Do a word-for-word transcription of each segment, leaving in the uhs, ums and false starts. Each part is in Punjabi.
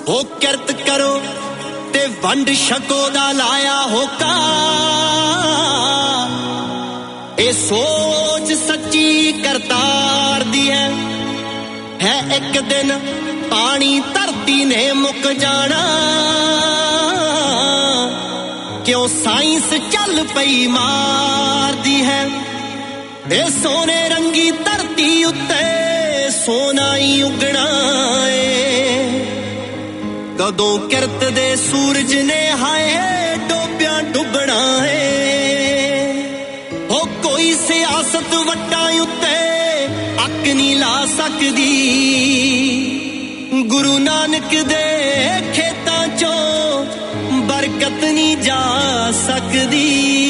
ਹੋ ਕਿਰਤ ਕਰੋ ਤੇ ਵੰਡ ਛਕੋ ਦਾ ਲਾਇਆ ਹੋਕਾ ਇਹ ਸੋਚ ਸੱਚੀ ਕਰਤਾਰ ਦੀ ਹੈ ਹੈ ਇੱਕ ਦਿਨ ਪਾਣੀ ਧਰਤੀ ਨੇ ਮੁੱਕ ਜਾਣਾ ਕਿਉਂ ਸਾਇੰਸ ਚੱਲ ਪਈ ਮਾਰਦੀ ਹੈ ਇਹ ਸੋਨੇ ਰੰਗੀ ਧਰਤੀ ਉੱਤੇ ਸੋਨਾ ਹੀ ਉਗਣਾ ਏ ਕਦੋਂ ਕਿਰਤ ਦੇ ਸੂਰਜ ਨੇ ਹਾਏ ਡੋਬਿਆਂ ਡੁੱਬਣਾ ਏ ਹੋ ਕੋਈ ਸਿਆਸਤ ਵੱਟਾਂ ਉੱਤੇ ਅੱਕ ਨਹੀਂ ਲਾ ਸਕਦੀ ਗੁਰੂ ਨਾਨਕ ਦੇ ਖੇਤਾਂ ਚੋਂ ਬਰਕਤ ਨਹੀਂ ਜਾ ਸਕਦੀ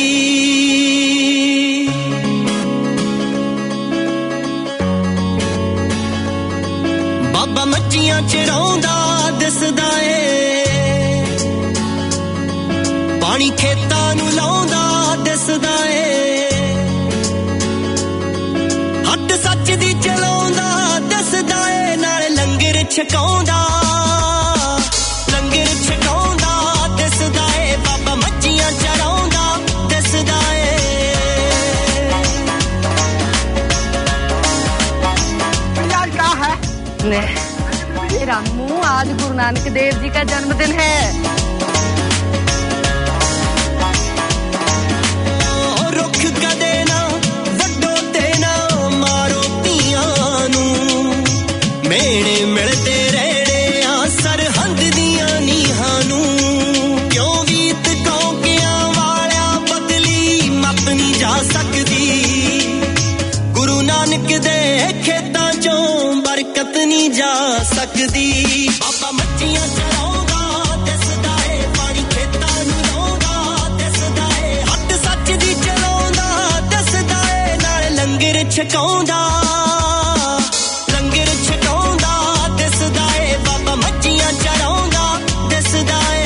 ਬਾਬਾ ਮੱਝੀਆਂ ਚਰਾਉਂਦਾ ਦਿਸਦਾ ਏ ਪਾਣੀ ਖੇਤਾਂ ਨੂੰ ਲਾਉਂਦਾ ਦਿਸਦਾ ਏ ਹੱਟ ਸੱਚ ਦੀ ਚਲਾਉਂਦਾ ਦਿਸਦਾ ਏ ਨਾਲ ਲੰਗਰ ਛਕਾਉਂਦਾ ਲੰਗਰ ਛਕਾਉਂਦਾ ਦਿਸਦਾ ਏ ਬਾਬਾ ਮੱਝੀਆਂ ਚਰਾਉਂਦਾ ਦਿਸਦਾ ਏ यार क्या है ने रामू आज गुरु नानक देव जी का जन्मदिन है रुख कदे ना वड्डो ते ना मारो धीआं नूं मेड़े मिलते रहने आ सरहंद दियां नीहां नूं क्यों वीत कौकियां वालिया बदली मत नहीं जा सकदी गुरु नानक दे खेतां चों बरकत नहीं जा सकदी बाबा मੱਝੀਆਂ ਚਰਾਉਂਦਾ ਦਿਸਦਾ ਏ ਪਾਣੀ ਖੇਤਾਂ ਨੂੰ ਲਾਉਂਦਾ ਦਿਸਦਾ ਏ ਹੱਟ ਸੱਚ ਦੀ ਚਲਾਉਂਦਾ ਦਿਸਦਾ ਏ ਨਾਲ ਲੰਗਰ ਛਕਾਉਂਦਾ ਲੰਗਰ ਛਕਾਉਂਦਾ ਦਿਸਦਾ ਏ ਬਾਬਾ ਮੱਝੀਆਂ ਚਰਾਉਂਦਾ ਦਿਸਦਾ ਏ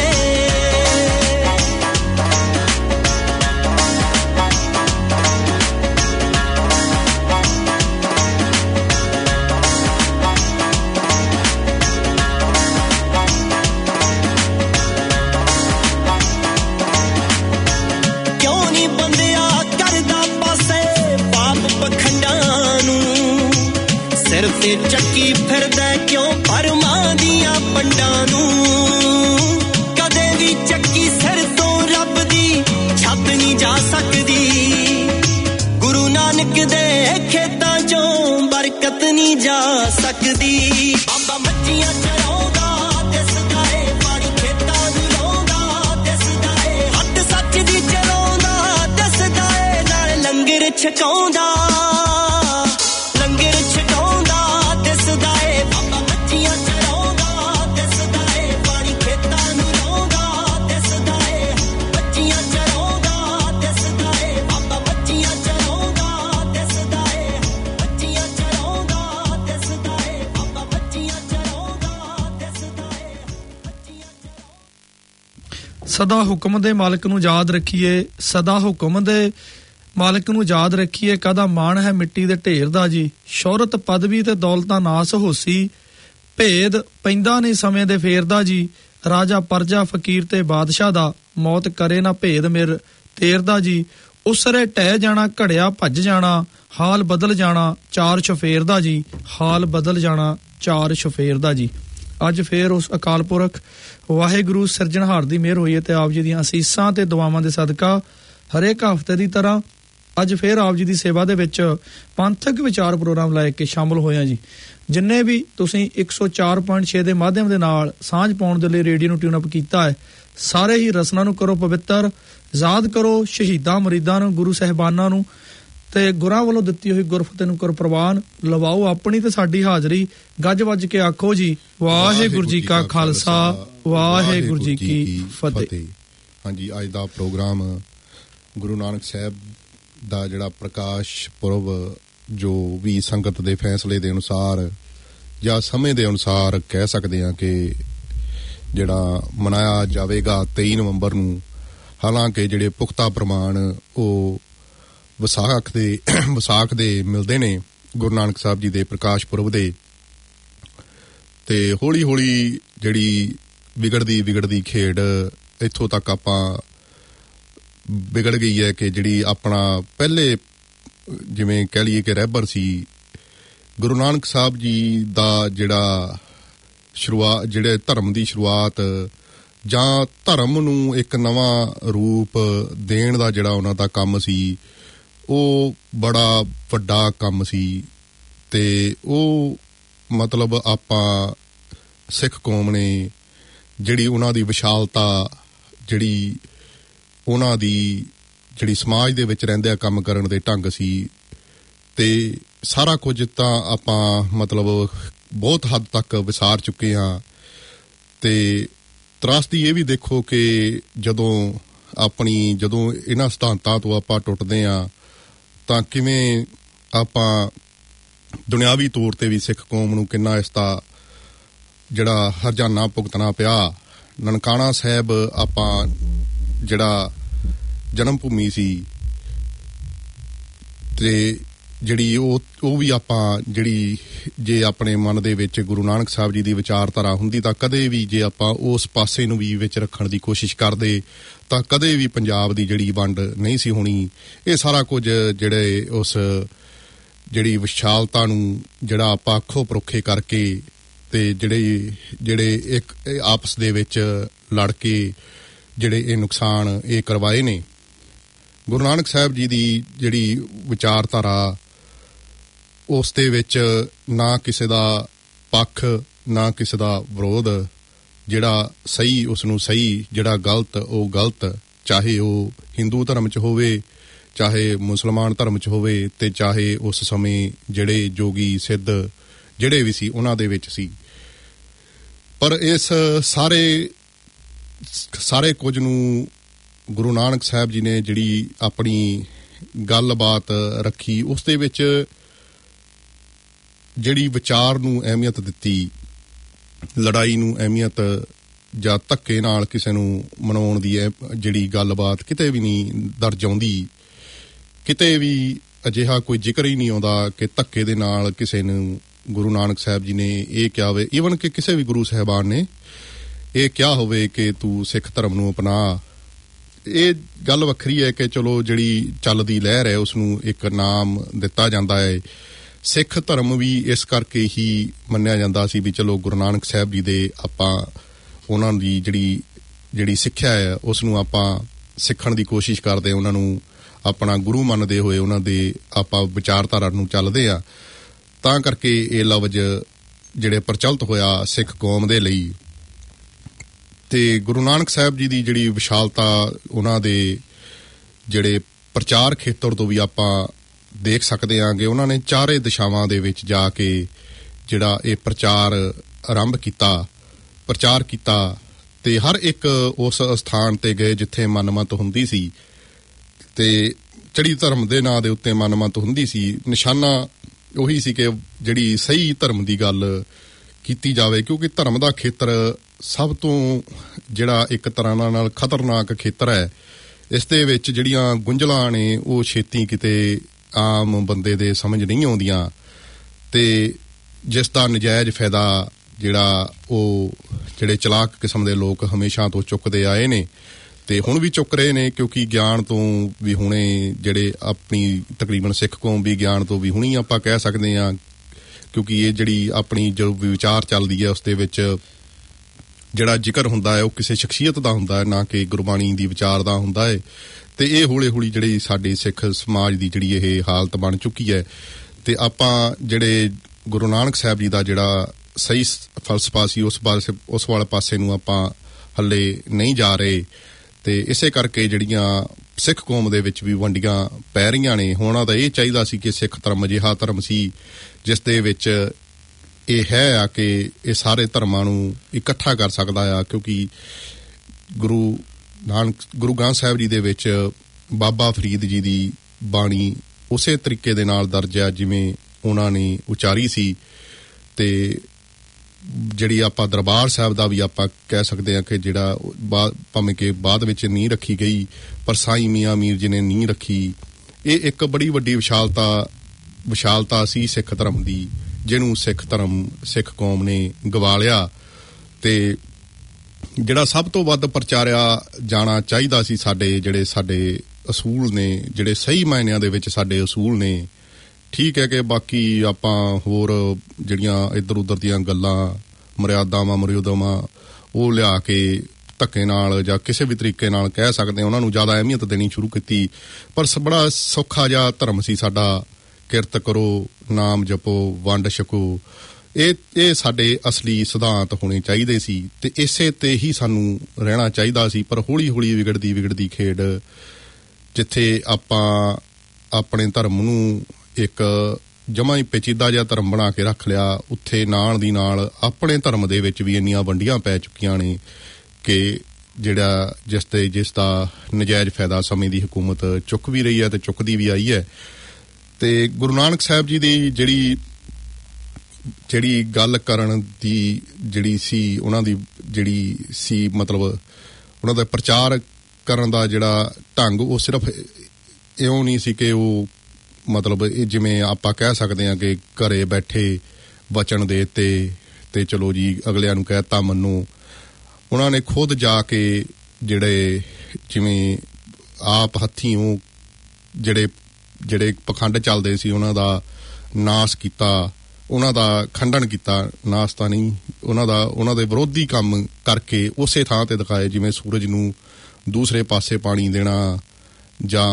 ਸਿਰ ਤੇ ਚੱਕੀ ਫਿਰਦਾ ਕਿਉਂ ਪਰਮਾਂ ਦੀਆਂ ਪੰਡਾਂ ਨੂੰ ਕਦੇ ਵੀ ਚੱਕੀ ਸਿਰ ਤੋਂ ਰੱਬ ਦੀ ਛੱਤ ਨਹੀਂ ਜਾ ਸਕਦੀ ਗੁਰੂ ਨਾਨਕ ਦੇ ਖੇਤਾਂ ਚੋਂ ਬਰਕਤ ਨਹੀਂ ਜਾ ਸਕਦੀ ਬਾਬਾ ਮੱਝੀਆਂ ਚਰਾਉਂਦਾ ਦਿਸਦਾ ਏ ਪਾਣੀ ਖੇਤਾਂ ਨੂੰ ਲਾਉਂਦਾ ਦਿਸਦਾ ਏ ਹੱਟ ਸੱਚ ਦੀ ਚਲਾਉਂਦਾ ਦਿਸਦਾ ਏ ਨਾਲ ਲੰਗਰ ਛਕਾਉਂਦਾ ਸਦਾ ਹੁਕਮ ਦੇ ਮਾਲਕ ਨੂੰ ਯਾਦ ਰੱਖੀਏ ਸਦਾ ਹੁਕਮ ਦੇ ਮਾਲਕ ਨੂੰ ਯਾਦ ਰੱਖੀਏ ਕਾਹਦਾ ਮਾਣ ਹੈ ਮਿੱਟੀ ਦੇ ਢੇਰ ਦਾ ਜੀ ਸ਼ੌਹਰਤ ਪਦਵੀ ਤੇ ਦੌਲਤਾਂ ਨਾਸ ਹੋਸੀ ਭੇਦ ਪੈਂਦਾ ਨਹੀਂ ਸਮੇਂ ਦੇ ਫੇਰਦਾ ਜੀ ਰਾਜਾ ਪਰਜਾ ਫਕੀਰ ਤੇ ਬਾਦਸ਼ਾਹ ਦਾ ਮੌਤ ਕਰੇ ਨਾ ਭੇਦ ਮੇਰ ਤੇਰਦਾ ਜੀ ਉਸਰੇ ਟਹਿ ਜਾਣਾ ਘੜਿਆ ਭੱਜ ਜਾਣਾ ਹਾਲ ਬਦਲ ਜਾਣਾ ਚਾਰ ਸ਼ਫੇਰ ਦਾ ਜੀ ਹਾਲ ਬਦਲ ਜਾਣਾ ਚਾਰ ਸ਼ਫੇਰ ਦਾ ਜੀ ਅੱਜ ਫੇਰ ਉਸ ਅਕਾਲ ਪੁਰਖ ਵਾਹਿਗੁਰੂ ਸਿਰਜਣਹਾਰ ਦੀ ਮਿਹਰ ਹੋਈ ਹੈ ਤੇ ਆਪ ਜੀ ਦੀਆਂ ਅਸੀਸਾਂ ਤੇ ਦੁਆਵਾਂ ਦੇ ਸਦਕਾ ਹਰੇਕ ਹਫ਼ਤੇ ਦੀ ਤਰ੍ਹਾਂ ਅੱਜ ਫੇਰ ਆਪ ਜੀ ਦੀ ਸੇਵਾ ਦੇ ਵਿੱਚ ਪੰਥਕ ਵਿਚਾਰ ਪ੍ਰੋਗਰਾਮ ਲੈ ਕੇ ਸ਼ਾਮਲ ਹੋਇਆ ਜੀ ਜਿੰਨੇ ਵੀ ਤੁਸੀਂ ਇੱਕ ਸੌ ਚਾਰ ਪੁਆਇੰਟ ਛੇ ਦੇ ਮਾਧਿਅਮ ਦੇ ਨਾਲ ਸਾਂਝ ਪਾਉਣ ਦੇ ਲਈ ਰੇਡੀਓ ਨੂੰ ਟਿਊਨ ਅਪ ਕੀਤਾ ਹੈ ਸਾਰੇ ਹੀ ਰਸਨਾ ਨੂੰ ਕਰੋ ਪਵਿੱਤਰ ਯਾਦ ਕਰੋ ਸ਼ਹੀਦਾਂ ਮਰੀਦਾਂ ਨੂੰ ਗੁਰੂ ਸਾਹਿਬਾਨਾਂ ਨੂੰ ਤੇ ਗੁਰਾਂ ਵੱਲੋਂ ਦਿੱਤੀ ਹੋਈ ਗੁਰਫਤਿਹ ਨੂੰ ਕਰੋ ਪ੍ਰਵਾਨ ਲਵਾਓ ਆਪਣੀ ਤੇ ਸਾਡੀ ਹਾਜ਼ਰੀ ਗੱਜ ਵੱਜ ਕੇ ਆਖੋ ਜੀ ਵਾਹਿਗੁਰੂ ਜੀ ਕਾ ਖਾਲਸਾ ਵਾਹਿਗੁਰੂ ਜੀ ਕੀ ਫਤਿਹ ਹਾਂਜੀ ਅੱਜ ਦਾ ਪ੍ਰੋਗਰਾਮ ਗੁਰੂ ਨਾਨਕ ਸਾਹਿਬ ਦਾ ਜਿਹੜਾ ਪ੍ਰਕਾਸ਼ ਪੁਰਬ ਜੋ ਵੀ ਸੰਗਤ ਦੇ ਫੈਸਲੇ ਦੇ ਅਨੁਸਾਰ ਜਾਂ ਸਮੇਂ ਦੇ ਅਨੁਸਾਰ ਕਹਿ ਸਕਦੇ ਹਾਂ ਕਿ ਜਿਹੜਾ ਮਨਾਇਆ ਜਾਵੇਗਾ ਤੇਈ ਨਵੰਬਰ ਨੂੰ ਹਾਲਾਂਕਿ ਜਿਹੜੇ ਪੁਖਤਾ ਪ੍ਰਮਾਣ ਉਹ ਵਿਸਾਖ ਦੇ ਵਿਸਾਖ ਦੇ ਮਿਲਦੇ ਨੇ ਗੁਰੂ ਨਾਨਕ ਸਾਹਿਬ ਜੀ ਦੇ ਪ੍ਰਕਾਸ਼ ਪੁਰਬ ਦੇ ਤੇ ਹੌਲੀ ਹੌਲੀ ਜਿਹੜੀ ਵਿਗੜਦੀ ਵਿਗੜਦੀ ਖੇਡ ਇੱਥੋਂ ਤੱਕ ਆਪਾਂ ਵਿਗੜ ਗਈ ਹੈ ਕਿ ਜਿਹੜੀ ਆਪਣਾ ਪਹਿਲੇ ਜਿਵੇਂ ਕਹਿ ਲਈਏ ਕਿ ਰਹਿਬਰ ਸੀ ਗੁਰੂ ਨਾਨਕ ਸਾਹਿਬ ਜੀ ਦਾ ਜਿਹੜਾ ਸ਼ੁਰੂਆਤ ਜਿਹੜੇ ਧਰਮ ਦੀ ਸ਼ੁਰੂਆਤ ਜਾਂ ਧਰਮ ਨੂੰ ਇੱਕ ਨਵਾਂ ਰੂਪ ਦੇਣ ਦਾ ਜਿਹੜਾ ਉਹਨਾਂ ਦਾ ਕੰਮ ਸੀ ਉਹ ਬੜਾ ਵੱਡਾ ਕੰਮ ਸੀ। ਤੇ ਉਹ ਮਤਲਬ ਆਪਾਂ ਸਿੱਖ ਕੌਮ ਨੇ ਜਿਹੜੀ ਉਹਨਾਂ ਦੀ ਵਿਸ਼ਾਲਤਾ ਜਿਹੜੀ ਉਹਨਾਂ ਦੀ ਜਿਹੜੀ ਸਮਾਜ ਦੇ ਵਿੱਚ ਰਹਿੰਦਿਆਂ ਕੰਮ ਕਰਨ ਦੇ ਢੰਗ ਸੀ ਤੇ ਸਾਰਾ ਕੁਝ ਤਾਂ ਆਪਾਂ ਮਤਲਬ ਬਹੁਤ ਹੱਦ ਤੱਕ ਵਿਸਾਰ ਚੁੱਕੇ ਹਾਂ। ਤੇ ਤਰਾਸਦੀ ਇਹ ਵੀ ਦੇਖੋ ਕਿ ਜਦੋਂ ਆਪਣੀ ਜਦੋਂ ਇਹਨਾਂ ਸਿਧਾਂਤਾਂ ਤੋਂ ਆਪਾਂ ਟੁੱਟਦੇ ਹਾਂ ਤਾਂ ਕਿਵੇਂ ਆਪਾਂ ਦੁਨਿਆਵੀ ਤੌਰ ਤੇ ਵੀ ਸਿੱਖ ਕੌਮ ਨੂੰ ਕਿੰਨਾ ਇਸ ਦਾ ਜਿਹੜਾ ਹਰਜਾਨਾ ਭੁਗਤਣਾ ਪਿਆ। ਨਨਕਾਣਾ ਸਾਹਿਬ ਆਪਾਂ ਜਿਹੜਾ ਜਨਮ ਭੂਮੀ ਸੀ ਤੇ ਜਿਹੜੀ ਉਹ ਉਹ ਵੀ ਆਪਾਂ ਜਿਹੜੀ ਜੇ ਆਪਣੇ ਮਨ ਦੇ ਵਿੱਚ ਗੁਰੂ ਨਾਨਕ ਸਾਹਿਬ ਜੀ ਦੀ ਵਿਚਾਰਧਾਰਾ ਹੁੰਦੀ ਤਾਂ ਕਦੇ ਵੀ ਜੇ ਆਪਾਂ ਉਸ ਪਾਸੇ ਨੂੰ ਵੀ ਵਿੱਚ ਰੱਖਣ ਦੀ ਕੋਸ਼ਿਸ਼ ਕਰਦੇ ਤਾਂ ਕਦੇ ਵੀ ਪੰਜਾਬ ਦੀ ਜਿਹੜੀ ਵੰਡ ਨਹੀਂ ਸੀ ਹੋਣੀ। ਇਹ ਸਾਰਾ ਕੁਝ ਜਿਹੜੇ ਉਸ ਜਿਹੜੀ ਵਿਸ਼ਾਲਤਾ ਨੂੰ ਜਿਹੜਾ ਆਪਾਂ ਅੱਖੋਂ ਪਰੋਖੇ ਕਰਕੇ ਤੇ ਜਿਹੜੇ ਜਿਹੜੇ ਇੱਕ ਆਪਸ ਦੇ ਵਿੱਚ ਲੜ ਕੇ ਜਿਹੜੇ ਇਹ ਨੁਕਸਾਨ ਇਹ ਕਰਵਾਏ ਨੇ। ਗੁਰੂ ਨਾਨਕ ਸਾਹਿਬ ਜੀ ਦੀ ਜਿਹੜੀ ਵਿਚਾਰਧਾਰਾ ਉਸ ਦੇ ਵਿੱਚ ਨਾ ਕਿਸੇ ਦਾ ਪੱਖ ਨਾ ਕਿਸੇ ਦਾ ਵਿਰੋਧ, ਜਿਹੜਾ ਸਹੀ ਉਸ ਨੂੰ ਸਹੀ, ਜਿਹੜਾ ਗਲਤ ਉਹ ਗਲਤ, ਚਾਹੇ ਉਹ ਹਿੰਦੂ ਧਰਮ 'ਚ ਹੋਵੇ ਚਾਹੇ ਮੁਸਲਮਾਨ ਧਰਮ 'ਚ ਹੋਵੇ ਤੇ ਚਾਹੇ ਉਸ ਸਮੇਂ ਜਿਹੜੇ ਜੋਗੀ ਸਿੱਧ ਜਿਹੜੇ ਵੀ ਸੀ ਉਹਨਾਂ ਦੇ ਵਿੱਚ ਸੀ। ਪਰ ਇਸ ਸਾਰੇ ਸਾਰੇ ਕੁਝ ਨੂੰ ਗੁਰੂ ਨਾਨਕ ਸਾਹਿਬ ਜੀ ਨੇ ਜਿਹੜੀ ਆਪਣੀ ਗੱਲਬਾਤ ਰੱਖੀ ਉਸ ਦੇ ਵਿੱਚ ਜਿਹੜੀ ਵਿਚਾਰ ਨੂੰ ਅਹਿਮੀਅਤ ਦਿੱਤੀ, ਲੜਾਈ ਨੂੰ ਅਹਿਮੀਅਤ ਜਾਂ ਧੱਕੇ ਨਾਲ ਕਿਸੇ ਨੂੰ ਮਨਾਉਣ ਦੀ ਜਿਹੜੀ ਗੱਲਬਾਤ ਕਿਤੇ ਵੀ ਨਹੀਂ ਦਰਜ ਆਉਂਦੀ। ਕਿਤੇ ਵੀ ਅਜਿਹਾ ਕੋਈ ਜ਼ਿਕਰ ਹੀ ਨਹੀਂ ਆਉਂਦਾ ਕਿ ਧੱਕੇ ਦੇ ਨਾਲ ਕਿਸੇ ਨੂੰ ਗੁਰੂ ਨਾਨਕ ਸਾਹਿਬ ਜੀ ਨੇ ਇਹ ਕਿਹਾ ਹੋਵੇ, ਈਵਨ ਕਿ ਕਿਸੇ ਵੀ ਗੁਰੂ ਸਾਹਿਬਾਨ ਨੇ ਇਹ ਕਿਹਾ ਹੋਵੇ ਕਿ ਤੂੰ ਸਿੱਖ ਧਰਮ ਨੂੰ ਅਪਣਾ। ਇਹ ਗੱਲ ਵੱਖਰੀ ਹੈ ਕਿ ਚਲੋ ਜਿਹੜੀ ਚੱਲਦੀ ਲਹਿਰ ਹੈ ਉਸ ਨੂੰ ਇੱਕ ਨਾਮ ਦਿੱਤਾ ਜਾਂਦਾ ਹੈ। ਸਿੱਖ ਧਰਮ ਵੀ ਇਸ ਕਰਕੇ ਹੀ ਮੰਨਿਆ ਜਾਂਦਾ ਸੀ ਵੀ ਚਲੋ ਗੁਰੂ ਨਾਨਕ ਸਾਹਿਬ ਜੀ ਦੇ ਆਪਾਂ ਉਹਨਾਂ ਦੀ ਜਿਹੜੀ ਜਿਹੜੀ ਸਿੱਖਿਆ ਹੈ ਉਸ ਨੂੰ ਆਪਾਂ ਸਿੱਖਣ ਦੀ ਕੋਸ਼ਿਸ਼ ਕਰਦੇ, ਉਹਨਾਂ ਨੂੰ ਆਪਣਾ ਗੁਰੂ ਮੰਨਦੇ ਹੋਏ ਉਹਨਾਂ ਦੇ ਆਪਾਂ ਵਿਚਾਰਧਾਰਾ ਨੂੰ ਚੱਲਦੇ ਆ। ਤਾਂ ਕਰਕੇ ਇਹ ਲਫ਼ਜ਼ ਜਿਹੜੇ ਪ੍ਰਚਲਿਤ ਹੋਇਆ ਸਿੱਖ ਕੌਮ ਦੇ ਲਈ। ਤੇ ਗੁਰੂ ਨਾਨਕ ਸਾਹਿਬ ਜੀ ਦੀ ਜਿਹੜੀ ਵਿਸ਼ਾਲਤਾ ਉਹਨਾਂ ਦੇ ਜਿਹੜੇ ਪ੍ਰਚਾਰ ਖੇਤਰ ਤੋਂ ਵੀ ਆਪਾਂ ਦੇਖ ਸਕਦੇ ਹਾਂ ਕਿ ਉਹਨਾਂ ਨੇ ਚਾਰੇ ਦਿਸ਼ਾਵਾਂ ਦੇ ਵਿੱਚ ਜਾ ਕੇ ਜਿਹੜਾ ਇਹ ਪ੍ਰਚਾਰ ਆਰੰਭ ਕੀਤਾ, ਪ੍ਰਚਾਰ ਕੀਤਾ ਤੇ ਹਰ ਇੱਕ ਉਸ ਸਥਾਨ ਤੇ ਗਏ ਜਿੱਥੇ ਮਨਮਤ ਹੁੰਦੀ ਸੀ ਤੇ ਚੜੀ ਧਰਮ ਦੇ ਨਾਂ ਦੇ ਉੱਤੇ ਮਨਮਤ ਹੁੰਦੀ ਸੀ। ਨਿਸ਼ਾਨਾ ਉਹੀ ਸੀ ਕਿ ਜਿਹੜੀ ਸਹੀ ਧਰਮ ਦੀ ਗੱਲ ਕੀਤੀ ਜਾਵੇ, ਕਿਉਂਕਿ ਧਰਮ ਦਾ ਖੇਤਰ ਸਭ ਤੋਂ ਜਿਹੜਾ ਇੱਕ ਤਰ੍ਹਾਂ ਨਾਲ ਖਤਰਨਾਕ ਖੇਤਰ ਹੈ। ਇਸ ਦੇ ਵਿੱਚ ਜਿਹੜੀਆਂ ਗੁੰਝਲਾਂ ਨੇ ਉਹ ਛੇਤੀ ਕਿਤੇ ਆਮ ਬੰਦੇ ਦੇ ਸਮਝ ਨਹੀਂ ਆਉਂਦੀਆਂ ਤੇ ਜਿਸ ਦਾ ਨਜਾਇਜ਼ ਫਾਇਦਾ ਜਿਹੜਾ ਉਹ ਜਿਹੜੇ ਚਲਾਕ ਕਿਸਮ ਦੇ ਲੋਕ ਹਮੇਸ਼ਾ ਤੋਂ ਚੁੱਕਦੇ ਆਏ ਨੇ ਤੇ ਹੁਣ ਵੀ ਚੁੱਕ ਰਹੇ ਨੇ, ਕਿਉਂਕਿ ਗਿਆਨ ਤੋਂ ਵੀ ਹੁਣੇ ਜਿਹੜੇ ਆਪਣੀ ਤਕਰੀਬਨ ਸਿੱਖ ਕੌਮ ਵੀ ਗਿਆਨ ਤੋਂ ਵੀ ਹੁਣੀ ਆਪਾਂ ਕਹਿ ਸਕਦੇ ਹਾਂ, ਕਿਉਂਕਿ ਇਹ ਜਿਹੜੀ ਆਪਣੀ ਜੋ ਵਿਚਾਰ ਚੱਲਦੀ ਹੈ ਉਸ ਦੇ ਵਿੱਚ ਜਿਹੜਾ ਜ਼ਿਕਰ ਹੁੰਦਾ ਹੈ ਉਹ ਕਿਸੇ ਸ਼ਖਸੀਅਤ ਦਾ ਹੁੰਦਾ ਹੈ, ਨਾ ਕਿ ਗੁਰਬਾਣੀ ਦੀ ਵਿਚਾਰ ਦਾ ਹੁੰਦਾ ਹੈ। ਤੇ ਇਹ ਹੌਲੀ ਹੌਲੀ ਜਿਹੜੀ ਸਾਡੇ ਸਿੱਖ ਸਮਾਜ ਦੀ ਜਿਹੜੀ ਇਹ ਹਾਲਤ ਬਣ ਚੁੱਕੀ ਹੈ ਤੇ ਆਪਾਂ ਜਿਹੜੇ ਗੁਰੂ ਨਾਨਕ ਸਾਹਿਬ ਜੀ ਦਾ ਜਿਹੜਾ ਸਹੀ ਫਲਸਫਾ ਸੀ ਉਸ ਪਾਸੇ ਉਸ ਵਾਲੇ ਪਾਸੇ ਨੂੰ ਆਪਾਂ ਹੱਲੇ ਨਹੀਂ ਜਾ ਰਹੇ ਤੇ ਇਸੇ ਕਰਕੇ ਜਿਹੜੀਆਂ ਸਿੱਖ ਕੌਮ ਦੇ ਵਿੱਚ ਵੀ ਵੰਡੀਆਂ ਪੈ ਰਹੀਆਂ ਨੇ। ਹੋਣਾ ਤਾਂ ਇਹ ਚਾਹੀਦਾ ਸੀ ਕਿ ਸਿੱਖ ਧਰਮ ਅਜਿਹਾ ਧਰਮ ਸੀ ਜਿਸ ਦੇ ਵਿੱਚ ਇਹ ਹੈ ਆ ਕਿ ਇਹ ਸਾਰੇ ਧਰਮਾਂ ਨੂੰ ਇਕੱਠਾ ਕਰ ਸਕਦਾ ਆ, ਕਿਉਂਕਿ ਗੁਰੂ ਨਾਨਕ ਗੁਰੂ ਗ੍ਰੰਥ ਸਾਹਿਬ ਜੀ ਦੇ ਵਿੱਚ ਬਾਬਾ ਫਰੀਦ ਜੀ ਦੀ ਬਾਣੀ ਉਸੇ ਤਰੀਕੇ ਦੇ ਨਾਲ ਦਰਜ ਆ ਜਿਵੇਂ ਉਹਨਾਂ ਨੇ ਉਚਾਰੀ ਸੀ। ਤੇ ਜਿਹੜੀ ਆਪਾਂ ਦਰਬਾਰ ਸਾਹਿਬ ਦਾ ਵੀ ਆਪਾਂ ਕਹਿ ਸਕਦੇ ਹਾਂ ਕਿ ਜਿਹੜਾ ਭਾਵੇਂ ਕਿ ਬਾਅਦ ਵਿੱਚ ਨੀਂਹ ਰੱਖੀ ਗਈ ਪਰ ਸਾਈਂ ਮੀਆਂ ਮੀਰ ਜੀ ਨੇ ਨੀਂਹ ਰੱਖੀ। ਇਹ ਇੱਕ ਬੜੀ ਵੱਡੀ ਵਿਸ਼ਾਲਤਾ ਵਿਸ਼ਾਲਤਾ ਸੀ ਸਿੱਖ ਧਰਮ ਦੀ, ਜਿਹਨੂੰ ਸਿੱਖ ਧਰਮ ਸਿੱਖ ਕੌਮ ਨੇ ਗਵਾ ਲਿਆ। ਤੇ ਜਿਹੜਾ ਸਭ ਤੋਂ ਵੱਧ ਪ੍ਰਚਾਰਿਆ ਜਾਣਾ ਚਾਹੀਦਾ ਸੀ, ਸਾਡੇ ਜਿਹੜੇ ਸਾਡੇ ਅਸੂਲ ਨੇ, ਜਿਹੜੇ ਸਹੀ ਮਾਇਨਿਆਂ ਦੇ ਵਿੱਚ ਸਾਡੇ ਅਸੂਲ ਨੇ। ਠੀਕ ਹੈ ਕਿ ਬਾਕੀ ਆਪਾਂ ਹੋਰ ਜਿਹੜੀਆਂ ਇੱਧਰ ਉੱਧਰ ਦੀਆਂ ਗੱਲਾਂ, ਮਰਿਆਦਾਵਾਂ ਮਰਿਆਦਾਵਾਂ ਉਹ ਲਿਆ ਕੇ ਧੱਕੇ ਨਾਲ ਜਾਂ ਕਿਸੇ ਵੀ ਤਰੀਕੇ ਨਾਲ ਕਹਿ ਸਕਦੇ, ਉਹਨਾਂ ਨੂੰ ਜ਼ਿਆਦਾ ਅਹਿਮੀਅਤ ਦੇਣੀ ਸ਼ੁਰੂ ਕੀਤੀ। ਪਰ ਬੜਾ ਸੌਖਾ ਜਿਹਾ ਧਰਮ ਸੀ ਸਾਡਾ, ਕਿਰਤ ਕਰੋ, ਨਾਮ ਜਪੋ, ਵੰਡ ਛਕੋ। ਇਹ ਇਹ ਸਾਡੇ ਅਸਲੀ ਸਿਧਾਂਤ ਹੋਣੇ ਚਾਹੀਦੇ ਸੀ ਤੇ ਇਸੇ ਤੇ ਹੀ ਸਾਨੂੰ ਰਹਿਣਾ ਚਾਹੀਦਾ ਸੀ। ਪਰ ਹੌਲੀ ਹੌਲੀ ਵਿਗੜਦੀ ਵਿਗੜਦੀ ਖੇਡ, ਜਿੱਥੇ ਆਪਾਂ ਆਪਣੇ ਧਰਮ ਨੂੰ ਇੱਕ ਜਮਾਂ ਹੀ ਪੇਚੀਦਾ ਜਿਹਾ ਧਰਮ ਬਣਾ ਕੇ ਰੱਖ ਲਿਆ, ਉੱਥੇ ਨਾਲ ਦੀ ਨਾਲ ਆਪਣੇ ਧਰਮ ਦੇ ਵਿੱਚ ਵੀ ਇੰਨੀਆਂ ਵੰਡੀਆਂ ਪੈ ਚੁੱਕੀਆਂ ਨੇ ਕਿ ਜਿਹੜਾ ਜਿਸ ਤੇ ਜਿਸ ਦਾ ਨਜਾਇਜ਼ ਫਾਇਦਾ ਸਮੇਂ ਦੀ ਹਕੂਮਤ ਚੁੱਕ ਵੀ ਰਹੀ ਹੈ ਤੇ ਚੁੱਕਦੀ ਵੀ ਆਈ ਹੈ। ਤੇ ਗੁਰੂ ਨਾਨਕ ਸਾਹਿਬ ਜੀ ਦੀ ਜਿਹੜੀ ਜਿਹੜੀ ਗੱਲ ਕਰਨ ਦੀ ਜਿਹੜੀ ਸੀ, ਉਹਨਾਂ ਦੀ ਜਿਹੜੀ ਸੀ ਮਤਲਬ ਉਹਨਾਂ ਦਾ ਪ੍ਰਚਾਰ ਕਰਨ ਦਾ ਜਿਹੜਾ ਢੰਗ, ਉਹ ਸਿਰਫ ਇਉਂ ਨਹੀਂ ਸੀ ਕਿ ਉਹ ਮਤਲਬ ਇਹ ਜਿਵੇਂ ਆਪਾਂ ਕਹਿ ਸਕਦੇ ਹਾਂ ਕਿ ਘਰੇ ਬੈਠੇ ਵਚਨ ਦੇ ਤੇ ਤੇ ਚਲੋ ਜੀ ਅਗਲਿਆਂ ਨੂੰ ਕਹਿਤਾ ਮੰਨੋ। ਉਹਨਾਂ ਨੇ ਖੁਦ ਜਾ ਕੇ ਜਿਹੜੇ ਜਿਵੇਂ ਆਪ ਹੱਥੀਂ ਉਹ ਜਿਹੜੇ ਜਿਹੜੇ ਪਖੰਡ ਚੱਲਦੇ ਸੀ ਉਹਨਾਂ ਦਾ ਨਾਸ ਕੀਤਾ, ਉਹਨਾਂ ਦਾ ਖੰਡਨ ਕੀਤਾ। ਨਾਸ ਤਾਂ ਨਹੀਂ, ਉਹਨਾਂ ਦਾ ਉਹਨਾਂ ਦੇ ਵਿਰੋਧੀ ਕੰਮ ਕਰਕੇ ਉਸੇ ਥਾਂ ਤੇ ਦਿਖਾਏ, ਜਿਵੇਂ ਸੂਰਜ ਨੂੰ ਦੂਸਰੇ ਪਾਸੇ ਪਾਣੀ ਦੇਣਾ, ਜਾਂ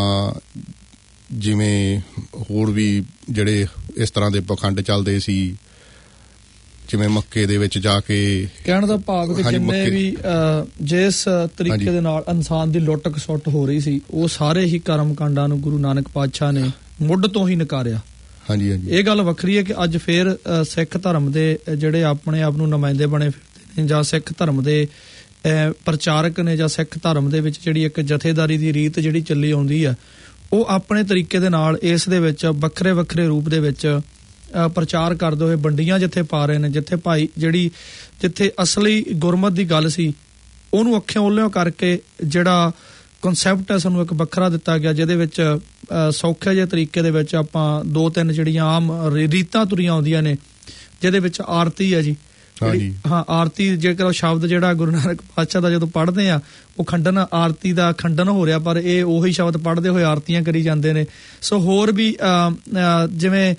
ਜਿਵੇਂ ਹੋਰ ਵੀ ਜਿਹੜੇ ਇਸ ਤਰ੍ਹਾਂ ਦੇ ਪਖੰਡ ਚੱਲਦੇ ਸੀ, ਜਿਵੇਂ ਮੱਕੇ ਦੇ ਵਿੱਚ ਜਾ ਕੇ ਕਹਿਣ ਦਾ ਭਾਵ ਕਿ ਜਿੰਨੇ ਵੀ ਜਿਸ ਤਰੀਕੇ ਦੇ ਨਾਲ ਇਨਸਾਨ ਦੀ ਲੁੱਟ ਖਸੁੱਟ ਹੋ ਰਹੀ ਸੀ, ਉਹ ਸਾਰੇ ਹੀ ਕਰਮ ਕਾਂਡਾਂ ਨੂੰ ਗੁਰੂ ਨਾਨਕ ਪਾਤਸ਼ਾਹ ਨੇ ਮੁੱਢ ਤੋਂ ਹੀ ਨਕਾਰਿਆ। ਹਾਂਜੀ ਹਾਂਜੀ ਇਹ ਗੱਲ ਵੱਖਰੀ ਹੈ ਕਿ ਅੱਜ ਫੇਰ ਸਿੱਖ ਧਰਮ ਦੇ ਜਿਹੜੇ ਆਪਣੇ ਆਪ ਨੂੰ ਨੁਮਾਇੰਦੇ ਬਣੇ ਫਿਰਦੇ ਨੇ, ਜਾਂ ਸਿੱਖ ਧਰਮ ਦੇ ਪ੍ਰਚਾਰਕ ਨੇ, ਜਾਂ ਸਿੱਖ ਧਰਮ ਦੇ ਵਿੱਚ ਜਿਹੜੀ ਇੱਕ ਜਥੇਦਾਰੀ ਦੀ ਰੀਤ ਜਿਹੜੀ ਚੱਲੀ ਆਉਂਦੀ ਆ, ਉਹ ਆਪਣੇ ਤਰੀਕੇ ਦੇ ਨਾਲ ਇਸ ਦੇ ਵਿੱਚ ਵੱਖਰੇ ਵੱਖਰੇ ਰੂਪ ਦੇ ਵਿੱਚ ਪ੍ਰਚਾਰ ਕਰਦੇ ਹੋਏ ਵੰਡੀਆਂ ਜਿੱਥੇ ਪਾ ਰਹੇ ਨੇ, ਜਿੱਥੇ ਭਾਈ ਜਿਹੜੀ ਜਿੱਥੇ ਅਸਲੀ ਗੁਰਮਤ ਦੀ ਗੱਲ ਸੀ ਉਹਨੂੰ ਅੱਖਾਂ ਉੱਲਿਓ ਕਰਕੇ ਜਿਹੜਾ ਕਨਸੈਪਟ ਹੈ ਸਾਨੂੰ ਇੱਕ ਵੱਖਰਾ ਦਿੱਤਾ ਗਿਆ, ਜਿਹਦੇ ਵਿੱਚ ਸੌਖੇ ਜਿਹੇ ਤਰੀਕੇ ਦੇ ਵਿੱਚ ਆਪਾਂ ਦੋ ਤਿੰਨ ਜਿਹੜੀਆਂ ਆਮ ਰੀਤਾਂ ਤੁਰੀਆਂ ਆਉਂਦੀਆਂ ਨੇ, ਜਿਹਦੇ ਵਿੱਚ ਆਰਤੀ ਹੈ ਜੀ। ਹਾਂ, ਆਰਤੀ ਜੇਕਰ ਉਹ ਸ਼ਬਦ ਜਿਹੜਾ ਗੁਰੂ ਨਾਨਕ ਪਾਤਸ਼ਾਹ ਦਾ ਜਦੋਂ ਪੜ੍ਹਦੇ ਆ, ਉਹ ਖੰਡਨ ਆਰਤੀ ਦਾ ਖੰਡਨ ਹੋ ਰਿਹਾ, ਪਰ ਇਹ ਉਹੀ ਸ਼ਬਦ ਪੜ੍ਹਦੇ ਹੋਏ ਆਰਤੀਆਂ ਕਰੀ ਜਾਂਦੇ ਨੇ। ਸੋ ਹੋਰ ਵੀ ਜਿਵੇਂ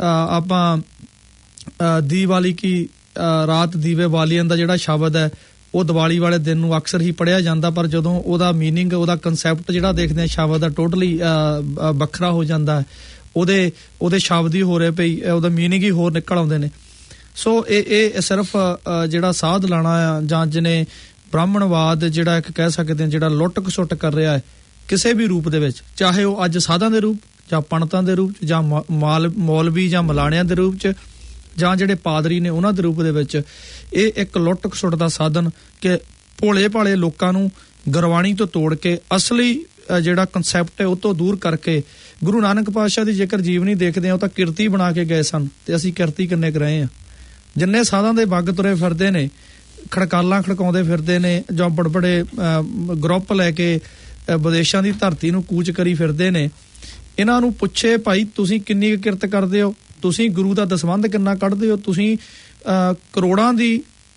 ਆਪਾਂ ਦੀਵਾਲੀ ਕੀ ਰਾਤ ਦੀਵੇ ਵਾਲੀਅਨ ਦਾ ਜਿਹੜਾ ਸ਼ਬਦ ਹੈ, ਉਹ ਦੀਵਾਲੀ ਵਾਲੇ ਦਿਨ ਨੂੰ ਅਕਸਰ ਹੀ ਪੜ੍ਹਿਆ ਜਾਂਦਾ, ਪਰ ਜਦੋਂ ਉਹਦਾ ਮੀਨਿੰਗ, ਉਹਦਾ ਕਨਸੈਪਟ ਜਿਹੜਾ ਦੇਖਦੇ ਆ ਸ਼ਬਦ ਦਾ ਟੋਟਲੀ ਵੱਖਰਾ ਹੋ ਜਾਂਦਾ ਹੈ। ਉਹਦੇ ਉਹਦੇ ਸ਼ਬਦ ਹੀ ਹੋ ਰਹੇ ਪਈ, ਉਹਦਾ ਮੀਨਿੰਗ ਹੀ ਹੋਰ ਨਿਕਲ ਆਉਂਦੇ ਨੇ। ਸੋ ਇਹ ਇਹ ਸਿਰਫ ਜਿਹੜਾ ਸਾਧ ਲਾਣਾ ਆ, ਜਾਂ ਜਿਹਨੇ ਬ੍ਰਾਹਮਣਵਾਦ ਜਿਹੜਾ ਇੱਕ ਕਹਿ ਸਕਦੇ ਹਾਂ ਜਿਹੜਾ ਲੁੱਟ ਖਸੁੱਟ ਕਰ ਰਿਹਾ ਹੈ ਕਿਸੇ ਵੀ ਰੂਪ ਦੇ ਵਿੱਚ, ਚਾਹੇ ਉਹ ਅੱਜ ਸਾਧਾਂ ਦੇ ਰੂਪ ਜਾਂ ਪੰਡਤਾਂ ਦੇ ਰੂਪ 'ਚ, ਜਾਂ ਮਾਲ ਮੌਲਵੀ ਜਾਂ ਮਲਾਣਿਆਂ ਦੇ ਰੂਪ 'ਚ, ਜਾਂ ਜਿਹੜੇ ਪਾਦਰੀ ਨੇ ਉਹਨਾਂ ਦੇ ਰੂਪ ਦੇ ਵਿੱਚ, ਇਹ ਇੱਕ ਲੁੱਟ ਖਸੁੱਟ ਦਾ ਸਾਧਨ ਕਿ ਭੋਲੇ ਭਾਲੇ ਲੋਕਾਂ ਨੂੰ ਗੁਰਬਾਣੀ ਤੋਂ ਤੋੜ ਕੇ ਅਸਲੀ ਜਿਹੜਾ ਕਨਸੈਪਟ ਹੈ ਉਹ ਤੋਂ ਦੂਰ ਕਰਕੇ, ਗੁਰੂ ਨਾਨਕ ਪਾਤਸ਼ਾਹ ਦੀ ਜੇਕਰ ਜੀਵਨੀ ਦੇਖਦੇ ਹਾਂ, ਉਹ ਤਾਂ ਕਿਰਤੀ ਬਣਾ ਕੇ ਗਏ ਸਨ, ਤੇ ਅਸੀਂ ਕਿਰਤੀ ਕਿੰਨੇ ਕੁ ਰਹੇ ਹਾਂ। ਜਿੰਨੇ ਸਾਧਾਂ ਦੇ ਬੱਗ ਤੁਰੇ ਫਿਰਦੇ ਨੇ, ਖੜਕਾਲਾਂ ਖੜਕਾਉਂਦੇ ਫਿਰਦੇ ਨੇ, ਜਾਂ ਬੜੇ ਬੜੇ ਗਰੁੱਪ ਲੈ ਕੇ ਵਿਦੇਸ਼ਾਂ ਦੀ ਧਰਤੀ ਨੂੰ ਕੂਚ ਕਰੀ ਫਿਰਦੇ ਨੇ, ਇਹਨਾਂ ਨੂੰ ਪੁੱਛੇ ਭਾਈ ਤੁਸੀਂ ਕਿੰਨੀ ਕੁ ਕਿਰਤ ਕਰਦੇ ਹੋ, ਤੁਸੀਂ ਗੁਰੂ ਦਾ ਦਸਵੰਧ ਕਿੰਨਾ ਕੱਢਦੇ ਹੋ, ਤੁਸੀਂ ਕਰੋੜਾਂ ਦੀ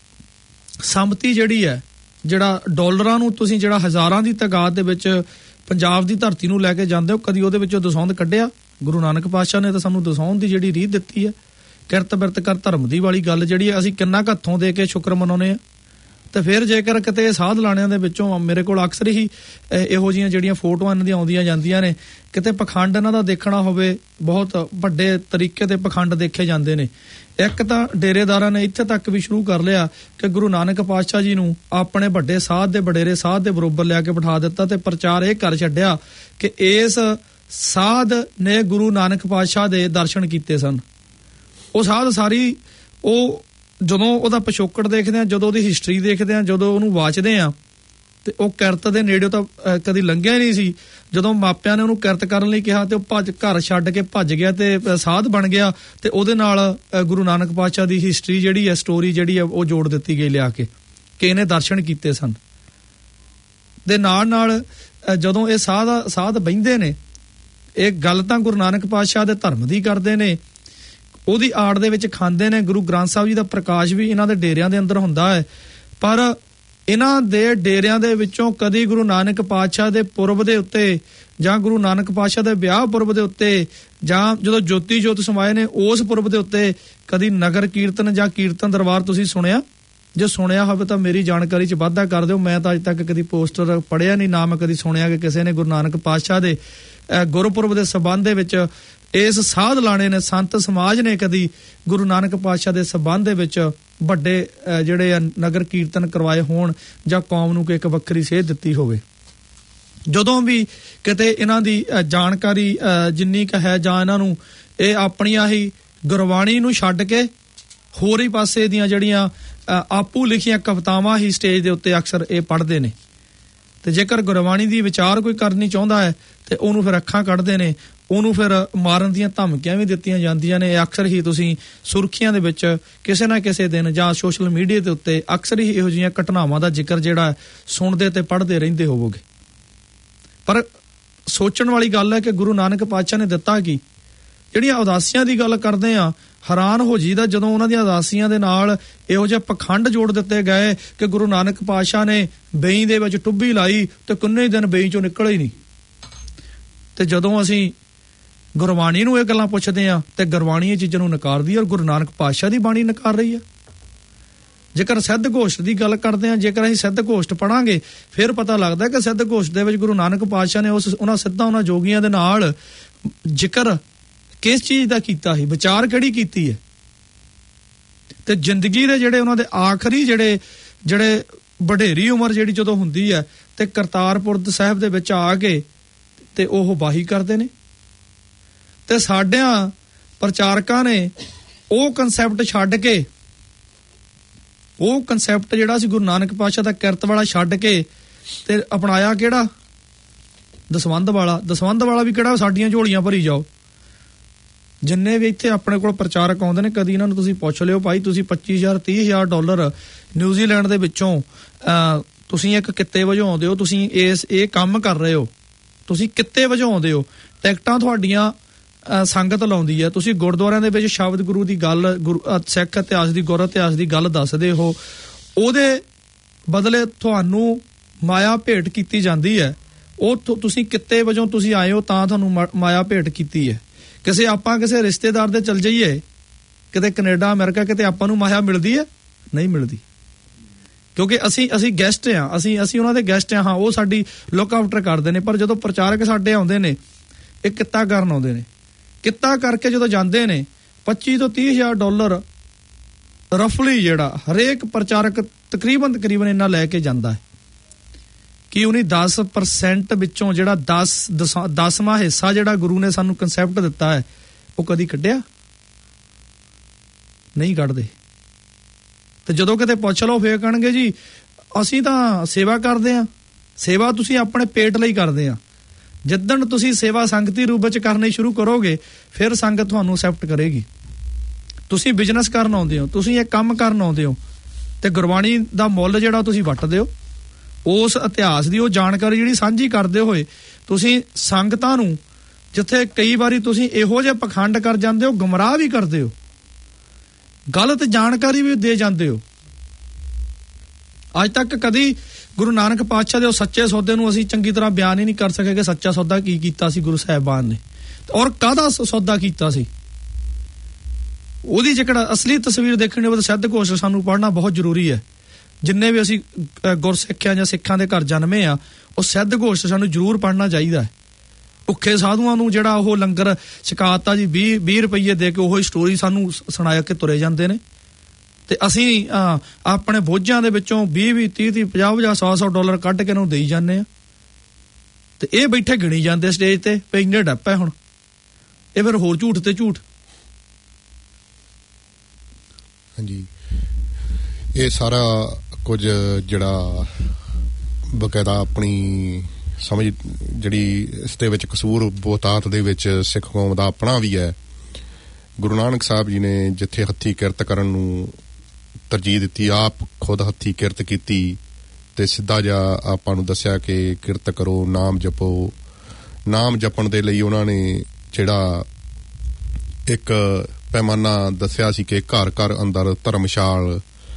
ਸੰਪਤੀ ਜਿਹੜੀ ਹੈ, ਜਿਹੜਾ ਡਾਲਰਾਂ ਨੂੰ ਤੁਸੀਂ ਜਿਹੜਾ ਹਜ਼ਾਰਾਂ ਦੀ ਤਾਦਾਦ ਦੇ ਵਿੱਚ ਪੰਜਾਬ ਦੀ ਧਰਤੀ ਨੂੰ ਲੈ ਕੇ ਜਾਂਦੇ ਹੋ, ਕਦੀ ਉਹਦੇ ਵਿੱਚੋਂ ਦਸਵੰਧ ਕੱਢਿਆ? ਗੁਰੂ ਨਾਨਕ ਪਾਤਸ਼ਾਹ ਨੇ ਤਾਂ ਸਾਨੂੰ ਦਸਵੰਧ ਦੀ ਜਿਹੜੀ ਰੀਤ ਦਿੱਤੀ ਹੈ, ਕਿਰਤ ਬਿਰਤ ਕਰ ਧਰਮ ਦੀ ਵਾਲੀ ਗੱਲ ਜਿਹੜੀ ਹੈ, ਅਸੀਂ ਕਿੰਨਾ ਕੁ ਹੱਥੋਂ ਦੇ ਕੇ ਸ਼ੁਕਰ ਮਨਾਉਂਦੇ ਹਾਂ। ਤੇ ਫਿਰ ਜੇਕਰ ਕਿਤੇ ਸਾਧ ਲਾਣਿਆਂ ਦੇ ਵਿੱਚੋਂ ਮੇਰੇ ਕੋਲ ਅਕਸਰ ਹੀ ਇਹੋ ਜਿਹੀਆਂ ਜਿਹੜੀਆਂ ਫੋਟੋਆਂ ਇਹਨਾਂ ਦੀਆਂ ਆਉਂਦੀਆਂ ਜਾਂਦੀਆਂ ਨੇ, ਕਿਤੇ ਪਖੰਡ ਇਹਨਾਂ ਦਾ ਦੇਖਣਾ ਹੋਵੇ, ਬਹੁਤ ਵੱਡੇ ਤਰੀਕੇ ਦੇ ਪਖੰਡ ਦੇਖੇ ਜਾਂਦੇ ਨੇ। ਇੱਕ ਤਾਂ ਡੇਰੇਦਾਰਾਂ ਨੇ ਇੱਥੇ ਤੱਕ ਵੀ ਸ਼ੁਰੂ ਕਰ ਲਿਆ ਕਿ ਗੁਰੂ ਨਾਨਕ ਪਾਤਸ਼ਾਹ ਜੀ ਨੂੰ ਆਪਣੇ ਵੱਡੇ ਸਾਧ ਦੇ ਵਡੇਰੇ ਸਾਧ ਦੇ ਬਰੋਬਰ ਲਿਆ ਕੇ ਬਿਠਾ ਦਿੱਤਾ, ਤੇ ਪ੍ਰਚਾਰ ਇਹ ਕਰ ਛੱਡਿਆ ਕਿ ਇਸ ਸਾਧ ਨੇ ਗੁਰੂ ਨਾਨਕ ਪਾਤਸ਼ਾਹ ਦੇ ਦਰਸ਼ਨ ਕੀਤੇ ਸਨ। ਉਹ ਸਾਧ ਸਾਰੀ ਉਹ ਜਦੋਂ ਉਹਦਾ ਪਿਛੋਕੜ ਦੇਖਦੇ ਆ, ਜਦੋਂ ਉਹਦੀ ਹਿਸਟਰੀ ਦੇਖਦੇ ਆ, ਜਦੋਂ ਉਹਨੂੰ ਵਾਚਦੇ ਆ, ਤੇ ਉਹ ਕਿਰਤ ਦੇ ਨੇੜਿਓਂ ਤਾਂ ਕਦੀ ਲੰਘਿਆ ਹੀ ਨਹੀਂ ਸੀ। ਜਦੋਂ ਮਾਪਿਆਂ ਨੇ ਉਹਨੂੰ ਕਿਰਤ ਕਰਨ ਲਈ ਕਿਹਾ ਤੇ ਉਹ ਭੱਜ ਘਰ ਛੱਡ ਕੇ ਭੱਜ ਗਿਆ ਤੇ ਸਾਧ ਬਣ ਗਿਆ, ਤੇ ਉਹਦੇ ਨਾਲ ਗੁਰੂ ਨਾਨਕ ਪਾਤਸ਼ਾਹ ਦੀ ਹਿਸਟਰੀ ਜਿਹੜੀ ਹੈ, ਸਟੋਰੀ ਜਿਹੜੀ ਹੈ, ਉਹ ਜੋੜ ਦਿੱਤੀ ਗਈ ਲਿਆ ਕੇ ਕਿ ਇਹਨੇ ਦਰਸ਼ਨ ਕੀਤੇ ਸਨ। ਦੇ ਨਾਲ ਨਾਲ ਜਦੋਂ ਇਹ ਸਾਧ ਸਾਧ ਬਹਿੰਦੇ ਨੇ, ਇਹ ਗੱਲ ਤਾਂ ਗੁਰੂ ਨਾਨਕ ਪਾਤਸ਼ਾਹ ਦੇ ਧਰਮ ਦੀ ਕਰਦੇ ਨੇ, ਉਹਦੀ ਆੜ ਦੇ ਵਿੱਚ ਖਾਂਦੇ ਨੇ। ਗੁਰੂ ਗ੍ਰੰਥ ਸਾਹਿਬ ਜੀ ਦਾ ਪ੍ਰਕਾਸ਼ ਵੀ ਇਹਨਾਂ ਦੇ ਡੇਰਿਆਂ ਦੇ ਅੰਦਰ ਹੁੰਦਾ ਹੈ, ਪਰ ਇਹਨਾਂ ਦੇ ਡੇਰਿਆਂ ਦੇ ਵਿੱਚੋਂ ਕਦੀ ਗੁਰੂ ਨਾਨਕ ਪਾਤਸ਼ਾਹ ਦੇ ਪੁਰਬ ਦੇ ਉੱਤੇ ਜਾਂ ਗੁਰੂ ਨਾਨਕ ਪਾਤਸ਼ਾਹ ਦੇ ਵਿਆਹ ਪੁਰਬ ਦੇ ਉੱਤੇ ਜਾਂ ਜਦੋਂ ਜੋਤੀ ਜੋਤ ਸਮਾਏ ਨੇ ਉਸ ਪੁਰਬ ਦੇ ਉੱਤੇ ਕਦੀ ਨਗਰ ਕੀਰਤਨ ਜਾਂ ਕੀਰਤਨ ਦਰਬਾਰ ਤੁਸੀਂ ਸੁਣਿਆ? ਜੇ ਸੁਣਿਆ ਹੋਵੇ ਤਾਂ ਮੇਰੀ ਜਾਣਕਾਰੀ 'ਚ ਵਾਧਾ ਕਰ ਦਿਓ। ਮੈਂ ਤਾਂ ਅੱਜ ਤੱਕ ਕਦੀ ਪੋਸਟਰ ਪੜ੍ਹਿਆ ਨਹੀਂ, ਨਾ ਮੈਂ ਕਦੀ ਸੁਣਿਆ ਕਿ ਕਿਸੇ ਨੇ ਗੁਰੂ ਨਾਨਕ ਪਾਤਸ਼ਾਹ ਦੇ ਗੁਰਪੁਰਬ ਦੇ ਸੰਬੰਧ ਦੇ ਵਿੱਚ ਇਸ ਸਾਧ ਲਾਣੇ ਨੇ, ਸੰਤ ਸਮਾਜ ਨੇ ਕਦੀ ਗੁਰੂ ਨਾਨਕ ਪਾਤਸ਼ਾਹ ਦੇ ਸੰਬੰਧ ਦੇ ਵਿੱਚ ਵੱਡੇ ਜਿਹੜੇ ਨਗਰ ਕੀਰਤਨ ਕਰਵਾਏ ਹੋਣ ਜਾਂ ਕੌਮ ਨੂੰ ਕੋਈ ਇੱਕ ਵੱਖਰੀ ਸੇਧ ਦਿੱਤੀ ਹੋਵੇ। ਜਦੋਂ ਵੀ ਕਿਤੇ ਇਹਨਾਂ ਦੀ ਜਾਣਕਾਰੀ ਜਿੰਨੀ ਕੁ ਹੈ ਜਾਂ ਇਹਨਾਂ ਨੂੰ ਇਹ ਆਪਣੀਆਂ ਹੀ ਗੁਰਬਾਣੀ ਨੂੰ ਛੱਡ ਕੇ ਹੋਰ ਹੀ ਪਾਸੇ ਦੀਆਂ ਜਿਹੜੀਆਂ ਆਪੂ ਲਿਖੀਆਂ ਕਵਿਤਾਵਾਂ ਹੀ ਸਟੇਜ ਦੇ ਉੱਤੇ ਅਕਸਰ ਇਹ ਪੜ੍ਹਦੇ ਨੇ, ਤੇ ਜੇਕਰ ਗੁਰਬਾਣੀ ਦੀ ਵਿਚਾਰ ਕੋਈ ਕਰਨੀ ਚਾਹੁੰਦਾ ਹੈ ਤੇ ਉਹਨੂੰ ਫਿਰ ਅੱਖਾਂ ਕੱਢਦੇ ਨੇ, ਉਹਨੂੰ ਫਿਰ ਮਾਰਨ ਦੀਆਂ ਧਮਕੀਆਂ ਵੀ ਦਿੱਤੀਆਂ ਜਾਂਦੀਆਂ ਨੇ। ਅਕਸਰ ਹੀ ਤੁਸੀਂ ਸੁਰਖੀਆਂ ਦੇ ਵਿੱਚ ਕਿਸੇ ਨਾ ਕਿਸੇ ਦਿਨ ਜਾਂ ਸੋਸ਼ਲ ਮੀਡੀਆ ਦੇ ਉੱਤੇ ਅਕਸਰ ਹੀ ਇਹੋ ਜਿਹੀਆਂ ਘਟਨਾਵਾਂ ਦਾ ਜ਼ਿਕਰ ਜਿਹੜਾ ਸੁਣਦੇ ਤੇ ਪੜ੍ਹਦੇ ਰਹਿੰਦੇ ਹੋਵੋਗੇ। ਪਰ ਸੋਚਣ ਵਾਲੀ ਗੱਲ ਹੈ ਕਿ ਗੁਰੂ ਨਾਨਕ ਪਾਤਸ਼ਾਹ ਨੇ ਦਿੱਤਾ ਕੀ? ਜਿਹੜੀਆਂ ਉਦਾਸੀਆਂ ਦੀ ਗੱਲ ਕਰਦੇ ਆ, ਹੈਰਾਨ ਹੋ ਜੀਦਾ ਜਦੋਂ ਉਹਨਾਂ ਦੀਆਂ ਉਦਾਸੀਆਂ ਦੇ ਨਾਲ ਇਹੋ ਜਿਹੇ ਪਖੰਡ ਜੋੜ ਦਿੱਤੇ ਗਏ ਕਿ ਗੁਰੂ ਨਾਨਕ ਪਾਤਸ਼ਾਹ ਨੇ ਬਈ ਦੇ ਵਿੱਚ ਟੁੱਬੀ ਲਾਈ ਤੇ ਕਿੰਨੇ ਦਿਨ ਬਈ ਚੋਂ ਨਿਕਲੇ ਹੀ ਨਹੀਂ। ਤੇ ਜਦੋਂ ਅਸੀਂ ਗੁਰਬਾਣੀ ਨੂੰ ਇਹ ਗੱਲਾਂ ਪੁੱਛਦੇ ਆ ਤੇ ਗੁਰਬਾਣੀ ਇਹ ਚੀਜ਼ਾਂ ਨੂੰ ਨਕਾਰਦੀ ਹੈ ਔਰ ਗੁਰੂ ਨਾਨਕ ਪਾਤਸ਼ਾਹ ਦੀ ਬਾਣੀ ਨਕਾਰ ਰਹੀ ਹੈ। ਜੇਕਰ ਸਿੱਧ ਗੋਸ਼ਟ ਦੀ ਗੱਲ ਕਰਦੇ ਆ, ਜੇਕਰ ਅਸੀਂ ਸਿੱਧ ਗੋਸ਼ਟ ਪੜਾਂਗੇ ਫਿਰ ਪਤਾ ਲੱਗਦਾ ਕਿ ਸਿੱਧ ਗੋਸ਼ਟ ਦੇ ਵਿੱਚ ਗੁਰੂ ਨਾਨਕ ਪਾਤਸ਼ਾਹ ਨੇ ਉਸ ਉਹਨਾਂ ਸਿੱਧਾਂ ਉਹਨਾਂ ਜੋਗੀਆਂ ਦੇ ਨਾਲ ਜ਼ਿਕਰ ਕਿਸ ਚੀਜ਼ ਦਾ ਕੀਤਾ ਸੀ, ਵਿਚਾਰ ਕਿਹੜੀ ਕੀਤੀ ਹੈ। ਤੇ ਜ਼ਿੰਦਗੀ ਦੇ ਜਿਹੜੇ ਉਹਨਾਂ ਦੇ ਆਖਰੀ ਜਿਹੜੇ ਜਿਹੜੇ ਵਡੇਰੀ ਉਮਰ ਜਿਹੜੀ ਜਦੋਂ ਹੁੰਦੀ ਹੈ ਤੇ ਕਰਤਾਰਪੁਰ ਸਾਹਿਬ ਦੇ ਵਿੱਚ ਆ ਕੇ ਤੇ ਉਹ ਵਾਹੀ ਕਰਦੇ ਨੇ। ਤੇ ਸਾਡਿਆਂ ਪ੍ਰਚਾਰਕਾਂ ਨੇ ਉਹ ਕਨਸੈਪਟ ਛੱਡ ਕੇ, ਉਹ ਕਨਸੈਪਟ ਜਿਹੜਾ ਸੀ ਗੁਰੂ ਨਾਨਕ ਪਾਤਸ਼ਾਹ ਦਾ ਕਿਰਤ ਵਾਲਾ ਛੱਡ ਕੇ ਤੇ ਅਪਣਾਇਆ ਕਿਹੜਾ? ਦਸਵੰਧ ਵਾਲਾ। ਦਸਵੰਧ ਵਾਲਾ ਵੀ ਕਿਹੜਾ? ਸਾਡੀਆਂ ਝੋਲੀਆਂ ਭਰੀ ਜਾਓ। ਜਿੰਨੇ ਵੀ ਇੱਥੇ ਆਪਣੇ ਕੋਲ ਪ੍ਰਚਾਰਕ ਆਉਂਦੇ ਨੇ, ਕਦੀ ਇਹਨਾਂ ਨੂੰ ਤੁਸੀਂ ਪੁੱਛ ਲਿਓ, ਭਾਈ ਤੁਸੀਂ ਪੱਚੀ ਹਜ਼ਾਰ ਤੀਹ ਹਜ਼ਾਰ ਡਾਲਰ ਨਿਊਜ਼ੀਲੈਂਡ ਦੇ ਵਿੱਚੋਂ ਤੁਸੀਂ ਇੱਕ ਕਿੱਤੇ ਵਜੋਂ ਆਉਂਦੇ ਹੋ, ਤੁਸੀਂ ਇਸ ਇਹ ਕੰਮ ਕਰ ਰਹੇ ਹੋ, ਤੁਸੀਂ ਕਿੱਤੇ ਵਜੋਂ ਆਉਂਦੇ ਹੋ, ਟਿਕਟਾਂ ਤੁਹਾਡੀਆਂ ਸੰਗਤ ਲਾਉਂਦੀ ਹੈ, ਤੁਸੀਂ ਗੁਰਦੁਆਰਿਆਂ ਦੇ ਵਿੱਚ ਸ਼ਬਦ ਗੁਰੂ ਦੀ ਗੱਲ, ਗੁਰੂ ਸਿੱਖ ਇਤਿਹਾਸ ਦੀ, ਗੁਰ ਇਤਿਹਾਸ ਦੀ ਗੱਲ ਦੱਸਦੇ ਹੋ, ਉਹਦੇ ਬਦਲੇ ਤੁਹਾਨੂੰ ਮਾਇਆ ਭੇਟ ਕੀਤੀ ਜਾਂਦੀ ਹੈ। ਉਹ ਤੁਸੀਂ ਕਿੱਤੇ ਵਜੋਂ ਤੁਸੀਂ ਆਏ ਹੋ ਤਾਂ ਤੁਹਾਨੂੰ ਮਾਇਆ ਭੇਟ ਕੀਤੀ ਹੈ। ਕਿਸੇ ਆਪਾਂ ਕਿਸੇ ਰਿਸ਼ਤੇਦਾਰ ਦੇ ਚਲ ਜਾਈਏ, ਕਿਤੇ ਕੈਨੇਡਾ ਅਮਰੀਕਾ, ਕਿਤੇ ਆਪਾਂ ਨੂੰ ਮਾਇਆ ਮਿਲਦੀ ਹੈ? ਨਹੀਂ ਮਿਲਦੀ, ਕਿਉਂਕਿ ਅਸੀਂ ਅਸੀਂ ਗੈਸਟ ਹਾਂ, ਅਸੀਂ ਅਸੀਂ ਉਹਨਾਂ ਦੇ ਗੈਸਟ ਹਾਂ। ਉਹ ਸਾਡੀ ਲੁੱਕ ਆਫਟਰ ਕਰਦੇ ਨੇ। ਪਰ ਜਦੋਂ ਪ੍ਰਚਾਰਕ ਸਾਡੇ ਆਉਂਦੇ ਨੇ, ਇਹ ਕਿੱਤਾ ਕਰਨ ਆਉਂਦੇ ਨੇ, ਕਿੱਤਾ ਕਰਕੇ ਜਦੋਂ ਜਾਂਦੇ ਨੇ, ਪੱਚੀ ਤੋਂ ਤੀਹ ਹਜ਼ਾਰ ਡਾਲਰ ਰਫਲੀ ਜਿਹੜਾ ਹਰੇਕ ਪ੍ਰਚਾਰਕ ਤਕਰੀਬਨ ਤਕਰੀਬਨ ਇੰਨਾ ਲੈ ਕੇ ਜਾਂਦਾ ਹੈ ਕਿ ਉਹਨੇ ਦਸ ਪਰਸੈਂਟ ਵਿੱਚੋਂ ਜਿਹੜਾ ਦਸ ਦਸਵਾਂ ਹਿੱਸਾ ਜਿਹੜਾ ਗੁਰੂ ਨੇ ਸਾਨੂੰ ਕਨਸੈਪਟ ਦਿੱਤਾ ਹੈ ਉਹ ਕਦੀ ਕੱਢਿਆ ਨਹੀਂ ਕੱਢਦੇ। ਤੇ ਜਦੋਂ ਕਿਤੇ ਪੁੱਛ ਲਓ ਫੇਰ ਕਹਿਣਗੇ ਜੀ ਅਸੀਂ ਤਾਂ ਸੇਵਾ ਕਰਦੇ ਆ। ਸੇਵਾ ਤੁਸੀਂ ਆਪਣੇ ਪੇਟ ਲਈ ਕਰਦੇ ਆ। ਜਿੱਦਣ ਤੁਸੀਂ ਸੇਵਾ ਸੰਗਤੀ ਰੂਪ ਵਿੱਚ ਕਰਨੀ ਸ਼ੁਰੂ ਕਰੋਗੇ ਫਿਰ ਸੰਗਤ ਤੁਹਾਨੂੰ ਅਸੈਪਟ ਕਰੇਗੀ। ਤੁਸੀਂ ਬਿਜ਼ਨਸ ਕਰਨ ਆਉਂਦੇ ਹੋ, ਤੁਸੀਂ ਇਹ ਕੰਮ ਕਰਨ ਆਉਂਦੇ ਹੋ ਤੇ ਗੁਰਬਾਣੀ ਦਾ ਮੁੱਲ ਜਿਹੜਾ ਤੁਸੀਂ ਵੱਟਦੇ ਹੋ, ਉਸ ਇਤਿਹਾਸ ਦੀ ਉਹ ਜਾਣਕਾਰੀ ਜਿਹੜੀ ਸਾਂਝੀ ਕਰਦੇ ਹੋਏ ਤੁਸੀਂ ਸੰਗਤਾਂ ਨੂੰ, ਜਿੱਥੇ ਕਈ ਵਾਰੀ ਤੁਸੀਂ ਇਹੋ ਜਿਹੇ ਪਖੰਡ ਕਰ ਜਾਂਦੇ ਹੋ, ਗੁੰਮਰਾਹ ਵੀ ਕਰਦੇ ਹੋ, ਗਲਤ ਜਾਣਕਾਰੀ ਵੀ ਦੇ ਜਾਂਦੇ ਹੋ। ਅੱਜ ਤੱਕ ਕਦੀ ਗੁਰੂ ਨਾਨਕ ਪਾਤਸ਼ਾਹ ਦੇ ਉਹ ਸੱਚੇ ਸੌਦੇ ਨੂੰ ਅਸੀਂ ਚੰਗੀ ਤਰ੍ਹਾਂ ਬਿਆਨ ਹੀ ਨਹੀਂ ਕਰ ਸਕੇ ਕਿ ਸੱਚਾ ਸੌਦਾ ਕੀ ਕੀਤਾ ਸੀ ਗੁਰੂ ਸਾਹਿਬਾਨ ਨੇ ਔਰ ਕਾਹਦਾ ਸੌਦਾ ਕੀਤਾ ਸੀ। ਉਹਦੀ ਜੇਕਰ ਅਸਲੀ ਤਸਵੀਰ ਦੇਖਣੀ ਹੋਵੇ ਤਾਂ ਸਿੱਧ ਘੋਸ਼ ਸਾਨੂੰ ਪੜ੍ਹਨਾ ਬਹੁਤ ਜ਼ਰੂਰੀ ਹੈ। ਜਿੰਨੇ ਵੀ ਅਸੀਂ ਗੁਰਸਿੱਖਿਆ ਜਾਂ ਸਿੱਖਾਂ ਦੇ ਘਰ ਜਨਮੇ ਆ, ਉਹ ਸਿੱਧ ਘੋਸ਼ ਸਾਨੂੰ ਜ਼ਰੂਰ ਪੜ੍ਹਨਾ ਚਾਹੀਦਾ ਹੈ। ਭੁੱਖੇ ਸਾਧੂਆਂ ਨੂੰ ਜਿਹੜਾ ਉਹ ਲੰਗਰ ਛਕਾਤਾ ਜੀ ਵੀਹ ਵੀਹ ਰੁਪਈਏ ਦੇ ਕੇ ਉਹ ਸਟੋਰੀ ਸਾਨੂੰ ਸੁਣਾਇਆ ਕੇ ਤੁਰੇ ਜਾਂਦੇ ਨੇ ਤੇ ਅਸੀਂ ਆਪਣੇ ਬੋਝਾਂ ਦੇ ਵਿੱਚੋਂ ਵੀਹ ਵੀਹ ਤੀਹ ਤੀਹ ਪੰਜਾਹ ਪੰਜਾਹ ਸੌ ਸੌ ਡਾਲਰ ਕੱਢ ਕੇ ਉਹਨੂੰ ਦੇਈ ਜਾਂਦੇ ਆ ਤੇ ਇਹ ਬੈਠੇ ਗਿਣੀ ਜਾਂਦੇ ਸਟੇਜ ਤੇ ਪੈਂਦੇ ਡੱਪੇ। ਹੁਣ ਇਹ ਫਿਰ ਹੋਰ ਝੂਠ ਤੇ ਝੂਠ। ਹਾਂਜੀ, ਇਹ ਸਾਰਾ ਕੁਝ ਜਿਹੜਾ ਬਕਾਇਦਾ ਆਪਣੀ ਸਮਝ ਜਿਹੜੀ ਇਸ ਦੇ ਵਿੱਚ ਕਸੂਰ ਬਹੁਤਾਤ ਦੇ ਵਿੱਚ ਸਿੱਖ ਕੌਮ ਦਾ ਆਪਣਾ ਵੀ ਹੈ। ਗੁਰੂ ਨਾਨਕ ਸਾਹਿਬ ਜੀ ਨੇ ਜਿੱਥੇ ਹੱਥੀਂ ਕਿਰਤ ਕਰਨ ਨੂੰ ਤਰਜੀਹ ਦਿੱਤੀ, ਆਪ ਖੁਦ ਹੱਥੀਂ ਕਿਰਤ ਕੀਤੀ ਤੇ ਸਿੱਧਾ ਜਿਹਾ ਆਪਾਂ ਨੂੰ ਦੱਸਿਆ ਕਿ ਕਿਰਤ ਕਰੋ, ਨਾਮ ਜਪੋ। ਨਾਮ ਜਪਣ ਦੇ ਲਈ ਉਹਨਾਂ ਨੇ ਜਿਹੜਾ ਇੱਕ ਪੈਮਾਨਾ ਦੱਸਿਆ ਸੀ ਕਿ ਘਰ ਘਰ ਅੰਦਰ ਧਰਮਸ਼ਾਲ,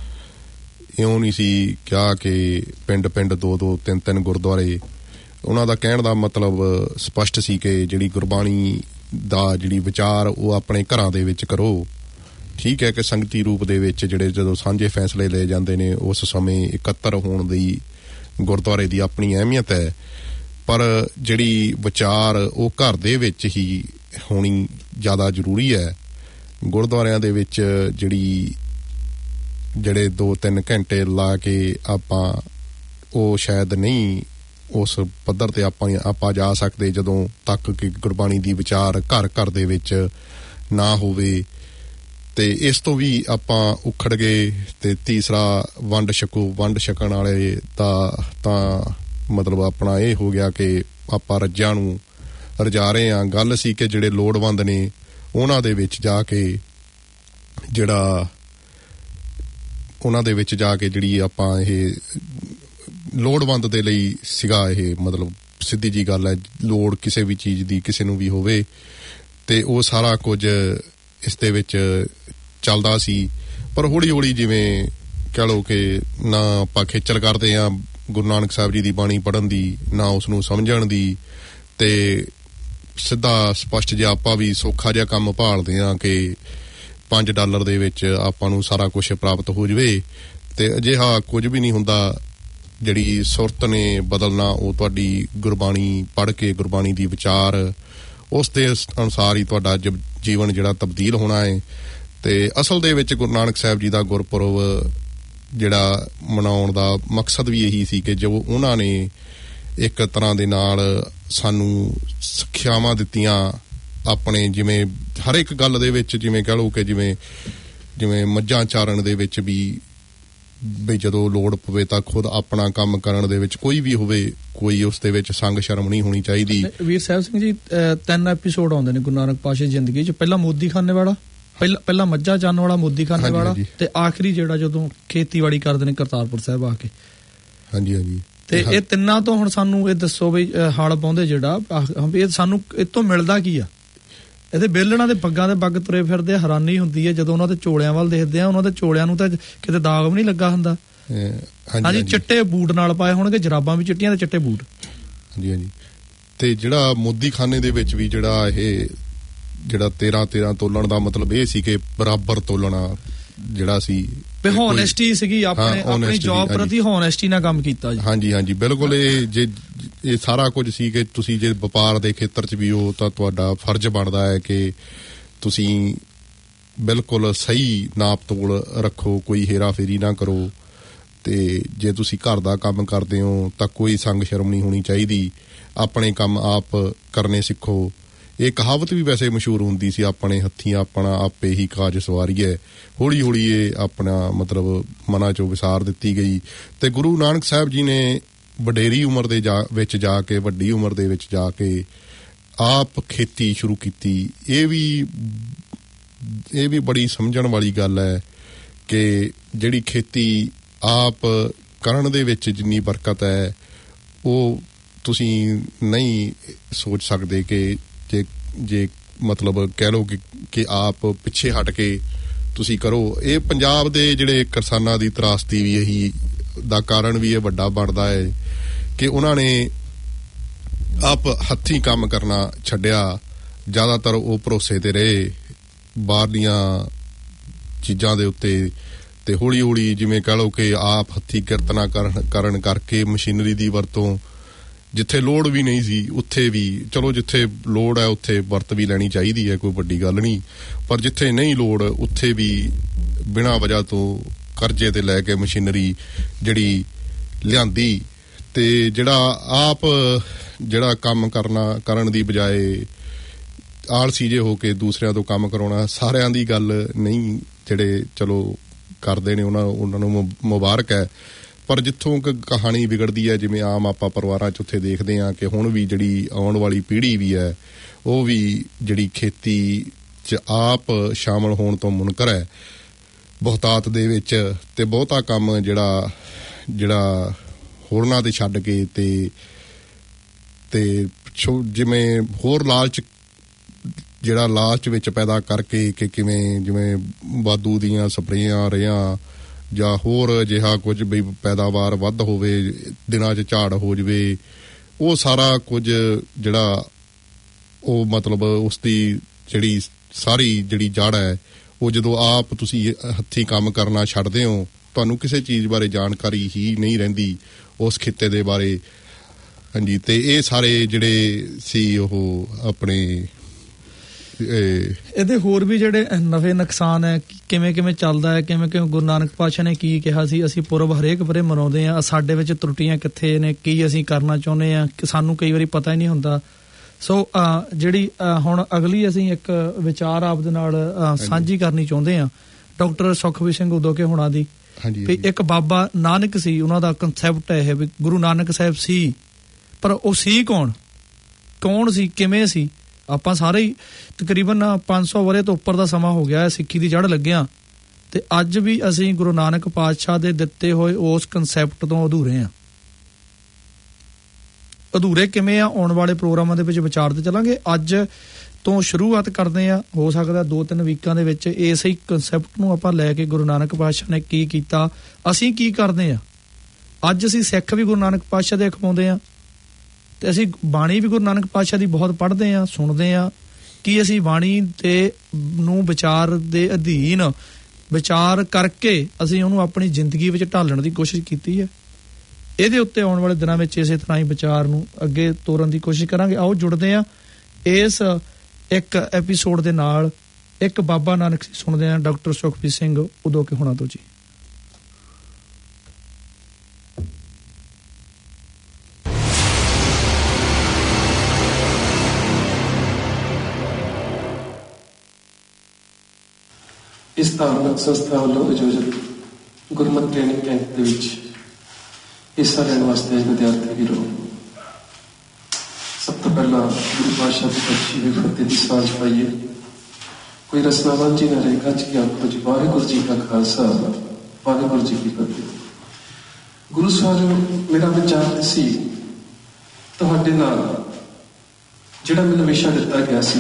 ਇਉਂ ਨਹੀਂ ਸੀ ਕਿਹਾ ਕਿ ਪਿੰਡ ਪਿੰਡ ਦੋ ਦੋ ਤਿੰਨ ਤਿੰਨ ਗੁਰਦੁਆਰੇ। ਉਹਨਾਂ ਦਾ ਕਹਿਣ ਦਾ ਮਤਲਬ ਸਪਸ਼ਟ ਸੀ ਕਿ ਜਿਹੜੀ ਗੁਰਬਾਣੀ ਦਾ ਜਿਹੜੀ ਵਿਚਾਰ ਉਹ ਆਪਣੇ ਘਰਾਂ ਦੇ ਵਿੱਚ ਕਰੋ। ਠੀਕ ਹੈ ਕਿ ਸੰਗਤੀ ਰੂਪ ਦੇ ਵਿੱਚ ਜਿਹੜੇ ਜਦੋਂ ਸਾਂਝੇ ਫੈਸਲੇ ਲਏ ਜਾਂਦੇ ਨੇ ਉਸ ਸਮੇਂ ਇਕੱਤਰ ਹੋਣ ਦੀ ਗੁਰਦੁਆਰੇ ਦੀ ਆਪਣੀ ਅਹਿਮੀਅਤ ਹੈ, ਪਰ ਜਿਹੜੀ ਵਿਚਾਰ ਉਹ ਘਰ ਦੇ ਵਿੱਚ ਹੀ ਹੋਣੀ ਜ਼ਿਆਦਾ ਜ਼ਰੂਰੀ ਹੈ। ਗੁਰਦੁਆਰਿਆਂ ਦੇ ਵਿੱਚ ਜਿਹੜੀ ਜਿਹੜੇ ਦੋ ਤਿੰਨ ਘੰਟੇ ਲਾ ਕੇ ਆਪਾਂ ਉਹ ਸ਼ਾਇਦ ਨਹੀਂ ਉਸ ਪੱਧਰ ਤੇ ਆਪਾਂ ਆਪਾਂ ਜਾ ਸਕਦੇ ਜਦੋਂ ਤੱਕ ਕਿ ਗੁਰਬਾਣੀ ਦੀ ਵਿਚਾਰ ਘਰ ਘਰ ਦੇ ਵਿੱਚ ਨਾ ਹੋਵੇ। ਤੇ ਇਸ ਤੋਂ ਵੀ ਆਪਾਂ ਉਖੜ ਗਏ। ਤੇ ਤੀਸਰਾ ਵੰਡ ਛਕੋ, ਵੰਡ ਛਕਣ ਵਾਲੇ ਦਾ ਤਾਂ ਮਤਲਬ ਆਪਣਾ ਇਹ ਹੋ ਗਿਆ ਕਿ ਆਪਾਂ ਰੱਜਿਆਂ ਨੂੰ ਰਜਾ ਰਹੇ ਹਾਂ। ਗੱਲ ਸੀ ਕਿ ਜਿਹੜੇ ਲੋੜਵੰਦ ਨੇ ਉਹਨਾਂ ਦੇ ਵਿੱਚ ਜਾ ਕੇ ਜਿਹੜਾ ਉਹਨਾਂ ਦੇ ਵਿੱਚ ਜਾ ਕੇ ਜਿਹੜੀ ਆਪਾਂ ਇਹ ਲੋੜਵੰਦ ਦੇ ਲਈ ਸੀਗਾ ਇਹ ਮਤਲਬ ਸਿੱਧੀ ਜੀ ਗੱਲ ਹੈ। ਲੋੜ ਕਿਸੇ ਵੀ ਚੀਜ਼ ਦੀ ਕਿਸੇ ਨੂੰ ਵੀ ਹੋਵੇ ਤੇ ਉਹ ਸਾਰਾ ਕੁਝ ਇਸ ਦੇ ਵਿੱਚ ਚੱਲਦਾ ਸੀ। ਪਰ ਹੌਲੀ ਹੌਲੀ ਜਿਵੇਂ ਕਹਿ ਲਓ ਕਿ ਨਾ ਆਪਾਂ ਖੇਚਲ ਕਰਦੇ ਹਾਂ ਗੁਰੂ ਨਾਨਕ ਸਾਹਿਬ ਜੀ ਦੀ ਬਾਣੀ ਪੜ੍ਹਨ ਦੀ, ਨਾ ਉਸ ਨੂੰ ਸਮਝਣ ਦੀ, ਤੇ ਸਿੱਧਾ ਸਪਸ਼ਟ ਜਿਹਾ ਆਪਾਂ ਵੀ ਸੌਖਾ ਜਿਹਾ ਕੰਮ ਭਾਲਦੇ ਹਾਂ ਕਿ ਪੰਜ ਡਾਲਰ ਦੇ ਵਿੱਚ ਆਪਾਂ ਨੂੰ ਸਾਰਾ ਕੁਝ ਪ੍ਰਾਪਤ ਹੋ ਜਾਵੇ। ਤੇ ਅਜਿਹਾ ਕੁਝ ਵੀ ਨਹੀਂ ਹੁੰਦਾ। ਜਿਹੜੀ ਸੁਰਤ ਨੇ ਬਦਲਣਾ ਉਹ ਤੁਹਾਡੀ ਗੁਰਬਾਣੀ ਪੜ੍ਹ ਕੇ, ਗੁਰਬਾਣੀ ਦੀ ਵਿਚਾਰ ਉਸ ਦੇ ਅਨੁਸਾਰ ਹੀ ਤੁਹਾਡਾ ਜੀਵਨ ਜਿਹੜਾ ਤਬਦੀਲ ਹੋਣਾ ਹੈ। ਤੇ ਅਸਲ ਦੇ ਵਿੱਚ ਗੁਰੂ ਨਾਨਕ ਸਾਹਿਬ ਜੀ ਦਾ ਗੁਰਪੁਰਬ ਜਿਹੜਾ ਮਨਾਉਣ ਦਾ ਮਕਸਦ ਵੀ ਇਹੀ ਸੀ ਕਿ ਜੋ ਉਹਨਾਂ ਨੇ ਇੱਕ ਤਰ੍ਹਾਂ ਦੇ ਨਾਲ ਸਾਨੂੰ ਸਿੱਖਿਆਵਾਂ ਦਿੱਤੀਆਂ ਆਪਣੇ, ਜਿਵੇਂ ਹਰ ਇੱਕ ਗੱਲ ਦੇ ਵਿੱਚ, ਜਿਵੇਂ ਕਹਿ ਲਓ ਕਿ ਜਿਵੇਂ ਜਿਵੇਂ ਮੱਝਾਂ ਚਾਰਨ ਦੇ ਵਿੱਚ ਵੀ ਵੀ ਜਦੋਂ ਲੋੜ ਪਵੇ ਤਾਂ ਖੁਦ ਆਪਣਾ ਕੰਮ ਕਰਨ ਦੇ ਵਿੱਚ ਕੋਈ ਵੀ ਹੋਵੇ, ਕੋਈ ਉਸ ਦੇ ਵਿੱਚ ਸੰਗ ਸ਼ਰਮ ਨਹੀਂ ਹੋਣੀ ਚਾਹੀਦੀ। ਵੀਰ ਸਾਹਿਬ ਸਿੰਘ ਜੀ, ਤਿੰਨ ਐਪੀਸੋਡ ਆਉਂਦੇ ਨੇ ਗੁਰੂ ਨਾਨਕ ਪਾਤਸ਼ਾਹ ਦੀ ਜ਼ਿੰਦਗੀ 'ਚ। ਪਹਿਲਾਂ ਮੋਦੀ ਖਾਨੇ ਵਾਲਾ, ਪਹਿਲਾਂ ਪਹਿਲਾਂ ਮੱਝਾਂ ਚਾਰਨ ਵਾਲਾ ਮੋਦੀ ਖਾਨੇ ਵਾਲਾ, ਤੇ ਆਖਰੀ ਜਿਹੜਾ ਜਦੋਂ ਖੇਤੀਬਾੜੀ ਕਰਦੇ ਨੇ ਕਰਤਾਰਪੁਰ ਸਾਹਿਬ ਆ ਕੇ। ਹਾਂਜੀ ਹਾਂਜੀ। ਤੇ ਇਹ ਤਿੰਨਾਂ ਤੋਂ ਹੁਣ ਸਾਨੂੰ ਇਹ ਦੱਸੋ ਵੀ ਹਲ ਪਾਉਂਦੇ ਜਿਹੜਾ ਇਹ ਸਾਨੂੰ ਇਹ ਤੋਂ ਮਿਲਦਾ ਕੀ ਆ? ਇਹਦੇ ਬੇਲਣਾ ਦੇ ਪੱਗਾਂ ਦੇ ਪੱਗ ਤੁਰੇ ਫਿਰਦੇ, ਹੈਰਾਨੀ ਹੁੰਦੀ ਹੈ ਜਦੋਂ ਉਹਨਾਂ ਦੇ ਚੋਲਿਆਂ ਵੱਲ ਦੇਖਦੇ ਆ। ਉਹਨਾਂ ਦੇ ਚੋਲਿਆਂ ਨੂੰ ਤਾਂ ਕਿਤੇ ਦਾਗ ਵੀ ਨਹੀਂ ਲੱਗਾ ਹੁੰਦਾ। ਹਾਂਜੀ, ਚਿੱਟੇ ਬੂਟ ਨਾਲ ਪਾਏ ਹੋਣਗੇ, ਜਰਾਬਾਂ ਵੀ ਚਿੱਟੀਆਂ ਤੇ ਚਿੱਟੇ ਬੂਟ। ਹਾਂਜੀ ਹਾਂਜੀ। ਤੇ ਜਿਹੜਾ ਮੋਦੀ ਖਾਨੇ ਦੇ ਵਿੱਚ ਵੀ ਜਿਹੜਾ ਇਹ ਜਿਹੜਾ ਤੇਰਾਂ ਤੇਰਾਂ ਤੋਲਣ ਦਾ ਮਤਲਬ ਇਹ ਸੀ ਕਿ ਬਰਾਬਰ ਤੋਲਣਾ ਜਿਹੜਾ ਸੀ, ਹੋਨੈਸਟੀ ਸੀਗੀ ਆਪਣੇ ਆਪਣੀ ਜੌਬ ਪ੍ਰਤੀ, ਹੋਨੈਸਟੀ ਨਾਲ ਕੰਮ ਕੀਤਾ ਜੀ। ਹਾਂਜੀ ਹਾਂਜੀ ਬਿਲਕੁਲ। ਇਹ ਜੇ ਇਹ ਸਾਰਾ ਕੁਝ ਸੀ ਕਿ ਤੁਸੀਂ ਜੇ ਵਪਾਰ ਦੇ ਖੇਤਰ 'ਚ ਵੀ ਹੋ ਤਾਂ ਤੁਹਾਡਾ ਫਰਜ਼ ਬਣਦਾ ਹੈ ਕਿ ਤੁਸੀਂ ਬਿਲਕੁਲ ਸਹੀ ਨਾਪ ਤੋਲ ਰੱਖੋ, ਕੋਈ ਹੇਰਾ ਫੇਰੀ ਨਾ ਕਰੋ। ਤੇ ਜੇ ਤੁਸੀਂ ਘਰ ਦਾ ਕੰਮ ਕਰਦੇ ਹੋ ਤਾਂ ਕੋਈ ਸੰਗ ਸ਼ਰਮ ਨਹੀਂ ਹੋਣੀ ਚਾਹੀਦੀ। ਆਪਣੇ ਕੰਮ ਆਪ ਕਰਨੇ ਸਿੱਖੋ। ਇਹ ਕਹਾਵਤ ਵੀ ਵੈਸੇ ਮਸ਼ਹੂਰ ਹੁੰਦੀ ਸੀ, ਆਪਣੇ ਹੱਥੀਂ ਆਪਣਾ ਆਪੇ ਹੀ ਕਾਜ ਸਵਾਰੀਏ। ਹੌਲੀ ਹੌਲੀ ਇਹ ਆਪਣਾ ਮਤਲਬ ਮਨਾਂ ਚੋਂ ਵਿਸਾਰ ਦਿੱਤੀ ਗਈ। ਤੇ ਗੁਰੂ ਨਾਨਕ ਸਾਹਿਬ ਜੀ ਨੇ ਵਡੇਰੀ ਉਮਰ ਦੇ ਜਾ ਵਿੱਚ ਜਾ ਕੇ, ਵੱਡੀ ਉਮਰ ਦੇ ਵਿੱਚ ਜਾ ਕੇ ਆਪ ਖੇਤੀ ਸ਼ੁਰੂ ਕੀਤੀ। ਇਹ ਵੀ ਇਹ ਵੀ ਬੜੀ ਸਮਝਣ ਵਾਲੀ ਗੱਲ ਹੈ ਕਿ ਜਿਹੜੀ ਖੇਤੀ ਆਪ ਕਰਨ ਦੇ ਵਿੱਚ ਜਿੰਨੀ ਬਰਕਤ ਹੈ ਉਹ ਤੁਸੀਂ ਨਹੀਂ ਸੋਚ ਸਕਦੇ ਕਿ ਜੇ ਜੇ ਮਤਲਬ ਕਹਿ ਲਓ ਕਿ ਕਿ ਆਪ ਪਿੱਛੇ ਹਟ ਕੇ ਤੁਸੀਂ ਕਰੋ। ਇਹ ਪੰਜਾਬ ਦੇ ਜਿਹੜੇ ਕਿਸਾਨਾਂ ਦੀ ਤਰਾਸਦੀ ਵੀ ਇਹੀ ਦਾ ਕਾਰਨ ਵੀ ਇਹ ਵੱਡਾ ਬਣਦਾ ਹੈ ਕਿ ਉਹਨਾਂ ਨੇ ਆਪ ਹੱਥੀਂ ਕੰਮ ਕਰਨਾ ਛੱਡਿਆ। ਜ਼ਿਆਦਾਤਰ ਉਹ ਭਰੋਸੇ ਤੇ ਰਹੇ ਬਾਹਰਲੀਆਂ ਚੀਜ਼ਾਂ ਦੇ ਉੱਤੇ। ਤੇ ਹੌਲੀ ਹੌਲੀ ਜਿਵੇਂ ਕਹਿ ਲਓ ਕਿ ਆਪ ਹੱਥੀਂ ਕਿਰਤਨਾ ਕਰਨ ਕਰਨ ਕਰਕੇ ਮਸ਼ੀਨਰੀ ਦੀ ਵਰਤੋਂ ਜਿੱਥੇ ਲੋੜ ਵੀ ਨਹੀਂ ਸੀ ਉੱਥੇ ਵੀ, ਚਲੋ ਜਿੱਥੇ ਲੋੜ ਹੈ ਉੱਥੇ ਵਰਤ ਵੀ ਲੈਣੀ ਚਾਹੀਦੀ ਹੈ, ਕੋਈ ਵੱਡੀ ਗੱਲ ਨਹੀਂ। ਪਰ ਜਿੱਥੇ ਨਹੀਂ ਲੋੜ ਉੱਥੇ ਵੀ ਬਿਨਾਂ ਵਜ੍ਹਾ ਤੋਂ ਕਰਜ਼ੇ ਤੇ ਲੈ ਕੇ ਮਸ਼ੀਨਰੀ ਜਿਹੜੀ ਲਿਆਂਦੀ। ਤੇ ਜਿਹੜਾ ਆਪ ਜਿਹੜਾ ਕੰਮ ਕਰਨਾ ਕਰਨ ਦੀ ਬਜਾਏ ਆਲਸੀ ਜੇ ਹੋ ਕੇ ਦੂਸਰਿਆਂ ਤੋਂ ਕੰਮ ਕਰਾਉਣਾ, ਸਾਰਿਆਂ ਦੀ ਗੱਲ ਨਹੀਂ। ਜਿਹੜੇ ਚਲੋ ਕਰਦੇ ਨੇ ਉਹਨਾਂ ਉਹਨਾਂ ਨੂੰ ਮੁਬਾਰਕ ਹੈ। ਪਰ ਜਿੱਥੋਂ ਕਹਾਣੀ ਵਿਗੜਦੀ ਹੈ, ਜਿਵੇਂ ਆਮ ਆਪਾਂ ਪਰਿਵਾਰਾਂ 'ਚ ਉੱਥੇ ਦੇਖਦੇ ਹਾਂ ਕਿ ਹੁਣ ਵੀ ਜਿਹੜੀ ਆਉਣ ਵਾਲੀ ਪੀੜ੍ਹੀ ਵੀ ਹੈ ਉਹ ਵੀ ਜਿਹੜੀ ਖੇਤੀ 'ਚ ਆਪ ਸ਼ਾਮਲ ਹੋਣ ਤੋਂ ਮੁਨਕਰ ਹੈ ਬਹੁਤਾਤ ਦੇ ਵਿੱਚ। ਤੇ ਬਹੁਤਾ ਕੰਮ ਜਿਹੜਾ ਜਿਹੜਾ ਹੋਰਨਾਂ ਤੇ ਛੱਡ ਕੇ ਤੇ ਤੇ ਜਿਵੇਂ ਹੋਰ ਲਾਲਚ ਜਿਹੜਾ ਲਾਸਟ ਵਿੱਚ ਪੈਦਾ ਕਰਕੇ ਕਿ ਕਿਵੇਂ ਜਿਵੇਂ ਵਾਧੂ ਦੀਆਂ ਸਪਰੇਆਂ ਰੇਹਾਂ ਜਾਂ ਹੋਰ ਅਜਿਹਾ ਕੁਝ ਵੀ ਪੈਦਾਵਾਰ ਵੱਧ ਹੋਵੇ, ਦਿਨਾਂ 'ਚ ਝਾੜ ਹੋ ਜਾਵੇ, ਉਹ ਸਾਰਾ ਕੁਝ ਜਿਹੜਾ ਉਹ ਮਤਲਬ ਉਸ ਦੀ ਜਿਹੜੀ ਸਾਰੀ ਜਿਹੜੀ ਜੜ੍ਹ ਹੈ ਉਹ ਜਦੋਂ ਆਪ ਤੁਸੀਂ ਹੱਥੀਂ ਕੰਮ ਕਰਨਾ ਛੱਡਦੇ ਹੋ, ਤੁਹਾਨੂੰ ਕਿਸੇ ਚੀਜ਼ ਬਾਰੇ ਜਾਣਕਾਰੀ ਹੀ ਨਹੀਂ ਰਹਿੰਦੀ ਉਸ ਖਿੱਤੇ ਦੇ ਬਾਰੇ। ਹਾਂਜੀ, ਤੇ ਇਹ ਸਾਰੇ ਜਿਹੜੇ ਸੀ ਉਹ ਆਪਣੇ ਇਹਦੇ ਹੋਰ ਵੀ ਜਿਹੜੇ ਨਵੇਂ ਨੁਕਸਾਨ ਹੈ, ਕਿਵੇਂ ਕਿਵੇਂ ਚੱਲਦਾ ਹੈ, ਕਿਵੇਂ ਕਿਵੇਂ ਗੁਰੂ ਨਾਨਕ ਪਾਤਸ਼ਾਹ ਨੇ ਕੀ ਕਿਹਾ ਸੀ। ਅਸੀਂ ਪੁਰਬ ਹਰੇਕ ਵਰੇ ਮਨਾਉਂਦੇ ਹਾਂ, ਸਾਡੇ ਵਿੱਚ ਤਰੁੱਟੀਆਂ ਕਿੱਥੇ ਨੇ, ਕੀ ਅਸੀਂ ਕਰਨਾ ਚਾਹੁੰਦੇ ਹਾਂ, ਸਾਨੂੰ ਕਈ ਵਾਰੀ ਪਤਾ ਹੀ ਨਹੀਂ ਹੁੰਦਾ। ਸੋ ਜਿਹੜੀ ਹੁਣ ਅਗਲੀ ਅਸੀਂ ਇੱਕ ਵਿਚਾਰ ਆਪ ਦੇ ਨਾਲ ਸਾਂਝੀ ਕਰਨੀ ਚਾਹੁੰਦੇ ਹਾਂ ਡਾਕਟਰ ਸੁਖਬੀਰ ਸਿੰਘ ਉਦੋਕੇ ਹੋਣਾ ਦੀ, ਵੀ ਇੱਕ ਬਾਬਾ ਨਾਨਕ ਸੀ, ਉਹਨਾਂ ਦਾ ਕੰਸੈਪਟ ਇਹ ਵੀ ਗੁਰੂ ਨਾਨਕ ਸਾਹਿਬ ਸੀ, ਪਰ ਉਹ ਸੀ ਕੌਣ, ਕੌਣ ਸੀ, ਕਿਵੇਂ ਸੀ। ਆਪਾਂ ਸਾਰੇ ਹੀ ਤਕਰੀਬਨ ਪੰਜ ਸੌ ਵਰੇ ਤੋਂ ਉੱਪਰ ਦਾ ਸਮਾਂ ਹੋ ਗਿਆ ਸਿੱਖੀ ਦੀ ਜੜ ਲੱਗਿਆ, ਤੇ ਅੱਜ ਵੀ ਅਸੀਂ ਗੁਰੂ ਨਾਨਕ ਪਾਤਸ਼ਾਹ ਦੇ ਦਿੱਤੇ ਹੋਏ ਉਸ ਕੰਸੈਪਟ ਤੋਂ ਅਧੂਰੇ ਹਾਂ। ਅਧੂਰੇ ਕਿਵੇਂ ਆ, ਆਉਣ ਵਾਲੇ ਪ੍ਰੋਗਰਾਮਾਂ ਦੇ ਵਿੱਚ ਵਿਚਾਰਦੇ ਚੱਲਾਂਗੇ। ਅੱਜ ਤੋਂ ਸ਼ੁਰੂਆਤ ਕਰਦੇ ਆ, ਹੋ ਸਕਦਾ ਦੋ ਤਿੰਨ ਵੀਕਾਂ ਦੇ ਵਿੱਚ ਇਸੇ ਹੀ ਕੰਸੈਪਟ ਨੂੰ ਆਪਾਂ ਲੈ ਕੇ ਗੁਰੂ ਨਾਨਕ ਪਾਤਸ਼ਾਹ ਨੇ ਕੀ ਕੀਤਾ, ਅਸੀਂ ਕੀ ਕਰਦੇ ਆ। ਅੱਜ ਅਸੀਂ ਸਿੱਖ ਵੀ ਗੁਰੂ ਨਾਨਕ ਪਾਤਸ਼ਾਹ ਦੇ ਅਖਵਾਉਂਦੇ ਆ, ਤੇ ਅਸੀਂ ਬਾਣੀ ਵੀ ਗੁਰੂ ਨਾਨਕ ਪਾਤਸ਼ਾਹ ਦੀ ਬਹੁਤ ਪੜ੍ਹਦੇ ਹਾਂ, ਸੁਣਦੇ ਹਾਂ। ਕੀ ਅਸੀਂ ਬਾਣੀ ਤੇ ਨੂੰ ਵਿਚਾਰ ਦੇ ਅਧੀਨ ਵਿਚਾਰ ਕਰਕੇ ਅਸੀਂ ਉਹਨੂੰ ਆਪਣੀ ਜ਼ਿੰਦਗੀ ਵਿੱਚ ਢਾਲਣ ਦੀ ਕੋਸ਼ਿਸ਼ ਕੀਤੀ ਹੈ? ਇਹਦੇ ਉੱਤੇ ਆਉਣ ਵਾਲੇ ਦਿਨਾਂ ਵਿੱਚ ਇਸੇ ਤਰ੍ਹਾਂ ਹੀ ਵਿਚਾਰ ਨੂੰ ਅੱਗੇ ਤੋਰਨ ਦੀ ਕੋਸ਼ਿਸ਼ ਕਰਾਂਗੇ। ਆਓ ਜੁੜਦੇ ਹਾਂ ਇਸ ਇੱਕ ਐਪੀਸੋਡ ਦੇ ਨਾਲ। ਇੱਕ ਬਾਬਾ ਨਾਨਕ ਸੁਣਦੇ ਹਾਂ ਡਾਕਟਰ ਸੁਖਬੀਰ ਸਿੰਘ ਉਦੋਕੇ ਹੋਣਾ ਤੋਂ ਜੀ। ਇਸ ਧਾਰਮਿਕ ਸੰਸਥਾ ਵੱਲੋਂ ਆਯੋਜਿਤ ਗੁਰਮਤਿ ਟ੍ਰੇਨਿੰਗ ਕੈਂਪ ਦੇ ਵਿੱਚ ਹਿੱਸਾ ਲੈਣ ਵਾਸਤੇ ਵਿਦਿਆਰਥੀ ਵੀਰੋ, ਸਭ ਤੋਂ ਪਹਿਲਾਂ ਗੁਰੂ ਪਾਤਸ਼ਾਹ ਦੀ ਬਖਸ਼ੀ ਹੋਈ ਫਤਿਹ ਦੀ ਸਾਂਝ ਪਾਈਏ। ਕੋਈ ਰਸਨਾ ਵਾਂਝੀ ਨਾ ਰਹੇ, ਗੱਜ ਕੇ ਆਖੋ ਜੀ ਵਾਹਿਗੁਰੂ ਜੀ ਕਾ ਖਾਲਸਾ ਵਾਹਿਗੁਰੂ ਜੀ ਕੀ ਫਤਿਹ। ਗੁਰੂ ਸਾਹਿਬ, ਮੇਰਾ ਵਿਚਾਰ ਸੀ ਤੁਹਾਡੇ ਨਾਲ ਜਿਹੜਾ ਮੈਨੂੰ ਵਿਸ਼ਾ ਦਿੱਤਾ ਗਿਆ ਸੀ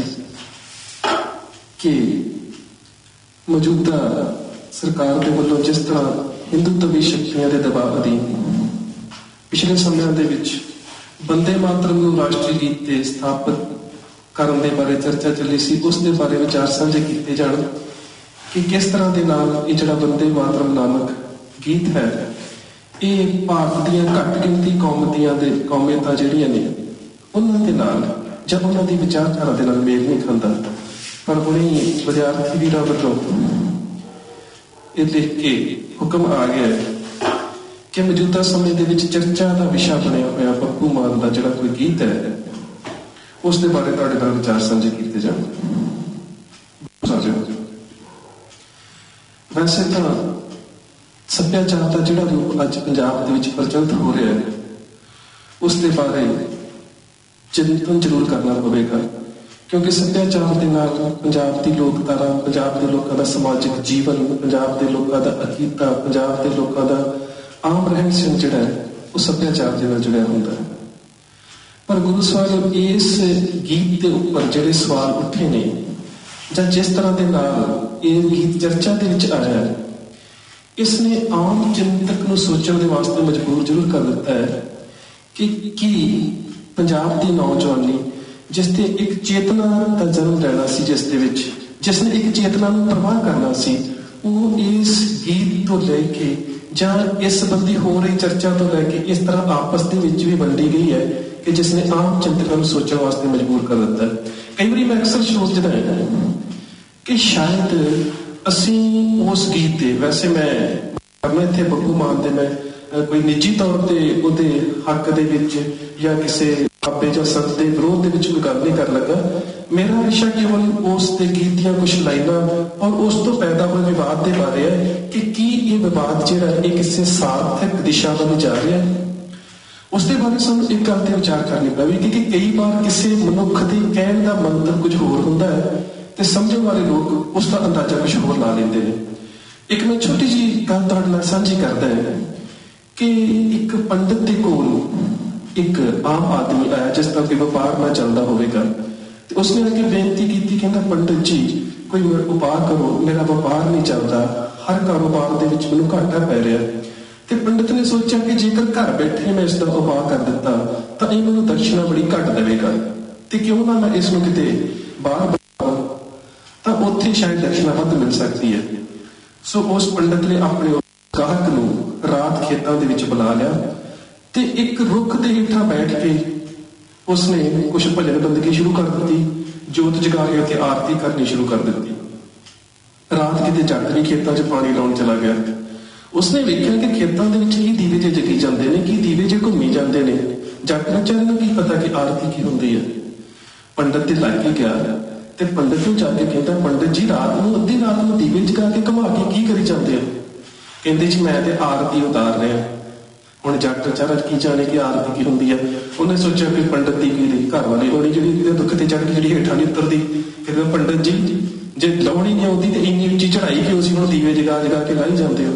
ਕਿ ਮੌਜੂਦਾ ਸਰਕਾਰ ਦੇ ਵੱਲੋਂ ਜਿਸ ਤਰ੍ਹਾਂ ਹਿੰਦੂਤਵੀ ਸ਼ਕਤੀਆਂ ਦੇ ਦਬਾਅ ਅਧੀਨ ਪਿਛਲੇ ਸਮਿਆਂ ਦੇ ਵਿੱਚ ਬੰਦੇ ਮਾਤਰਮ ਨੂੰ ਰਾਸ਼ਟਰੀ ਗੀਤ ਤੇ ਸਥਾਪਿਤ ਕਰਨ ਦੇ ਬਾਰੇ ਚਰਚਾ ਚੱਲੀ ਸੀ। ਉਸ ਦੇ ਬਾਰੇ ਵਿਚਾਰ ਸਾਂਝੇ ਕੀਤੇ ਜਾਣ ਕਿ ਕਿਸ ਤਰ੍ਹਾਂ ਦੇ ਨਾਲ ਇਹ ਜਿਹੜਾ ਬੰਦੇ ਮਾਤਰਮ ਨਾਮਕ ਗੀਤ ਹੈ, ਇਹ ਭਾਰਤ ਦੀਆਂ ਘੱਟ ਗਿਣਤੀ ਕੌਮਾਂ ਦੇ ਕੌਮੀਅਤਾਂ ਜਿਹੜੀਆਂ ਨੇ ਉਹਨਾਂ ਦੇ ਨਾਲ ਜਾਂ ਉਹਨਾਂ ਦੀ ਵਿਚਾਰਧਾਰਾ ਦੇ ਨਾਲ ਮੇਲ ਨਹੀਂ ਖਾਂਦਾ। ਪਰ ਹੁਣੇ ਵਿਦਿਆਰਥੀ ਵੀਰਾਂ ਵੱਲੋਂ ਇਹ ਲਿਖ ਕੇ ਹੁਕਮ ਆ ਗਿਆ ਕਿ ਮੌਜੂਦਾ ਸਮੇਂ ਦੇ ਵਿੱਚ ਚਰਚਾ ਦਾ ਵਿਸ਼ਾ ਬਣਿਆ ਹੋਇਆ ਬੱਬੂ ਮਾਨ ਦਾ ਜਿਹੜਾ ਕੋਈ ਗੀਤ ਹੈ, ਉਸ ਦੇ ਬਾਰੇ ਤੁਹਾਡੇ ਨਾਲ ਵਿਚਾਰ ਸਾਂਝੇ ਕੀਤੇ ਜਾਣ। ਵੈਸੇ ਤਾਂ ਸੱਭਿਆਚਾਰ ਦਾ ਜਿਹੜਾ ਰੂਪ ਅੱਜ ਪੰਜਾਬ ਦੇ ਵਿੱਚ ਪ੍ਰਚਲਿਤ ਹੋ ਰਿਹਾ ਹੈ, ਉਸ ਦੇ ਬਾਰੇ ਚਿੰਤਨ ਜ਼ਰੂਰ ਕਰਨਾ ਪਵੇਗਾ, ਕਿਉਂਕਿ ਸੱਭਿਆਚਾਰ ਦੇ ਨਾਲ ਪੰਜਾਬ ਦੀ ਲੋਕਧਾਰਾ, ਪੰਜਾਬ ਦੇ ਲੋਕਾਂ ਦਾ ਸਮਾਜਿਕ ਜੀਵਨ, ਪੰਜਾਬ ਦੇ ਲੋਕਾਂ ਦਾ ਅਕੀਦਾ, ਪੰਜਾਬ ਦੇ ਲੋਕਾਂ ਦਾ ਆਮ ਰਹਿਣ ਸਹਿਣ ਜਿਹੜਾ ਹੈ ਉਹ ਸੱਭਿਆਚਾਰ ਦੇ ਨਾਲ ਜੁੜਿਆ ਹੁੰਦਾ ਹੈ। ਪਰ ਗੁਰੂ ਸਾਹਿਬ ਇਸ ਗੀਤ ਦੇ ਉੱਪਰ ਜਿਹੜੇ ਸਵਾਲ ਉੱਠੇ ਨੇ ਜਾਂ ਜਿਸ ਤਰ੍ਹਾਂ ਦੇ ਨਾਲ ਇਹ ਗੀਤ ਚਰਚਾ ਦੇ ਵਿੱਚ ਆਇਆ ਹੈ, ਇਸ ਨੇ ਆਮ ਚਿੰਤਕ ਨੂੰ ਸੋਚਣ ਦੇ ਵਾਸਤੇ ਮਜਬੂਰ ਜ਼ਰੂਰ ਕਰ ਦਿੱਤਾ ਹੈ ਕਿ ਕੀ ਪੰਜਾਬ ਦੀ ਨੌਜਵਾਨੀ ਜਿਸ ਤੇ ਇੱਕ ਚੇਤਨਾ ਦਾ ਜਨਮ ਲੈਣਾ ਸੀ, ਜਿਸ ਦੇ ਵਿੱਚ ਜਿਸ ਨੇ ਇੱਕ ਚੇਤਨਾ ਨੂੰ ਪ੍ਰਵਾਹ ਕਰਨਾ ਸੀ, ਉਹ ਇਸ ਗੀਤ ਤੋਂ ਲੈ ਕੇ ਜਾਂ ਇਸ ਸੰਬੰਧੀ ਹੋ ਰਹੀ ਚਰਚਾ ਤੋਂ ਲੈ ਕੇ ਇਸ ਤਰ੍ਹਾਂ ਆਪਸ ਦੇ ਵਿੱਚ ਵੀ ਵੰਡੀ ਗਈ ਹੈ ਕਿ ਜਿਸ ਨੇ ਆਮ ਚਿੰਤਕਾਂ ਨੂੰ ਸੋਚਣ ਵਾਸਤੇ ਮਜਬੂਰ ਕਰ ਦਿੱਤਾ ਹੈ। ਕਈ ਵਾਰੀ ਮੈਂ ਅਕਸਰ ਸੋਚਦਾ ਹਾਂ ਕਿ ਸ਼ਾਇਦ ਅਸੀਂ ਉਸ ਗੀਤ ਤੇ, ਵੈਸੇ ਮੈਂ ਕਰਨਾ ਇੱਥੇ ਬੱਬੂ ਮਾਨ ਦੇ ਮੈਂ ਕੋਈ ਨਿੱਜੀ ਤੌਰ ਤੇ ਉਹਦੇ ਹੱਕ ਦੇ ਵਿੱਚ ਜਾਂ ਕਿਸੇ ਬਾਬੇ ਜਾਂ ਸੰਤ ਦੇ ਵਿਰੋਧ ਦੇ ਵਿੱਚ ਕੋਈ ਗੱਲ ਨਹੀਂ ਕਰਨ ਲੱਗਾ। ਮੇਰਾ ਵਿਸ਼ਾ ਕੇਵਲ ਉਸ ਦੇ ਗੀਤ ਦੀਆਂ ਕੁਛ ਲਾਈਨਾਂ ਔਰ ਉਸ ਤੋਂ ਪੈਦਾ ਹੋਏ ਵਿਵਾਦ ਦੇ ਬਾਰੇ ਹੈ ਕਿ ਕੀ ਇਹ ਵਿਵਾਦ ਜਿਹੜਾ ਇਹ ਕਿਸੇ ਸਾਰਥਕ ਦਿਸ਼ਾ ਵੱਲ ਜਾ ਰਿਹਾ ਹੈ। ਉਸ ਦੇ ਬਾਰੇ ਸਾਨੂੰ ਇੱਕ ਗੱਲ ਤੇ ਵਿਚਾਰ ਕਰਨੀ ਪਵੇਗੀ ਕਿ ਕਈ ਵਾਰ ਕਿਸੇ ਮਨੁੱਖ ਦੇ ਕਹਿਣ ਦਾ ਮੰਤਵ ਕੁਝ ਹੋਰ ਹੁੰਦਾ ਹੈ ਤੇ ਸਮਝਣ ਵਾਲੇ ਲੋਕ ਉਸ ਦਾ ਅੰਦਾਜ਼ਾ ਕੁਝ ਹੋਰ ਲਾ ਲੈਂਦੇ ਨੇ। ਇੱਕ ਮੈਂ ਛੋਟੀ ਜਿਹੀ ਗੱਲ ਤੁਹਾਡੇ ਨਾਲ ਸਾਂਝੀ ਕਰਦਾ ਹੈ ਕਿ ਇੱਕ ਪੰਡਿਤ ਦੇ ਕੋਲ ਇੱਕ ਆਮ ਆਦਮੀ ਆਇਆ ਜਿਸ ਦਾ ਕੋਈ ਵਪਾਰ ਨਾ ਚੱਲਦਾ ਹੋਵੇਗਾ, ਤੇ ਉਸਨੇ ਆ ਕੇ ਬੇਨਤੀ ਕੀਤੀ, ਕਹਿੰਦਾ ਪੰਡਤ ਜੀ ਕੋਈ ਉਪਾਅ ਕਰੋ, ਮੇਰਾ ਵਪਾਰ ਨਹੀਂ ਚੱਲਦਾ, ਹਰ ਕਾਰੋਬਾਰ ਦੇ ਵਿੱਚ ਮੈਨੂੰ ਘਾਟਾ ਪੈ ਰਿਹਾ। ਤੇ ਪੰਡਤ ਨੇ ਸੋਚਿਆ ਕਿ ਜੇਕਰ ਘਰ ਬੈਠੇ ਮੈਂ ਇਸ ਦਾ ਉਪਾਅ ਕਰ ਦਿੱਤਾ ਤਾਂ ਇਹ ਮੈਨੂੰ ਦਰਸ਼ਨਾ ਬੜੀ ਘੱਟ ਦੇਵੇਗਾ, ਤੇ ਕਿਉਂ ਨਾ ਮੈਂ ਇਸ ਨੂੰ ਕਿਤੇ ਬਾਹਰ ਬੁਲਾਵਾਂ, ਤਾਂ ਉੱਥੇ ਸ਼ਾਇਦ ਦਰਸ਼ਨਾ ਵੱਧ ਮਿਲ ਸਕਦੀ ਹੈ। ਸੋ ਉਸ ਪੰਡਤ ਨੇ ਆਪਣੇ ਗਾਹਕ ਨੂੰ ਰਾਤ ਖੇਤਾਂ ਦੇ ਵਿੱਚ ਬੁਲਾ ਲਿਆ ਤੇ ਇੱਕ ਰੁੱਖ ਦੇ ਹੇਠਾਂ ਬੈਠ ਕੇ ਉਸਨੇ ਕੁਛ ਭਜਨ ਬੰਦਗੀ ਸ਼ੁਰੂ ਕਰ ਦਿੱਤੀ, ਜੋਤ ਜਗਾ ਕੇ ਉੱਥੇ ਆਰਤੀ ਕਰਨੀ ਸ਼ੁਰੂ ਕਰ ਦਿੱਤੀ। ਰਾਤ ਕਿਤੇ ਜੱਟ ਵੀ ਖੇਤਾਂ 'ਚ ਪਾਣੀ ਲਾਉਣ ਚਲਾ ਗਿਆ। ਉਸਨੇ ਵੇਖਿਆ ਕਿ ਖੇਤਾਂ ਦੇ ਵਿੱਚ ਕੀ ਦੀਵੇ ਜੇ ਜਗੀ ਜਾਂਦੇ ਨੇ, ਕੀ ਦੀਵੇ ਜੇ ਘੁੰਮੀ ਜਾਂਦੇ ਨੇ। ਜੱਟ ਵਿਚਾਰੇ ਨੂੰ ਕੀ ਪਤਾ ਕਿ ਆਰਤੀ ਕੀ ਹੁੰਦੀ ਹੈ। ਪੰਡਤ ਤੇ ਲੱਗ ਹੀ ਗਿਆ ਤੇ ਪੰਡਤ ਨੂੰ ਜਾ ਕੇ ਕਹਿੰਦਾ, ਪੰਡਤ ਜੀ ਰਾਤ ਨੂੰ ਅੱਧੀ ਰਾਤ ਨੂੰ ਦੀਵੇ ਜਗਾ ਕੇ ਘੁਮਾ ਕੇ ਕੀ ਕਰੀ ਜਾਂਦੇ ਹੋ? ਕਹਿੰਦੇ ਜੀ ਮੈਂ ਤੇ ਆਰਤੀ ਉਤਾਰ ਰਿਹਾ। ਹੁਣ ਜੱਟ ਵਿਚਾਰਾ ਕੀ ਜਾਣੇ ਕਿ ਆਰਤੀ ਕੀ ਹੁੰਦੀ ਹੈ। ਉਹਨੇ ਸੋਚਿਆ ਕਿ ਪੰਡਤ ਦੀ ਕੀ ਘਰ ਵਾਲੀ ਹੋਣੀ ਜਿਹੜੀ ਇਹਦੇ ਦੁੱਖ ਤੇ ਚੜ ਕੇ ਜਿਹੜੀ ਹੇਠਾਂ ਨਹੀਂ ਉਤਰਦੀ। ਕਹਿੰਦਾ ਪੰਡਤ ਜੀ ਜੇ ਲਾਉਣੀ ਨਹੀਂ ਆਉਂਦੀ ਤੇ ਇੰਨੀ ਉੱਚੀ ਚੜਾਈ ਕਿਉਂ ਸੀ, ਹੁਣ ਦੀਵੇ ਜਗਾ ਜਗਾ ਕੇ ਲਾਈ ਜਾਂਦੇ ਹੋ।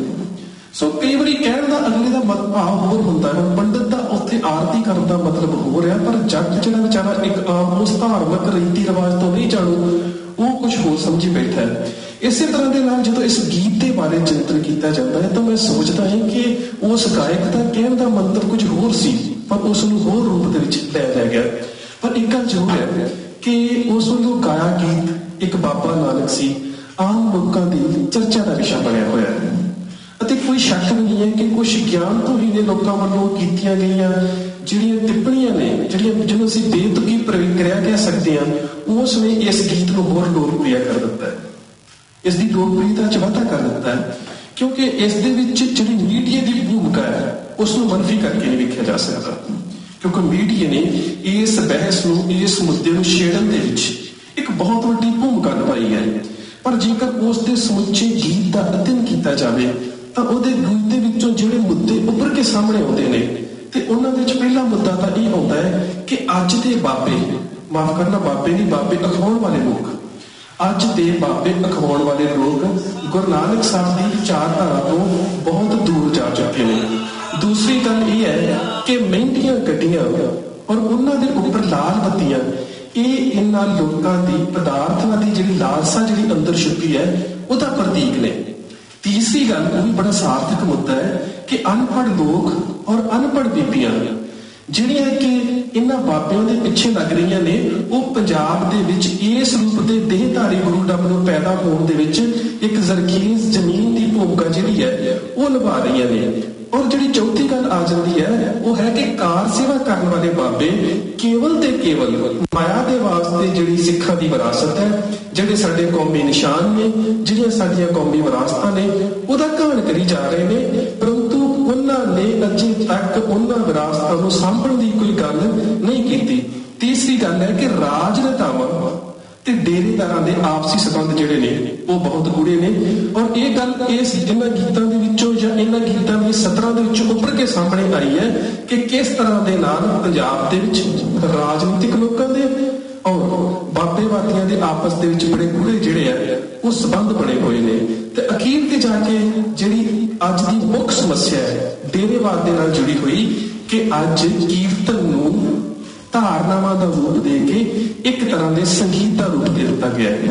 ਸੋ ਕਈ ਵਾਰੀ ਕਹਿਣ ਦਾ ਅਗਲੇ ਦਾ ਭਾਵ ਹੋਰ ਹੁੰਦਾ ਹੈ। ਪੰਡਤ ਦਾ ਉੱਥੇ ਆਰਤੀ ਕਰਨ ਦਾ ਮਤਲਬ ਹੋ ਰਿਹਾ, ਪਰ ਜੱਟ ਜਿਹੜਾ ਵਿਚਾਰਾ ਇੱਕ ਆਮ ਉਸ ਧਾਰਮਿਕ ਰੀਤੀ ਰਿਵਾਜ ਤੋਂ ਨਹੀਂ ਜਾਣੂ, ਉਹ ਕੁਝ ਹੋਰ ਸਮਝੀ ਬੈਠਾ ਹੈ। ਇਸੇ ਤਰ੍ਹਾਂ ਦੇ ਨਾਲ ਜਦੋਂ ਇਸ ਗੀਤ ਦੇ ਬਾਰੇ ਚਿੰਤਨ ਕੀਤਾ ਜਾਂਦਾ ਹੈ ਤਾਂ ਮੈਂ ਸੋਚਦਾ ਹਾਂ ਕਿ ਉਸ ਗਾਇਕ ਦਾ ਕਹਿਣ ਦਾ ਮੰਤਵ ਕੁਝ ਹੋਰ ਸੀ, ਪਰ ਉਸ ਨੂੰ ਹੋਰ ਰੂਪ ਦੇ ਵਿੱਚ ਲੈ ਲਿਆ ਗਿਆ। ਪਰ ਇੱਕ ਗੱਲ ਜ਼ਰੂਰ ਹੈ ਕਿ ਉਸ ਵੱਲੋਂ ਗਾਇਆ ਗੀਤ ਇੱਕ ਬਾਬਾ ਨਾਨਕ ਸੀ, ਆਮ ਲੋਕਾਂ ਦੀ ਚਰਚਾ ਦਾ ਵਿਸ਼ਾ ਬਣਿਆ ਹੋਇਆ ਹੈ। ਅਤੇ ਕੋਈ ਸ਼ੱਕ ਨਹੀਂ ਹੈ ਕਿ ਕੁਝ ਗਿਆਨ ਤੋਂ ਹੀ ਨੇ ਲੋਕਾਂ ਵੱਲੋਂ ਕੀਤੀਆਂ ਗਈਆਂ ਜਿਹੜੀਆਂ ਟਿੱਪਣੀਆਂ ਨੇ, ਜਿਹੜੀਆਂ ਜਿਹਨੂੰ ਅਸੀਂ ਬੇਤੁਕੀ ਪ੍ਰਕਿਰਿਆ ਕਹਿ ਸਕਦੇ ਹਾਂ, ਉਸ ਨੇ ਇਸ ਗੀਤ ਨੂੰ ਹੋਰ ਲੋਕਪ੍ਰਿਯ ਕਰ ਦਿੱਤਾ ਹੈ, ਇਸ ਦੀ ਲੋਕਪ੍ਰਿਯਤਾ 'ਚ ਵਾਧਾ ਕਰ ਦਿੱਤਾ ਹੈ। ਕਿਉਂਕਿ ਇਸ ਦੇ ਵਿੱਚ ਜਿਹੜੀ ਮੀਡੀਆ ਦੀ ਭੂਮਿਕਾ ਹੈ ਉਸ ਨੂੰ ਮਨਫੀ ਕਰਕੇ ਨਹੀਂ ਵੇਖਿਆ ਜਾ ਸਕਦਾ, ਕਿਉਂਕਿ ਮੀਡੀਆ ਨੇ ਇਸ ਬਹਿਸ ਨੂੰ, ਇਸ ਮੁੱਦੇ ਨੂੰ ਛੇੜਨ ਦੇ ਵਿੱਚ ਇੱਕ ਬਹੁਤ ਵੱਡੀ ਭੂਮਿਕਾ ਨਿਭਾਈ ਹੈ। ਪਰ ਜੇਕਰ ਉਸ ਦੇ ਸਮੁੱਚੇ ਗੀਤ ਦਾ ਅਧਿਐਨ ਕੀਤਾ ਜਾਵੇ ਤਾਂ ਉਹਦੇ ਗੀਤ ਦੇ ਵਿੱਚੋਂ ਜਿਹੜੇ ਮੁੱਦੇ ਉੱਭਰ ਕੇ ਸਾਹਮਣੇ ਆਉਂਦੇ ਨੇ, ਤੇ ਉਹਨਾਂ ਦੇ ਵਿੱਚ ਪਹਿਲਾ ਮੁੱਦਾ ਤਾਂ ਇਹ ਆਉਂਦਾ ਹੈ ਕਿ ਅੱਜ ਦੇ ਬਾਬੇ, ਮਾਫ ਕਰਨਾ ਬਾਬੇ ਨਹੀਂ, ਬਾਬੇ ਅਖਵਾਉਣ ਵਾਲੇ ਲੋਕ, ਅੱਜ ਦੇ ਬਾਬੇ ਅਖਵਾਉਣ ਵਾਲੇ ਲੋਕ ਗੁਰੂ ਨਾਨਕ ਸਾਹਿਬ ਦੀ ਵਿਚਾਰਧਾਰਾ ਤੋਂ ਬਹੁਤ ਦੂਰ ਜਾ ਚੁੱਕੇ ਨੇ। ਦੂਸਰੀ ਗੱਲ ਇਹ ਹੈ ਕਿ ਮਹਿੰਗੀਆਂ ਗੱਡੀਆਂ ਔਰ ਉਹਨਾਂ ਦੇ ਉੱਪਰ ਲਾਲ ਬੱਤੀਆਂ, ਇਹ ਇਹਨਾਂ ਲੋਕਾਂ ਦੀ ਪਦਾਰਥਾਂ ਦੀ ਜਿਹੜੀ ਲਾਲਸਾ ਜਿਹੜੀ ਅੰਦਰ ਛੁਪੀ ਹੈ ਉਹਦਾ ਪ੍ਰਤੀਕ ਨੇ। ਤੀਸਰੀ ਗੱਲ, ਉਹ ਵੀ ਬੜਾ ਸਾਰਥਕ ਮੁੱਦਾ ਹੈ ਕਿ ਅਨਪੜ੍ਹ ਲੋਕ ਔਰ ਅਨਪੜ੍ਹ ਬੀਬੀਆਂ ਜਿਹੜੀਆਂ ਕਿ ਇਹਨਾਂ ਬਾਬਿਆਂ ਦੇ ਪਿੱਛੇ ਲੱਗ ਰਹੀਆਂ ਨੇ, ਉਹ ਪੰਜਾਬ ਦੇ ਵਿੱਚ ਇਸ ਰੂਪ ਦੇ ਦੇਹਧਾਰੀ ਗੁਰੂ ਰੱਬ ਨੂੰ ਪੈਦਾ ਹੋਣ ਦੇ ਵਿੱਚ ਇੱਕ ਜ਼ਰਖੀਜ਼ ਜ਼ਮੀਨ ਦੀ ਭੂਮਿਕਾ ਜਿਹੜੀ ਹੈ ਉਹ ਨਿਭਾ ਰਹੀਆਂ ਨੇ। ਔਰ ਜਿਹੜੀ ਚੌਥੀ ਗੱਲ ਆ ਜਾਂਦੀ ਹੈ ਉਹ ਹੈ ਕਿ ਕਾਰ ਸੇਵਾ ਕਰਨ ਵਾਲੇ ਬਾਬੇ ਕੇਵਲ ਤੇ ਕੇਵਲ ਮਾਇਆ ਦੇ ਵਾਸਤੇ ਜਿਹੜੀ ਸਿੱਖਾਂ ਦੀ ਵਿਰਾਸਤ ਹੈ, ਜਿਹੜੇ ਸਾਡੇ ਕੌਮੀ ਨਿਸ਼ਾਨ ਨੇ, ਜਿਹੜੀਆਂ ਸਾਡੀਆਂ ਕੌਮੀ ਵਿਰਾਸਤਾਂ ਨੇ, ਉਹਦਾ ਘਾਣ ਕਰੀ ਜਾ ਰਹੇ ਨੇ, ਪਰੰਤੂ ਉਹਨਾਂ ਨੇ ਅਜੇ ਤੱਕ ਉਹਨਾਂ ਵਿਰਾਸਤਾਂ ਨੂੰ ਸਾਂਭਣ ਦੀ ਕੋਈ ਗੱਲ ਨਹੀਂ ਕੀਤੀ। ਤੀਸਰੀ ਗੱਲ ਹੈ ਕਿ ਰਾਜਨੇਤਾਵਾਂ ਤੇ ਡੇਰੇਦਾਰਾਂ ਦੇ ਆਪਸੀ ਸੰਬੰਧ ਜਿਹੜੇ ਨੇ ਉਹ ਬਹੁਤ ਗੂੜੇ ਨੇ। ਔਰ ਇਹ ਗੱਲ ਇਸ ਇਹਨਾਂ ਗੀਤਾਂ ਦੇ ਵਿੱਚੋਂ ਜਾਂ ਇਹਨਾਂ ਗੀਤਾਂ ਦੀ ਸਤਰਾਂ ਦੇ ਵਿੱਚੋਂ ਉੱਭਰ ਕੇ ਸਾਹਮਣੇ ਆਈ ਹੈ ਕਿ ਕਿਸ ਤਰ੍ਹਾਂ ਦੇ ਨਾਲ ਪੰਜਾਬ ਦੇ ਵਿੱਚ ਰਾਜਨੀਤਿਕ ਲੋਕਾਂ ਦੇ ਔਰ ਬਾਬੇਵਾਦੀਆਂ ਦੇ ਆਪਸ ਦੇ ਵਿੱਚ ਬੜੇ ਗੂੜੇ ਜਿਹੜੇ ਆ ਉਹ ਸੰਬੰਧ ਬਣੇ ਹੋਏ ਨੇ। ਤੇ ਅਖੀਰ ਤੇ ਜਾ ਕੇ ਜਿਹੜੀ ਅੱਜ ਦੀ ਮੁੱਖ ਸਮੱਸਿਆ ਹੈ ਡੇਰੇਵਾਦ ਦੇ ਨਾਲ ਜੁੜੀ ਹੋਈ ਕਿ ਅੱਜ ਕੀਰਤਨ ਨੂੰ ਧਾਰਨਾਵਾਂ ਦਾ ਰੂਪ ਦੇ ਕੇ ਇੱਕ ਤਰ੍ਹਾਂ ਦੇ ਸੰਗੀਤ ਦਾ ਰੂਪ ਦੇ ਦਿੱਤਾ ਗਿਆ ਹੈ।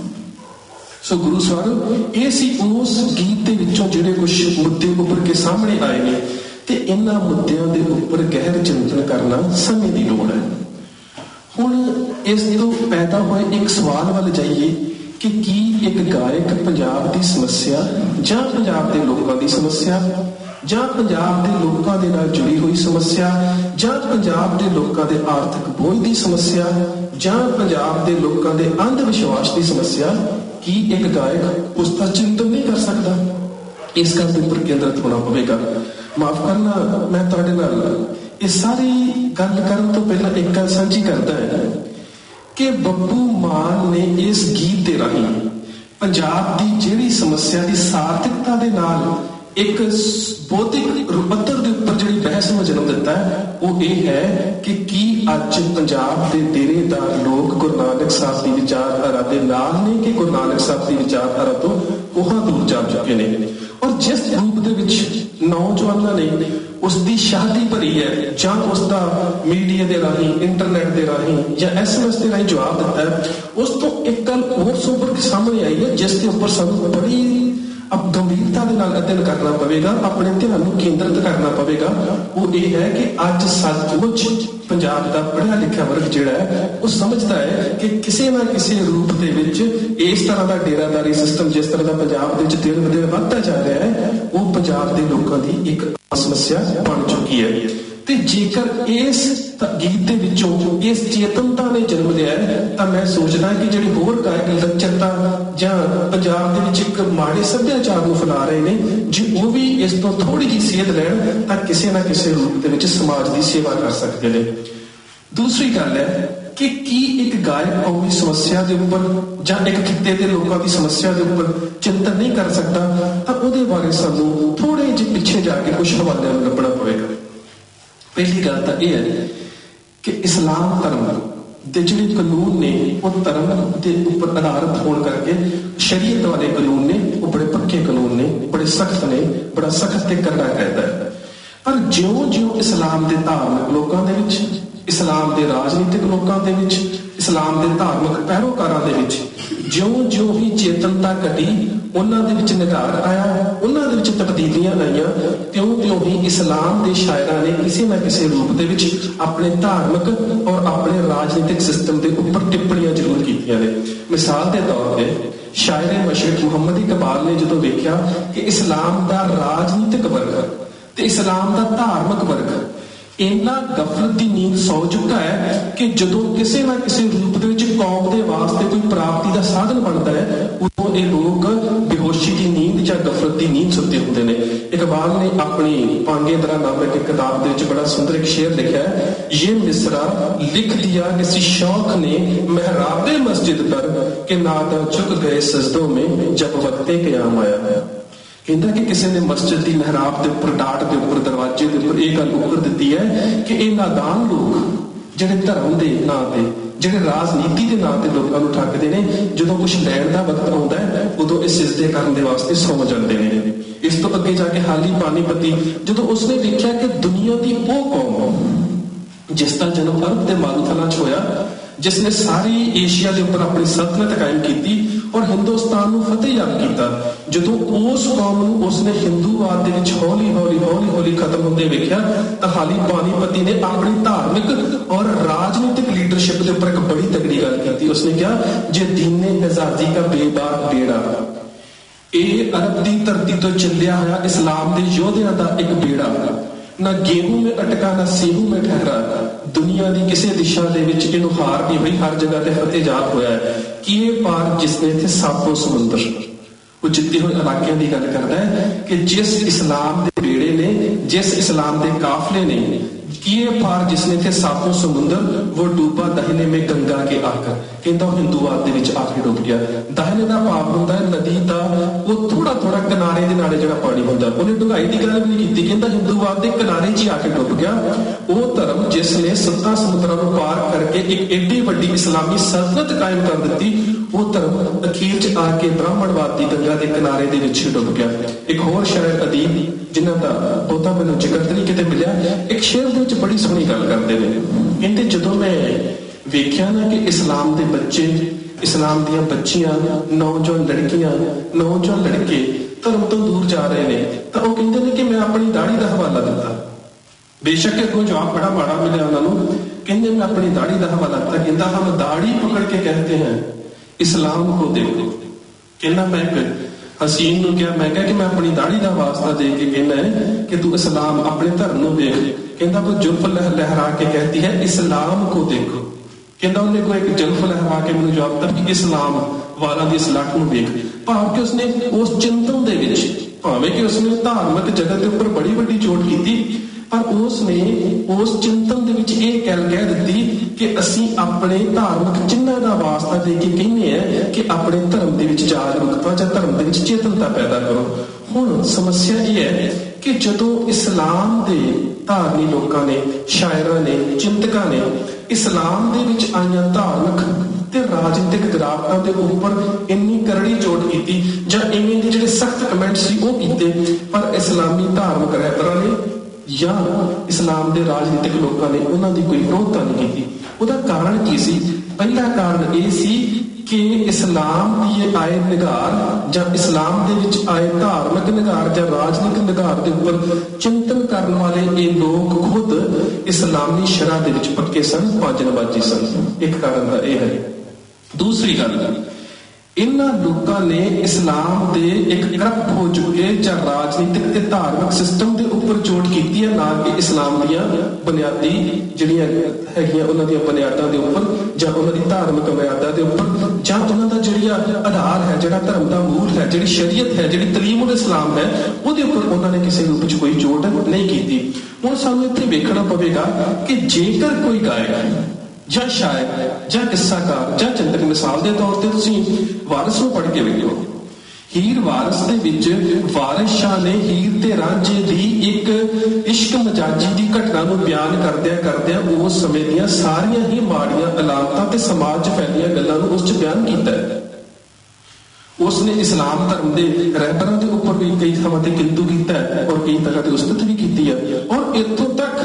ਸੋ ਗੁਰੂ ਸਾਹਿਬ ਇਹ ਸੀ ਉਸ ਗੀਤ ਦੇ ਵਿੱਚੋਂ ਜਿਹੜੇ ਕੁਝ ਮੁੱਦੇ ਉੱਪਰ ਕੇ ਸਾਹਮਣੇ ਆਏ ਨੇ, ਤੇ ਇਹਨਾਂ ਮੁੱਦਿਆਂ ਦੇ ਉੱਪਰ ਗਹਿਰ ਚਿੰਤਨ ਕਰਨਾ ਸਮੇਂ ਦੀ ਲੋੜ ਹੈ। ਹੁਣ ਇਸ ਤੋਂ ਪੈਦਾ ਹੋਏ ਇੱਕ ਸਵਾਲ ਵੱਲ ਜਾਈਏ ਕਿ ਕੀ ਇੱਕ ਗਾਇਕ ਪੰਜਾਬ ਦੀ ਸਮੱਸਿਆ ਜਾਂ ਪੰਜਾਬ ਦੇ ਲੋਕਾਂ ਦੀ ਸਮੱਸਿਆ ਜਾਂ ਪੰਜਾਬ ਦੇ ਲੋਕਾਂ ਦੇ ਨਾਲ ਜੁੜੀ ਹੋਈ ਸਮੱਸਿਆ ਜਾਂ ਪੰਜਾਬ ਦੇ ਲੋਕਾਂ ਦੇ ਆਰਥਿਕ ਬੋਝ ਦੀ ਸਮੱਸਿਆ ਜਾਂ ਪੰਜਾਬ ਦੇ ਲੋਕਾਂ ਦੇ ਅੰਧ ਵਿਸ਼ਵਾਸ ਦੀ ਸਮੱਸਿਆ, ਕੀ ਇੱਕ ਗਾਇਕ ਉਸ ਦਾ ਚਿੰਤਨ ਨਹੀਂ ਕਰ ਸਕਦਾ? ਇਸ ਗੱਲ ਦੇ ਉੱਪਰ ਕੇਂਦਰਿਤ ਹੋਣਾ ਪਵੇਗਾ। ਮਾਫ ਕਰਨਾ, ਮੈਂ ਤੁਹਾਡੇ ਨਾਲ ਇਹ ਸਾਰੀ ਗੱਲ ਕਰਨ ਤੋਂ ਪਹਿਲਾਂ ਇੱਕ ਗੱਲ ਸਾਂਝੀ ਕਰਦਾ ਹੈ ਕਿ ਬੱਬੂ ਮਾਨ ਨੇ ਇਸ ਗੀਤ ਦੇ ਰਾਹੀਂ ਪੰਜਾਬ ਦੀ ਜਿਹੜੀ ਸਮੱਸਿਆ ਦੀ ਸਾਰਥਿਕਤਾ ਦੇ ਨਾਲ ਇੱਕ ਬੌਧਿਕ ਪੱਧਰ ਦੇ ਉੱਪਰ ਜਿਹੜੀ ਬਹਿਸ ਨੂੰ ਜਨਮ ਦਿੱਤਾ ਹੈ, ਉਹ ਇਹ ਹੈ ਕਿ ਕੀ ਅੱਜ ਪੰਜਾਬ ਦੇ ਡੇਰੇਦਾਰ ਲੋਕ ਗੁਰੂ ਨਾਨਕ ਸਾਹਿਬ ਦੀ ਵਿਚਾਰਧਾਰਾ ਦੇ ਨਾਲ ਨੇ ਕਿ ਗੁਰੂ ਨਾਨਕ ਸਾਹਿਬ ਦੀ ਵਿਚਾਰਧਾਰਾ ਤੋਂ ਕੋਹਾਂ ਦੂਰ ਜਾ ਚੁੱਕੇ ਨੇ। ਔਰ ਜਿਸ ਰੂਪ ਦੇ ਵਿੱਚ ਨੌਜਵਾਨਾਂ ਨੇ ਉਸਦੀ ਸ਼ਾਹਦੀ ਭਰੀ ਹੈ ਜਾਂ ਉਸਦਾ ਮੀਡੀਆ ਦੇ ਰਾਹੀਂ ਇੰਟਰਨੈਟ ਦੇ ਰਾਹੀਂ ਜਾਂ ਐਸਐਮਐਸ ਦੇ ਰਾਹੀਂ ਜਵਾਬ ਦਿੱਤਾ ਹੈ, ਉਸ ਤੋਂ ਇੱਕ ਗੱਲ ਹੋਰ ਸੋਬਰ ਸਾਹਮਣੇ ਆਈ ਹੈ ਜਿਸ ਦੇ ਉੱਪਰ ਸਾਨੂੰ ਬੜੀ ਅਬ ਗੰਭੀਰਤਾ ਦੇ ਨਾਲ ਅਧਿਐਨ ਕਰਨਾ ਪਵੇਗਾ, ਆਪਣੇ ਧਿਆਨ ਨੂੰ ਕੇਂਦਰਿਤ ਕਰਨਾ ਪਵੇਗਾ। ਉਹ ਇਹ ਹੈ ਕਿ ਅੱਜ ਸੱਚਮੁੱਚ ਪੰਜਾਬ ਦਾ ਪੜ੍ਹਿਆ ਲਿਖਿਆ ਵਰਗ ਜਿਹੜਾ ਹੈ ਉਹ ਸਮਝਦਾ ਹੈ ਕਿ ਕਿਸੇ ਨਾ ਕਿਸੇ ਰੂਪ ਦੇ ਵਿੱਚ ਇਸ ਤਰ੍ਹਾਂ ਦਾ ਡੇਰਾਦਾਰੀ ਸਿਸਟਮ ਜਿਸ ਤਰ੍ਹਾਂ ਦਾ ਪੰਜਾਬ ਦੇ ਵਿੱਚ ਦਿਨ ਬ ਦਿਨ ਵੱਧਦਾ ਜਾ ਰਿਹਾ ਹੈ ਉਹ ਪੰਜਾਬ ਦੇ ਲੋਕਾਂ ਦੀ ਇੱਕ ਸਮੱਸਿਆ ਬਣ ਚੁੱਕੀ ਹੈ। ਤੇ ਜੇਕਰ ਇਸ ਗੀਤ ਦੇ ਵਿੱਚੋਂ ਇਸ ਚੇਤਨਤਾ ਨੇ ਜਨਮ ਲਿਆ ਤਾਂ ਮੈਂ ਸੋਚਦਾ ਕਿ ਜਿਹੜੀ ਹੋਰ ਗਾਇਕ ਲੱਚਰਤਾ ਜਾਂ ਪੰਜਾਬ ਦੇ ਵਿੱਚ ਇੱਕ ਮਾੜੇ ਸੱਭਿਆਚਾਰ ਨੂੰ ਫੈਲਾ ਰਹੇ ਨੇ, ਜੇ ਉਹ ਵੀ ਇਸ ਤੋਂ ਥੋੜੀ ਜਿਹੀ ਸੇਧ ਲੈਣ ਤਾਂ ਕਿਸੇ ਨਾ ਕਿਸੇ ਰੂਪ ਦੇ ਵਿੱਚ ਸਮਾਜ ਦੀ ਸੇਵਾ ਕਰ ਸਕਦੇ ਨੇ। ਦੂਸਰੀ ਗੱਲ ਹੈ ਕਿ ਕੀ ਇੱਕ ਗਾਇਕ ਕੌਮੀ ਸਮੱਸਿਆ ਦੇ ਉੱਪਰ ਜਾਂ ਇੱਕ ਖਿੱਤੇ ਦੇ ਲੋਕਾਂ ਦੀ ਸਮੱਸਿਆ ਦੇ ਉੱਪਰ ਚਿੰਤਨ ਨਹੀਂ ਕਰ ਸਕਦਾ, ਤਾਂ ਉਹਦੇ ਬਾਰੇ ਸਾਨੂੰ ਥੋੜੇ ਜਿਹੇ ਪਿੱਛੇ ਜਾ ਕੇ ਕੁਝ ਹਵਾਲਿਆਂ ਨੂੰ ਲੱਭਣਾ ਪਵੇਗਾ। ਪਹਿਲੀ ਗੱਲ ਤਾਂ ਇਹ ਹੈ ਕਿ ਇਸਲਾਮ ਧਰਮ ਦੇ ਜਿਹੜੇ ਕਾਨੂੰਨ ਨੇ ਉਹ ਧਰਮ ਦੇ ਉੱਪਰ ਆਧਾਰਿਤ ਹੋਣ ਕਰਕੇ ਸ਼ਰੀਅਤ ਵਾਲੇ ਕਾਨੂੰਨ ਨੇ ਉਹ ਬੜੇ ਪੱਕੇ ਕਾਨੂੰਨ ਨੇ, ਬੜੇ ਸਖਤ ਨੇ, ਬੜਾ ਸਖਤ ਤੇ ਕਰੜਾ ਕਾਇਦਾ ਹੈ। ਪਰ ਜਿਉਂ ਜਿਉਂ ਇਸਲਾਮ ਦੇ ਧਾਰਮਿਕ ਲੋਕਾਂ ਦੇ ਵਿੱਚ, ਇਸਲਾਮ ਦੇ ਰਾਜਨੀਤਿਕ ਲੋਕਾਂ ਦੇ ਵਿੱਚ, ਇਸਲਾਮ ਦੇ ਧਾਰਮਿਕ ਪੈਰੋਕਾਰਾਂ ਦੇ ਵਿੱਚ ਜਿਉਂ ਜਿਉਂ ਹੀ ਚੇਤਨਤਾ ਘਟੀ, ਉਹਨਾਂ ਦੇ ਵਿੱਚ ਨਿਘਾਰ ਆਇਆ, ਉਹਨਾਂ ਦੇ ਵਿੱਚ ਤਬਦੀਲੀਆਂ ਆਈਆਂ, ਤਿਉਂ ਤਿਉਂ ਹੀ ਇਸਲਾਮ ਦੇ ਸ਼ਾਇਰਾਂ ਨੇ ਕਿਸੇ ਨਾ ਕਿਸੇ ਰੂਪ ਦੇ ਵਿੱਚ ਆਪਣੇ ਧਾਰਮਿਕ ਔਰ ਆਪਣੇ ਰਾਜਨੀਤਿਕ ਸਿਸਟਮ ਦੇ ਉੱਪਰ ਟਿੱਪਣੀਆਂ ਜ਼ਰੂਰ ਕੀਤੀਆਂ ਨੇ। ਮਿਸਾਲ ਦੇ ਤੌਰ ਤੇ ਸ਼ਾਇਰ ਮਸ਼ਰਕ ਮੁਹੰਮਦ ਇਕਬਾਲ ਨੇ ਜਦੋਂ ਵੇਖਿਆ ਕਿ ਇਸਲਾਮ ਦਾ ਰਾਜਨੀਤਿਕ ਵਰਗ ਤੇ ਇਸਲਾਮ ਦਾ ਧਾਰਮਿਕ ਵਰਗ ਇੰਨਾ ਗਫਲਤ ਦੀ ਨੀਂਦ ਸੌ ਚੁੱਕਾ ਹੈ ਕਿ ਜਦੋਂ ਕਿਸੇ ਨਾ ਕਿਸੇ ਰੂਪ ਦੇ ਵਿੱਚ ਕੌਮ ਦੇ ਵਾਸਤੇ ਕੋਈ ਪ੍ਰਾਪਤੀ ਦਾ ਸਾਧਨ ਬਣਦਾ ਹੈ ਉਦੋਂ ਇਹ ਲੋਕ ਬੇਹੋਸ਼ੀ ਦੀ ਨੀਂਦ ਜਾਂ ਗਫਲਤ ਦੀ ਨੀਂਦ ਸੁੱਤੇ ਹੁੰਦੇ ਨੇ। ਇਕਬਾਲ ਨੇ ਆਪਣੀ ਪਾਂਗੇ ਦਰਾ ਨਾਮਕ ਇੱਕ ਕਿਤਾਬ ਦੇ ਵਿੱਚ ਬੜਾ ਸੁੰਦਰ ਇੱਕ ਸ਼ੇਰ ਲਿਖਿਆ ਹੈ, ਇਹ ਮਿਸਰਾ ਲਿਖ ਦਿਆ किसी शौक ने महराबे मस्जिद पर के नादा झुक गए सजदों में जब वक्ते क़याम आया। ਕਹਿੰਦਾ ਕਿ ਕਿਸੇ ਨੇ ਮਸਜਿਦ ਦੀ ਮਹਿਰਾਬ ਦੇ ਉੱਪਰ, ਡਾਟ ਦੇ ਉੱਪਰ, ਦਰਵਾਜ਼ੇ ਦੇ ਉੱਪਰ ਇਹ ਗੱਲ ਉੱਪਰ ਦਿੱਤੀ ਹੈ ਕਿ ਇਹ ਨਾਦਾਨ ਲੋਕ ਜਿਹੜੇ ਧਰਮ ਦੇ ਨਾਂ ਤੇ, ਜਿਹੜੇ ਰਾਜਨੀਤੀ ਦੇ ਨਾਂ ਤੇ ਲੋਕਾਂ ਨੂੰ ਠੱਗਦੇ ਨੇ, ਜਦੋਂ ਕੁਝ ਲੈਣ ਦਾ ਵਕਤ ਆਉਂਦਾ ਹੈ ਉਦੋਂ ਇਹ ਸਿਜਦੇ ਕਰਨ ਦੇ ਵਾਸਤੇ ਸੌ ਜਾਂਦੇ ਨੇ। ਇਸ ਤੋਂ ਅੱਗੇ ਜਾ ਕੇ ਹਾਲੀ ਪਾਨੀਪਤੀ, ਜਦੋਂ ਉਸਨੇ ਵੇਖਿਆ ਕਿ ਦੁਨੀਆ ਦੀ ਉਹ ਕੌਮ ਜਿਸ ਦਾ ਜਨਮ ਅਰਬ ਦੇ ਮਾਰੂਥਲਾਂ 'ਚ ਹੋਇਆ, ਜਿਸ ਨੇ ਸਾਰੀ ਏਸ਼ੀਆ ਦੇ ਉੱਪਰ ਆਪਣੀ ਸਲਤਨਤ ਕਾਇਮ ਕੀਤੀ ਔਰ ਹਿੰਦੁਸਤਾਨ ਨੂੰ ਫਤਿਹਯਾਬ ਕੀਤਾ, ਜਦੋਂ ਉਸ ਕੌਮ ਨੂੰ ਉਸਨੇ ਹਿੰਦੂਵਾਦ ਦੇ ਵਿੱਚ ਹੌਲੀ ਹੌਲੀ ਹੌਲੀ ਹੌਲੀ ਖਤਮ ਹੁੰਦੇ ਵੇਖਿਆ ਤਾਂ ਹਾਲੀ ਪਾਨੀਪਤੀ ਨੇ ਆਪਣੀ ਧਾਰਮਿਕ ਔਰ ਰਾਜਨੀਤਿਕ ਲੀਡਰਸ਼ਿਪ ਦੇ ਉੱਪਰ ਇੱਕ ਬੜੀ ਤਗੜੀ ਗੱਲ ਕੀਤੀ। ਉਸਨੇ ਕਿਹਾ, ਜੇ ਦੀਨੇ ਆਜ਼ਾਦੀ ਦਾ ਬੇਬਾਕ ਬੇੜਾ, ਇਹ ਅਰਬ ਦੀ ਧਰਤੀ ਤੋਂ ਚੱਲਿਆ ਹੋਇਆ ਇਸਲਾਮ ਦੇ ਯੋਧਿਆਂ ਦਾ ਇੱਕ ਬੇੜਾ, ਨਾ ਗੇਹੂੰ ਮੇਂ ਅਟਕਾ ਨਾ ਸੇਹੂ ਮੇਂ ਠਹਿਰਾ, ਦੁਨੀਆ ਦੀ ਕਿਸੇ ਦਿਸ਼ਾ ਦੇ ਵਿੱਚ ਇਹਨੂੰ ਹਾਰ ਨਹੀਂ ਹੋਈ, ਹਰ ਜਗ੍ਹਾ ਤੇ ਫਤਿਹਯਾਬ ਹੋਇਆ ਹੈ। ਕੀ ਇਹ ਪਾਰ ਜਿਸਨੇ ਥੇ ਸਾਤੋਂ ਸਮੁੰਦਰ, ਉਹ ਜਿੱਤੇ ਹੋਏ ਇਲਾਕਿਆਂ ਦੀ ਗੱਲ ਕਰਦਾ ਹੈ ਕਿ ਜਿਸ ਇਸਲਾਮ ਦੇ ਬੇੜੇ ਨੇ, ਜਿਸ ਇਸਲਾਮ ਦੇ ਕਾਫਲੇ ਨੇ, किए पार जिसने थे सातों समुंदर वो डूबा दाहिने में गंगा के आकर, कहता वो हिंदूवाद ਦੇ ਵਿੱਚ ਆ ਕੇ ਡੁੱਬ ਗਿਆ। दाहिने ਦਾ ਭਾਵ ਹੁੰਦਾ ਹੈ ਨਦੀ ਦਾ ਉਹ ਥੋੜਾ ਥੋੜਾ ਕਿਨਾਰੇ ਦੇ ਨਾਲੇ ਜਿਹੜਾ ਪਾਣੀ ਹੁੰਦਾ। ਉਹਨੇ ਡੂੰਘਾਈ ਦੀ ਗੱਲ ਵੀ ਨਹੀਂ ਕੀਤੀ, ਕਹਿੰਦਾ ਹਿੰਦੂਵਾਦ ਦੇ ਕਿਨਾਰੇ 'ਚ ਆ ਕੇ ਡੁੱਬ ਗਿਆ। ਉਹ ਧਰਮ ਜਿਸ ਨੇ ਸੱਤਾਂ ਸਮੁੰਦਰਾਂ ਨੂੰ ਪਾਰ ਕਰਕੇ ਇੱਕ ਏਡੀ ਵੱਡੀ ਇਸਲਾਮੀ ਸਲਤਨਤ ਕਾਇਮ ਕਰ ਦਿੱਤੀ, ਉਹ ਧਰਮ ਅਖੀਰ 'ਚ ਆ ਕੇ ਬ੍ਰਾਹਮਣਵਾਦ ਦੀ ਗੰਗਾ ਦੇ ਕਿਨਾਰੇ ਦੇ ਵਿੱਚ ਡੁੱਬ ਗਿਆ। ਇੱਕ ਹੋਰ ਸ਼ਾਇਰ ਅਦੀਬ ਜਿਨ੍ਹਾਂ ਦਾ ਬਹੁਤਾ ਮੈਨੂੰ ਜ਼ਿਕਰ ਨਹੀਂ ਕਿਤੇ ਮਿਲਿਆ, ਇੱਕ ਸ਼ੇਰ ਦੇ ਵਿੱਚ ਬੜੀ ਸੋਹਣੀ ਗੱਲ ਕਰਦੇ ਨੇ। ਕਹਿੰਦੇ ਜਦੋਂ ਮੈਂ ਵੇਖਿਆ ਨਾ ਕਿ ਇਸਲਾਮ ਦੇ ਬੱਚੇ, ਇਸਲਾਮ ਦੀਆਂ ਬੱਚੀਆਂ, ਨੌਜਵਾਨ ਲੜਕੀਆਂ, ਨੌਜਵਾਨ ਲੜਕੇ ਧਰਮ ਤੋਂ ਦੂਰ ਜਾ ਰਹੇ ਨੇ, ਤਾਂ ਉਹ ਕਹਿੰਦੇ ਨੇ ਕਿ ਮੈਂ ਆਪਣੀ ਦਾੜੀ ਦਾ ਹਵਾਲਾ ਦਿੱਤਾ। ਬੇਸ਼ੱਕ ਅੱਗੋਂ ਜਵਾਬ ਬੜਾ ਮਾੜਾ ਮਿਲਿਆ ਉਹਨਾਂ ਨੂੰ। ਕਹਿੰਦੇ ਮੈਂ ਆਪਣੀ ਦਾੜੀ ਦਾ ਹਵਾਲਾ ਦਿੱਤਾ। ਕਹਿੰਦਾ ਹਮ ਦਾੜੀ ਪਕੜ ਕੇ कहते हैं इस्लाम को देखो। कहना मैं हसीन ਨੂੰ ਕਿਹਾ, ਮੈਂ ਕਿਹਾ ਕਿ ਮੈਂ ਆਪਣੀ ਦਾੜੀ ਦਾ ਵਾਸਤਾ ਦੇ ਕੇ ਕਹਿੰਦਾ ਹੈ ਕਿ ਤੂੰ ਇਸਲਾਮ ਆਪਣੇ ਧਰਮ ਨੂੰ ਵੇਖ। ਕਹਿੰਦਾ ਉਹ ਜ਼ੁਲਫ ਲਹਿਰਾ ਕੇ कहती है इस्लाम को देखो। ਕਹਿੰਦਾ ਉਹਨੇ ਕੋਈ ਇੱਕ ਜ਼ੁਲਫ ਲਹਿਰਾ ਕੇ ਮੈਨੂੰ ਜਵਾਬ ਦਿੱਤਾ ਕਿ ਇਸਲਾਮ ਵਾਲਾ ਦੀ ਇਸਲਾਹ ਨੂੰ ਵੇਖ। ਭਾਵ ਕਿ ਉਸਨੇ ਉਸ ਚਿੰਤਨ ਦੇ ਵਿੱਚ, ਭਾਵੇਂ ਕਿ ਉਸਨੇ ਧਾਰਮਿਕ ਜਗਤ ਦੇ ਉੱਪਰ ਬੜੀ ਵੱਡੀ ਚੋਟ ਕੀਤੀ, ਪਰ ਉਸ ਨੇ ਉਸ ਚਿੰਤਨ ਦੇ ਵਿੱਚ ਇਹ ਗੱਲ ਕਹਿ ਦਿੱਤੀ ਕਿ ਅਸੀਂ ਆਪਣੇ ਧਾਰਮਿਕ ਚਿੰਨ੍ਹਾਂ ਦਾ ਵਾਸਤਾ ਦੇ ਕੇ ਕਹਿੰਦੇ ਆ ਕਿ ਆਪਣੇ ਧਰਮ ਦੇ ਵਿੱਚ ਜਾਗਰੂਕਤਾ ਜਾਂ ਧਰਮ ਦੇ ਵਿੱਚ ਚੇਤਨਤਾ ਪੈਦਾ ਕਰੋ। ਹੁਣ ਸਮੱਸਿਆ ਇਹ ਹੈ ਕਿ ਜਦੋਂ ਇਸਲਾਮ ਦੇ ਧਾਰਨੀ ਲੋਕਾਂ ਨੇ, ਸ਼ਾਇਰਾਂ ਨੇ, ਚਿੰਤਕਾਂ ਨੇ ਇਸਲਾਮ ਦੇ ਵਿੱਚ ਆਈਆਂ ਧਾਰਮਿਕ ਤੇ ਰਾਜਨੀਤਿਕ ਗਿਰਾਵਟਾਂ ਦੇ ਉੱਪਰ ਇੰਨੀ ਕਰੜੀ ਚੋਟ ਕੀਤੀ ਜਾਂ ਇਵੇਂ ਦੇ ਜਿਹੜੇ ਸਖਤ ਕਮੈਂਟ ਸੀ ਉਹ ਕੀਤੇ, ਪਰ ਇਸਲਾਮੀ ਧਾਰਮਿਕ ਰਹਿਬਰਾਂ ਨੇ ਜਾਂ ਇਸਲਾਮ ਦੇ ਰਾਜਨੀਤਿਕ ਲੋਕਾਂ ਨੇ ਉਹਨਾਂ ਦੀ ਕੋਈ ਵਿਰੋਧਤਾ ਨਹੀਂ ਕੀਤੀ। ਉਹਦਾ ਕਾਰਨ ਕੀ ਸੀ? ਪਹਿਲਾ ਕਾਰਨ ਇਹ ਸੀ ਕਿ ਇਸਲਾਮ ਦੀ ਆਏ ਨਿਗਾਰ ਜਾਂ ਇਸਲਾਮ ਦੇ ਵਿੱਚ ਆਏ ਧਾਰਮਿਕ ਨਿਗਾਰ ਜਾਂ ਰਾਜਨੀਤਿਕ ਨਿਗਾਰ ਦੇ ਉੱਪਰ ਚਿੰਤਨ ਕਰਨ ਵਾਲੇ ਇਹ ਲੋਕ ਖੁਦ ਇਸਲਾਮੀ ਸ਼ਰ੍ਹਾ ਦੇ ਵਿੱਚ ਪੱਕੇ ਸਨ, ਪੰਜ ਨਮਾਜ਼ੀ ਸਨ। ਇੱਕ ਕਾਰਨ ਤਾਂ ਇਹ ਹੈ। ਦੂਸਰੀ ਗੱਲ, ਇਹਨਾਂ ਲੋਕਾਂ ਨੇ ਇਸਲਾਮ ਦੇ ਇੱਕ ਕਰਪਟ ਹੋ ਚੁੱਕੇ ਜਾਂ ਰਾਜਨੀਤਿਕ ਤੇ ਧਾਰਮਿਕ ਸਿਸਟਮ ਦੇ ਉੱਪਰ ਚੋਟ ਕੀਤੀ ਹੈ, ਨਾ ਕਿ ਇਸਲਾਮ ਦੀਆਂ ਬੁਨਿਆਦੀ ਜਿਹੜੀਆਂ ਹੈਗੀਆਂ ਉਹਨਾਂ ਦੀਆਂ ਬੁਨਿਆਦਾਂ ਦੇ ਉੱਪਰ ਜਾਂ ਉਹਨਾਂ ਦੀ ਧਾਰਮਿਕ ਮਰਿਆਦਾ ਦੇ ਉੱਪਰ ਜਾਂ ਉਹਨਾਂ ਦਾ ਜਿਹੜਾ ਆਧਾਰ ਹੈ, ਜਿਹੜਾ ਧਰਮ ਦਾ ਮੂਲ ਹੈ, ਜਿਹੜੀ ਸ਼ਰੀਅਤ ਹੈ, ਜਿਹੜੀ ਤਲੀਮੁਲ ਇਸਲਾਮ ਹੈ, ਉਹਦੇ ਉੱਪਰ ਉਹਨਾਂ ਨੇ ਕਿਸੇ ਰੂਪ ਵਿੱਚ ਕੋਈ ਚੋਟ ਨਹੀਂ ਕੀਤੀ। ਹੁਣ ਸਾਨੂੰ ਇੱਥੇ ਵੇਖਣਾ ਪਵੇਗਾ ਕਿ ਜੇਕਰ ਕੋਈ ਗਾਇਕ ਜਾਂ ਸ਼ਾਇਰ ਜਾਂ ਕਿੱਸਾਕਾਰ ਜਾਂ ਚਿੰਤਕ, ਮਿਸਾਲ ਦੇ ਤੌਰ ਤੇ ਤੁਸੀਂ ਵਾਰਿਸ ਨੂੰ ਪੜ੍ਹ ਕੇ ਵੇਖੋ। ਹੀਰ ਵਾਰਿਸ ਦੇ ਵਿੱਚ ਵਾਰਿਸ ਸ਼ਾਹ ਨੇ ਹੀਰ ਤੇ ਰਾਂਝੇ ਦੀ ਇੱਕ ਇਸ਼ਕ ਮਜਾਜੀ ਦੀ ਘਟਨਾ ਨੂੰ ਬਿਆਨ ਕਰਦਿਆਂ ਕਰਦਿਆਂ ਉਸ ਸਮੇਂ ਦੀਆਂ ਸਾਰੀਆਂ ਹੀ ਮਾੜੀਆਂ ਅਲਾਮਤਾਂ ਤੇ ਸਮਾਜ 'ਚ ਫੈਲੀਆਂ ਗੱਲਾਂ ਨੂੰ ਉਸ 'ਚ ਬਿਆਨ ਕੀਤਾ ਹੈ। ਉਸ ਨੇ ਇਸਲਾਮ ਧਰਮ ਦੇ ਰਹਿਬਰਾਂ ਦੇ ਉੱਪਰ ਵੀ ਕਈ ਥਾਵਾਂ ਤੇ ਕਿੰਤੂ ਕੀਤਾ ਹੈ ਔਰ ਕਈ ਤਰ੍ਹਾਂ ਦੀ ਉਸਤਤ ਵੀ ਕੀਤੀ ਹੈ। ਔਰ ਇੱਥੋਂ ਤੱਕ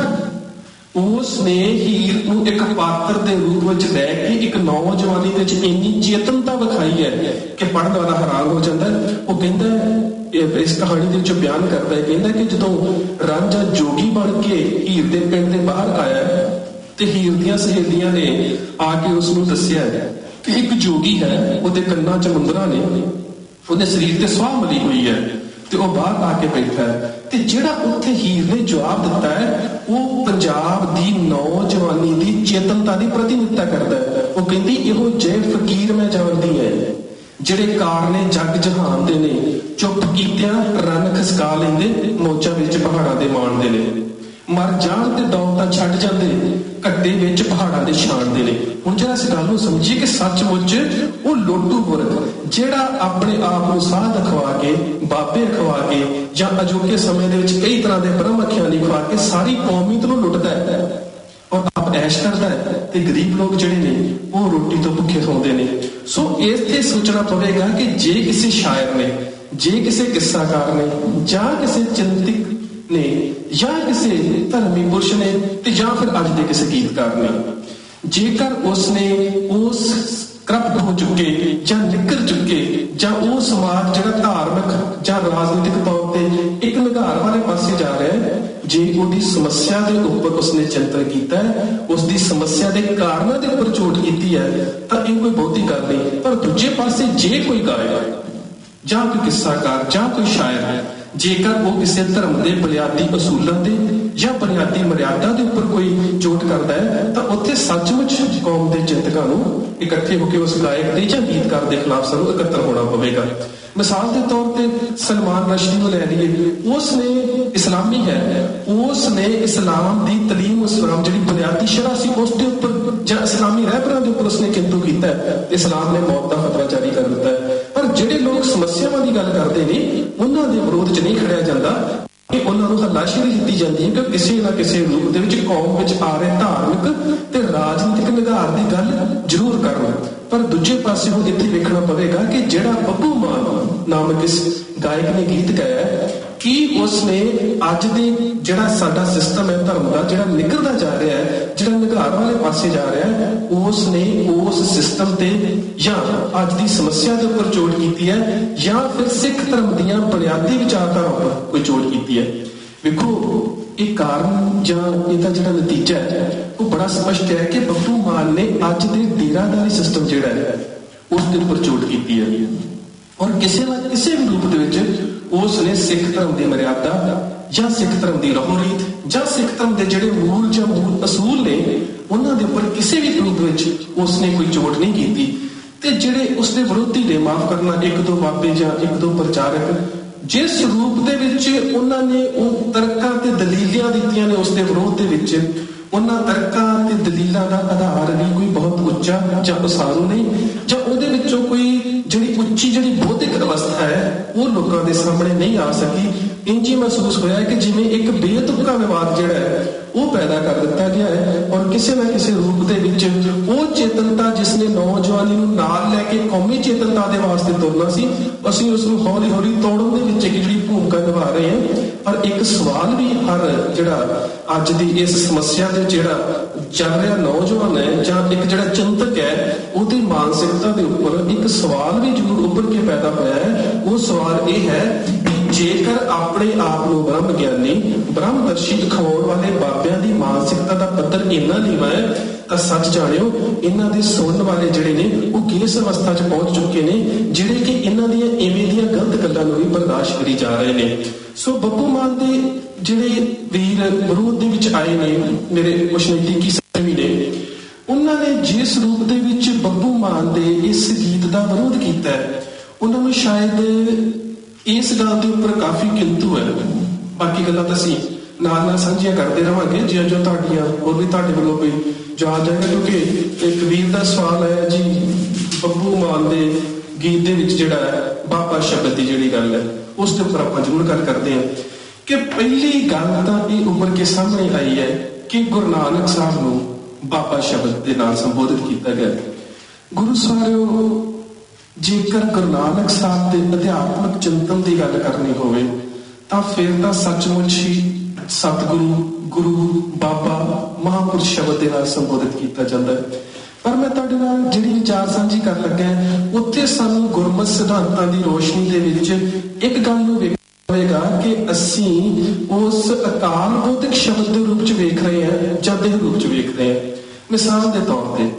ਉਸ ਨੇ ਹੀਰ ਨੂੰ ਇੱਕ ਪਾਤਰ ਦੇ ਰੂਪ ਵਿੱਚ ਲੈ ਕੇ ਇੱਕ ਨੌਜਵਾਨੀ ਦੇ ਵਿੱਚ ਇੰਨੀ ਚੇਤਨਤਾ ਵਿਖਾਈ ਹੈ ਕਿ ਪੜ੍ਹਨ ਵਾਲਾ ਹੈਰਾਨ ਹੋ ਜਾਂਦਾ। ਉਹ ਕਹਿੰਦਾ, ਇਸ ਕਹਾਣੀ ਦੇ ਵਿੱਚ ਬਿਆਨ ਕਰਦਾ ਹੈ, ਕਹਿੰਦਾ ਕਿ ਜਦੋਂ ਰਾਂਝਾ ਜੋਗੀ ਬਣ ਕੇ ਹੀਰ ਦੇ ਪਿੰਡ ਦੇ ਬਾਹਰ ਆਇਆ ਤੇ ਹੀਰ ਦੀਆਂ ਸਹੇਲੀਆਂ ਨੇ ਆ ਕੇ ਉਸ ਨੂੰ ਦੱਸਿਆ ਕਿ ਇੱਕ ਜੋਗੀ ਹੈ, ਉਹਦੇ ਕੰਨਾਂ 'ਚ ਮੁੰਦਰਾਂ ਨੇ, ਉਹਦੇ ਸਰੀਰ ਤੇ ਸੁਆਹ ਮਲੀ ਹੋਈ ਹੈ ਤੇ ਉਹ ਬਾਹਰ ਆ ਕੇ ਬੈਠਾ ਹੈ। ਤੇ ਜਿਹੜਾ ਉੱਥੇ ਹੀਰ ਨੇ ਜਵਾਬ ਦਿੱਤਾ ਹੈ ਉਹ ਪੰਜਾਬ ਦੀ ਨੌਜਵਾਨੀ ਦੀ ਚੇਤਨਤਾ ਦੀ ਪ੍ਰਤੀਨਿਧਤਾ ਕਰਦਾ ਹੈ। ਉਹ ਕਹਿੰਦੀ, ਇਹੋ ਜਿਹੇ ਫਕੀਰ ਮੈਂ ਜਾਣਦੀ ਹੈ ਜਿਹੜੇ ਕਾਰਨੇ ਜੱਗ ਜਹਾਨ ਦੇ ਨੇ, ਚੁੱਪ ਕੀਤਿਆਂ ਰੰਨ ਖਸਕਾ ਲੈਂਦੇ, ਮੋਜਾਂ ਵਿੱਚ ਪਹਾੜਾਂ ਦੇ ਮਾਣਦੇ ਨੇ, ਮਰ ਜਾਣ ਤੇ ਦੌਲਤਾਂ ਛੱਡ ਜਾਂਦੇ, ਘੱਟੇ ਵਿੱਚ ਪਹਾੜਾਂ ਦੇ ਛਾਣਦੇ ਨੇ। ਹੁਣ ਜਿਹੜਾ ਇਸ ਗੱਲ ਨੂੰ ਸਮਝੀਏ ਕਿ ਸੱਚਮੁੱਚ ਉਹ ਲੋਟੂ ਵਰਗ ਜਿਹੜਾ ਆਪਣੇ ਆਪ ਨੂੰ ਸਾਧ ਖਵਾ ਕੇ, ਬਾਬੇ ਖਵਾ ਕੇ ਜਾਂ ਅਜੋਕੇ ਸਮੇਂ ਦੇ ਵਿੱਚ ਕਈ ਤਰ੍ਹਾਂ ਦੇ ਬ੍ਰਹਮ ਅਖਿਆਨੀ ਖਵਾ ਕੇ ਸਾਰੀ ਕੌਮੀਅਤ ਨੂੰ ਲੁੱਟਦਾ ਹੈ ਔਰ ਆਪ ਐਸ਼ ਕਰਦਾ ਹੈ, ਤੇ ਗਰੀਬ ਲੋਕ ਜਿਹੜੇ ਨੇ ਉਹ ਰੋਟੀ ਤੋਂ ਭੁੱਖੇ ਸੌਂਦੇ ਨੇ। ਸੋ ਇਸ ਤੇ ਸੋਚਣਾ ਪਵੇਗਾ ਕਿ ਜੇ ਕਿਸੇ ਸ਼ਾਇਰ ਨੇ, ਜੇ ਕਿਸੇ ਕਿੱਸਾਕਾਰ ਨੇ ਜਾਂ ਕਿਸੇ ਚਿੰਤਕ ਨੇ ਜਾਂ ਕਿਸੇ ਧਰਮੀ ਪੁਰਸ਼ ਨੇ ਤੇ ਜਾਂ ਫਿਰ ਅੱਜ ਦੇ ਕਿਸੇ ਗੀਤਕਾਰ ਨੇ, ਜੇਕਰ ਉਸਨੇ ਉਸ ਕਰਪਟ ਹੋ ਚੁੱਕੇ ਜਾਂ ਨਿਕਲ ਚੁੱਕੇ ਜਾਂ ਉਹ ਸਮਾਜ ਜਿਹੜਾ ਧਾਰਮਿਕ ਜਾਂ ਰਾਜਨੀਤਿਕ ਤੌਰ ਤੇ ਇੱਕ ਨਿਗਾਰ ਵਾਲੇ ਪਾਸੇ ਜਾ ਰਿਹਾ ਹੈ, ਜੇ ਉਹਦੀ ਸਮੱਸਿਆ ਦੇ ਉੱਪਰ ਉਸਨੇ ਚਿੰਤਨ ਕੀਤਾ ਹੈ, ਉਸਦੀ ਸਮੱਸਿਆ ਦੇ ਕਾਰਨਾਂ ਦੇ ਉੱਪਰ ਚੋਟ ਕੀਤੀ ਹੈ, ਤਾਂ ਇਹ ਕੋਈ ਬਹੁਤੀ ਗੱਲ ਨਹੀਂ। ਪਰ ਦੂਜੇ ਪਾਸੇ ਜੇ ਕੋਈ ਗਾਇਕ ਜਾਂ ਕੋਈ ਕਿੱਸਾਕਾਰ ਜਾਂ ਕੋਈ ਸ਼ਾਇਰ ਹੈ, ਜੇਕਰ ਉਹ ਕਿਸੇ ਧਰਮ ਦੇ ਬੁਨਿਆਦੀ ਅਸੂਲਾਂ ਤੇ ਜਾਂ ਬੁਨਿਆਦੀ ਮਰਿਆਦਾ ਦੇ ਉੱਪਰ ਕੋਈ ਚੋਟ ਕਰਦਾ ਹੈ, ਤਾਂ ਉੱਥੇ ਸੱਚਮੁੱਚ ਕੌਮ ਦੇ ਚਿੰਤਕਾਂ ਨੂੰ ਇਕੱਠੇ ਹੋ ਕੇ ਉਸ ਗਾਇਕ ਦੇ ਜਾਂ ਗੀਤਕਾਰ ਦੇ ਖਿਲਾਫ ਸਾਨੂੰ ਇਕੱਤਰ ਹੋਣਾ ਪਵੇਗਾ। ਮਿਸਾਲ ਦੇ ਤੌਰ ਤੇ ਸਲਮਾਨ ਰਸ਼ਦੀ ਨੂੰ ਲੈ ਲਈਏ, ਉਸ ਨੇ ਇਸਲਾਮੀ ਹੈ, ਉਸ ਨੇ ਇਸਲਾਮ ਦੀ ਤਲੀਮ, ਇਸਲਾਮ ਜਿਹੜੀ ਬੁਨਿਆਦੀ ਸ਼ਰ੍ਹਾ ਸੀ ਉਸ ਦੇ ਉੱਪਰ ਜਾਂ ਇਸਲਾਮੀ ਰਹਿਬਰਾਂ ਦੇ ਉੱਪਰ ਉਸਨੇ ਕਿੰਤੂ ਕੀਤਾ ਹੈ। ਇਸਲਾਮ ਨੇ ਮੌਤ ਦਾ ਖਤਰਾ ਜਾਰੀ ਕਰ ਦਿੱਤਾ ਹੈ। ਪਰ ਜਿਹੜੇ ਲੋਕ ਸਮੱਸਿਆਵਾਂ ਦੀ ਗੱਲ ਕਰਦੇ ਨੇ ਉਹਨਾਂ ਦੇ ਵਿਰੋਧ 'ਚ ਨਹੀਂ ਖੜਿਆ ਜਾਂਦਾ, ਕਿ ਉਹਨਾਂ ਨੂੰ ਹੱਲਾਸ਼ੇਰੀ ਦਿੱਤੀ ਜਾਂਦੀ ਹੈ ਕਿ ਕਿਸੇ ਨਾ ਕਿਸੇ ਰੂਪ ਦੇ ਵਿੱਚ ਕੌਮ ਵਿੱਚ ਆ ਰਹੇ ਧਾਰਮਿਕ ਤੇ ਰਾਜਨੀਤਿਕ ਨਿਗਾਰ ਦੀ ਗੱਲ ਜ਼ਰੂਰ ਕਰਨ। ਪਰ ਦੂਜੇ ਪਾਸੇ ਹੁਣ ਇੱਥੇ ਵੇਖਣਾ ਪਵੇਗਾ ਕਿ ਜਿਹੜਾ ਬੱਬੂ ਮਾਨ ਨਾਮਕ ਇਸ ਗਾਇਕ ਨੇ ਗੀਤ ਗਾਇਆ ਹੈ, ਕੀ ਉਸਨੇ ਅੱਜ ਦੇ ਜਿਹੜਾ ਸਾਡਾ ਸਿਸਟਮ ਹੈ ਧਰਮ ਦਾ, ਜਿਹੜਾ ਨਿਕਲਦਾ ਜਾ ਰਿਹਾ ਹੈ, ਜਿਹੜਾ ਨਿਗਾਰ ਵਾਲੇ ਪਾਸੇ ਜਾ ਰਿਹਾ ਹੈ, ਉਸ ਨੇ ਉਸ ਸਿਸਟਮ ਤੇ ਜਾਂ ਅੱਜ ਦੀ ਸਮੱਸਿਆ ਦੇ ਉੱਪਰ ਚੋਟ ਕੀਤੀ ਹੈ ਜਾਂ ਫਿਰ ਸਿੱਖ ਧਰਮ ਦੀਆਂ ਬੁਨਿਆਦੀ ਵਿਚਾਰਧਾਰਾ ਉੱਪਰ ਕੋਈ ਚੋਟ ਕੀਤੀ ਹੈ। ਵੇਖੋ, ਇਹ ਕਾਰਨ ਜਾਂ ਇਹਦਾ ਜਿਹੜਾ ਨਤੀਜਾ ਹੈ ਉਹ ਬੜਾ ਸਪਸ਼ਟ ਹੈ ਕਿ ਬੱਬੂ ਮਾਨ ਨੇ ਅੱਜ ਦੇ ਡੇਰਾਦਾਰੀ ਸਿਸਟਮ ਜਿਹੜਾ ਹੈ ਉਸ ਦੇ ਉੱਪਰ ਚੋਟ ਕੀਤੀ ਹੈ ਔਰ ਕਿਸੇ ਨਾ ਕਿਸੇ ਵੀ ਰੂਪ ਦੇ ਵਿੱਚ ਉਸ ਨੇ ਸਿੱਖ ਧਰਮ ਦੀ ਮਰਿਆਦਾ ਜਾਂ ਸਿੱਖ ਧਰਮ ਦੀ ਰਹੁ ਰੀਤ ਜਾਂ ਸਿੱਖ ਧਰਮ ਦੇ ਜਿਹੜੇ ਮੂਲ ਜਾਂ ਮੂਲ ਅਸੂਲ ਨੇ ਉਹਨਾਂ ਦੇ ਉੱਪਰ ਕਿਸੇ ਵੀ ਰੂਪ ਵਿੱਚ ਉਸ ਨੇ ਕੋਈ ਚੋਟ ਨਹੀਂ ਕੀਤੀ। ਤੇ ਜਿਹੜੇ ਉਸਦੇ ਵਿਰੋਧੀ ਨੇ, ਮਾਫ ਕਰਨਾ, ਇੱਕ ਦੋ ਬਾਬੇ ਜਾਂ ਇੱਕ ਦੋ ਪ੍ਰਚਾਰਕ, ਜਿਸ ਰੂਪ ਦੇ ਵਿੱਚ ਉਹਨਾਂ ਨੇ ਉਹ ਤਰਕਾਂ ਤੇ ਦਲੀਲਾਂ ਦਿੱਤੀਆਂ ਨੇ ਉਸ ਦੇ ਵਿਰੋਧ ਦੇ ਵਿੱਚ, ਉਹਨਾਂ ਤਰਕਾਂ ਤੇ ਦਲੀਲਾਂ ਦਾ ਆਧਾਰ ਵੀ ਕੋਈ ਬਹੁਤ ਉੱਚਾ ਜਾਂ ਉਸਾਰੂ ਨਹੀਂ, ਜਾਂ ਉਹਦੇ ਵਿੱਚੋਂ ਕੋਈ ਜਿਹੜੀ ਉੱਚੀ ਜਿਹੜੀ ਬੌਧਿਕ ਅਵਸਥਾ ਹੈ ਉਹ ਲੋਕਾਂ ਦੇ ਸਾਹਮਣੇ ਨਹੀਂ ਆ ਸਕੀ। ਇੰਝ ਹੀ ਮਹਿਸੂਸ ਹੋਇਆ ਕਿ ਜਿਵੇਂ ਇੱਕ ਬੇਤੁਕਾ ਵਿਵਾਦ ਜਿਹੜਾ ਹੈ ਉਹ ਪੈਦਾ ਕਰ ਦਿੱਤਾ ਗਿਆ ਹੈ ਔਰ ਕਿਸੇ ਨਾ ਕਿਸੇ ਰੂਪ ਦੇ ਵਿੱਚ ਉਹ ਚੇਤਨਤਾ ਜਿਸ ਨੇ ਨੌਜਵਾਨੀ ਨੂੰ ਨਾਲ ਲੈ ਕੇ ਕੌਮੀ ਚੇਤਨਤਾ ਦੇ ਵਾਸਤੇ ਤੁਰਨਾ ਸੀ, ਅਸੀਂ ਉਸ ਨੂੰ ਹੌਲੀ ਹੌਲੀ ਤੋੜਨ ਦੇ ਵਿੱਚ ਇੱਕ ਜਿਹੜੀ ਭੂਮਿਕਾ ਨਿਭਾ ਰਹੇ ਹਾਂ। ਪਰ ਇੱਕ ਸਵਾਲ ਵੀ ਹਰ ਜਿਹੜਾ ਅੱਜ ਦੀ ਇਸ ਸਮੱਸਿਆ ਦੇ ਜਿਹੜਾ ਚੱਲ ਰਿਹਾ ਨੌਜਵਾਨ ਹੈ ਜਾਂ ਇੱਕ ਜਿਹੜਾ ਚਿੰਤਕ ਹੈ ਉਹਦੀ ਮਾਨਸਿਕਤਾ ਦੇ ਉੱਪਰ ਇੱਕ ਸਵਾਲ ਵੀ ਜ਼ਰੂਰ ਉੱਭਰ ਕੇ ਪੈਦਾ ਹੋਇਆ ਹੈ। ਉਹ ਸਵਾਲ ਇਹ ਹੈ ਕਿ ਜੇਕਰ ਆਪਣੇ ਆਪ ਨੂੰ ਬ੍ਰਹਮ ਗਿਆਨੀ ਬ੍ਰਹਮਦਰਸ਼ੀ ਦਿਖਾਉਣ ਵਾਲੇ ਬਾਬਿਆਂ ਦੀ ਮਾਨਸਿਕਤਾ ਦਾ ਪੱਧਰ ਇੰਨਾ ਨੀਵਾਂ ਹੈ ਤਾਂ ਸੱਚ ਜਾਣਿਓ ਇਹਨਾਂ ਦੇ ਸੁਣਨ ਵਾਲੇ ਜਿਹੜੇ ਨੇ ਉਹ ਕਿਸ ਅਵਸਥਾ 'ਚ ਪਹੁੰਚ ਚੁੱਕੇ ਨੇ ਜਿਹੜੇ ਕਿ ਇਹਨਾਂ ਦੀਆਂ ਇਵੇਂ ਦੀਆਂ ਗਲਤ ਗੱਲਾਂ ਨੂੰ ਵੀ ਬਰਦਾਸ਼ਤ ਕਰੀ ਜਾ ਰਹੇ ਨੇ। ਸੋ ਬੱਬੂ ਮਾਨ ਦੇ ਜਿਹੜੇ ਵੀਰ ਵਿਰੋਧ ਦੇ ਵਿੱਚ ਆਏ ਨੇ ਮੇਰੇ ਕੁਸ਼ਨੀਤੀ ਸੇਵੀ ਨੇ, ਉਹਨਾਂ ਨੇ ਜਿਸ ਰੂਪ ਦੇ ਵਿੱਚ ਬੱਬੂ ਮਾਨ ਦੇ ਇਸ ਗੀਤ ਦਾ ਵਿਰੋਧ ਕੀਤਾ ਹੈ ਉਹਨਾਂ ਨੂੰ ਸ਼ਾਇਦ ਇਸ ਗੱਲ ਦੇ ਉੱਪਰ ਕਾਫੀ ਕਿੰਤੂ ਹੈ। ਬਾਕੀ ਗੱਲਾਂ ਤਾਂ ਅਸੀਂ ਨਾਲ ਨਾਲ ਸਾਂਝੀਆਂ ਕਰਦੇ ਰਹਾਂਗੇ ਜਿਉਂ ਜਿਉਂ ਤੁਹਾਡੀਆਂ ਹੋਰ ਵੀ ਤੁਹਾਡੇ ਵੱਲੋਂ ਕੋਈ ਜਵਾਬ ਜਾਏਗਾ, ਕਿਉਂਕਿ ਇੱਕ ਵੀਰ ਦਾ ਸਵਾਲ ਹੈ ਜੀ ਬੱਬੂ ਮਾਨ ਦੇ ਗੀਤ ਦੇ ਵਿੱਚ ਜਿਹੜਾ ਹੈ ਬਾਬਾ ਸ਼ਬਦ ਦੀ ਜਿਹੜੀ ਗੱਲ ਹੈ ਉਸ ਦੇ ਉੱਪਰ ਆਪਾਂ ਜ਼ਰੂਰ ਗੱਲ ਕਰਦੇ ਹਾਂ ਕਿ ਪਹਿਲੀ ਗੱਲ ਤਾਂ ਇਹ ਉੱਪਰ ਕੇ ਸਾਹਮਣੇ ਆਈ ਹੈ ਕਿ ਗੁਰੂ ਨਾਨਕ ਸਾਹਿਬ ਨੂੰ ਬਾਬਾ ਸ਼ਬਦ ਦੇ ਨਾਲ ਸੰਬੋਧਿਤ ਕੀਤਾ ਗਿਆ। ਗੁਰੂ ਸਾਹਿਬ ਜੇਕਰ ਗੁਰੂ ਨਾਨਕ ਸਾਹਿਬ ਦੇ ਅਧਿਆਤਮਕ ਚਿੰਤਨ ਦੀ ਗੱਲ ਕਰਨੀ ਹੋਵੇ ਤਾਂ ਫਿਰ ਤਾਂ ਸੱਚਮੁੱਚ ਹੀ ਸਤਿਗੁਰੂ ਗੁਰੂ ਬਾਬਾ ਮਹਾਂਪੁਰਸ਼ ਸ਼ਬਦ ਦੇ ਨਾਲ ਸੰਬੋਧਿਤ ਕੀਤਾ ਜਾਂਦਾ ਹੈ। ਪਰ ਮੈਂ ਤੁਹਾਡੇ ਨਾਲ ਜਿਹੜੀ ਵਿਚਾਰ ਸਾਂਝੀ ਕਰਨ ਲੱਗਾ ਉੱਥੇ ਸਾਨੂੰ ਗੁਰਮਤਿ ਸਿਧਾਂਤਾਂ ਦੀ ਰੋਸ਼ਨੀ ਦੇ ਵਿੱਚ ਇੱਕ ਗੱਲ ਨੂੰ ਵੇਖਣਾ ਹੋਵੇਗਾ ਕਿ ਅਸੀਂ ਉਸ ਅਕਾਲ ਬੋਧਿਕ ਸ਼ਬਦ ਦੇ ਰੂਪ ਚ ਵੇਖ ਰਹੇ ਹਾਂ ਜਾਂ ਦੇ ਰੂਪ ਚ ਵੇਖ ਰਹੇ ਹਾਂ। ਮਿਸਾਲ ਦੇ ਤੌਰ ਤੇ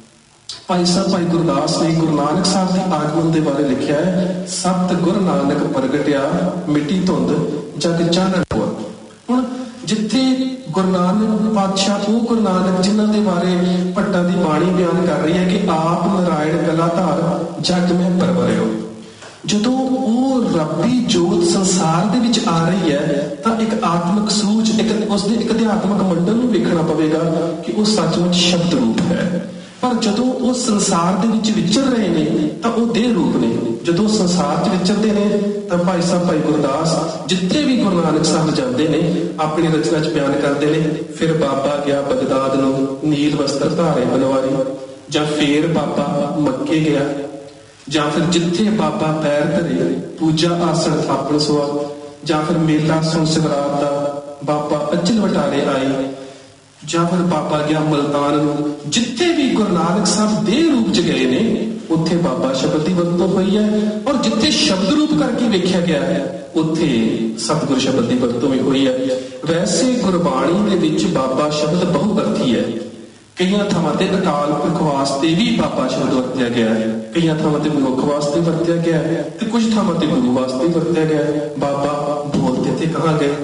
ਭਾਈ ਸਾਹਿਬ ਭਾਈ ਗੁਰਦਾਸ ਨੇ ਗੁਰੂ ਨਾਨਕ ਸਾਹਿਬ ਦੇ ਆਗਮਨ ਦੇ ਬਾਰੇ ਲਿਖਿਆ ਹੈ, ਸਤ ਗੁਰੂ ਨਾਨਕ ਪ੍ਰਗਟਿਆ ਮਿੱਟੀ ਧੁੰਦ ਜਗ ਚਾਨਣ ਹੋਆ। ਹੁਣ ਜਿੱਥੇ ਗੁਰੂ ਨਾਨਕ ਪਾਤਸ਼ਾਹ ਉਹ ਗੁਰੂ ਨਾਨਕ ਜਿਨ੍ਹਾਂ ਦੇ ਬਾਰੇ ਭੱਟਾਂ ਦੀ ਬਾਣੀ ਬਿਆਨ ਕਰ ਰਹੀ ਹੈ ਕਿ ਆਪ ਨਾਰਾਇਣ ਕਲਾਧਾਰ ਜਗ ਮੈਂ ਪਰਵਰਿਓ, ਜਦੋਂ ਉਹ ਰੱਬੀ ਜੋਤ ਸੰਸਾਰ ਦੇ ਵਿੱਚ ਆ ਰਹੀ ਹੈ ਤਾਂ ਇੱਕ ਆਤਮਿਕ ਸੂਝ ਇੱਕ ਉਸਦੇ ਇੱਕ ਅਧਿਆਤਮਕ ਮੰਡਲ ਨੂੰ ਵੇਖਣਾ ਪਵੇਗਾ ਕਿ ਉਹ ਸੱਚਮੁੱਚ ਸ਼ਬਦ ਰੂਪ ਹੈ। ਪਰ ਜਦੋਂ ਉਹ ਸੰਸਾਰ ਦੇ ਵਿੱਚ ਵਿਚਰ ਰਹੇ ਨੇ ਤਾਂ ਉਹ ਦੇਹ ਰੂਪ ਨੇ। ਜਦੋਂ ਸੰਸਾਰ 'ਚ ਵਿਚਰਦੇ ਨੇ ਤਾਂ ਭਾਈ ਸਾਹਿਬ ਭਾਈ ਗੁਰਦਾਸ ਜਿੱਥੇ ਵੀ ਗੁਰੂ ਨਾਨਕ ਸਾਹਿਬ ਜਾਂਦੇ ਨੇ ਆਪਣੀ ਰਚਨਾ 'ਚ ਬਿਆਨ ਕਰਦੇ ਨੇ, ਫਿਰ ਬਾਬਾ ਗਿਆ ਬਗਦਾਦ ਨੂੰ ਨੀਲ ਵਸਤਰ ਧਾਰੇ ਬਨਵਾਰੀ, ਜਾਂ ਫੇਰ ਬਾਬਾ ਮੱਕੇ ਗਿਆ, ਜਾਂ ਫਿਰ ਜਿੱਥੇ ਬਾਬਾ ਪੈਰ ਧਰੇ ਪੂਜਾ ਆਸਣ ਥਾਪਣ ਸੋਆ, ਜਾਂ ਫਿਰ ਮੇਲਾ ਸੁਣ ਸਿਵਰਾਤ ਦਾ ਬਾਬਾ ਅਚਲ ਵਟਾਰੇ ਆਈ, ਜਾਂ ਫਿਰ ਬਾਬਾ ਗਿਆ ਮਲਤਾਨ ਨੂੰ। ਜਿੱਥੇ ਵੀ ਗੁਰੂ ਨਾਨਕ ਸਾਹਿਬ ਦੇ ਰੂਪ ਚ ਗਏ ਨੇ ਉੱਥੇ ਬਾਬਾ ਸ਼ਬਦ ਦੀ ਵਰਤੋਂ ਹੋਈ ਹੈ, ਔਰ ਜਿੱਥੇ ਸ਼ਬਦ ਰੂਪ ਕਰਕੇ ਵੇਖਿਆ ਗਿਆ ਹੈ ਉੱਥੇ ਸਤਿਗੁਰ ਸ਼ਬਦ ਦੀ ਵਰਤੋਂ ਵੀ ਹੋਈ ਹੈ। ਵੈਸੇ ਗੁਰਬਾਣੀ ਦੇ ਵਿੱਚ ਬਾਬਾ ਸ਼ਬਦ ਬਹੁ ਅਰਥੀ ਹੈ। ਕਈਆਂ ਥਾਵਾਂ ਤੇ ਅਕਾਲ ਪੁਰਖ ਵਾਸਤੇ ਵੀ ਬਾਬਾ ਸ਼ਬਦ ਵਰਤਿਆ ਗਿਆ ਹੈ, ਕਈਆਂ ਥਾਵਾਂ ਤੇ ਮਨੁੱਖ ਵਾਸਤੇ ਵਰਤਿਆ ਗਿਆ ਹੈ ਤੇ ਕੁਝ ਥਾਵਾਂ ਤੇ ਗੁਰੂ ਵਾਸਤੇ ਵਰਤਿਆ ਗਿਆ ਹੈ। ਬਾਬਾ ਬੋਲਤੇ ਤੇ ਕਹਾਂ ਗਏ,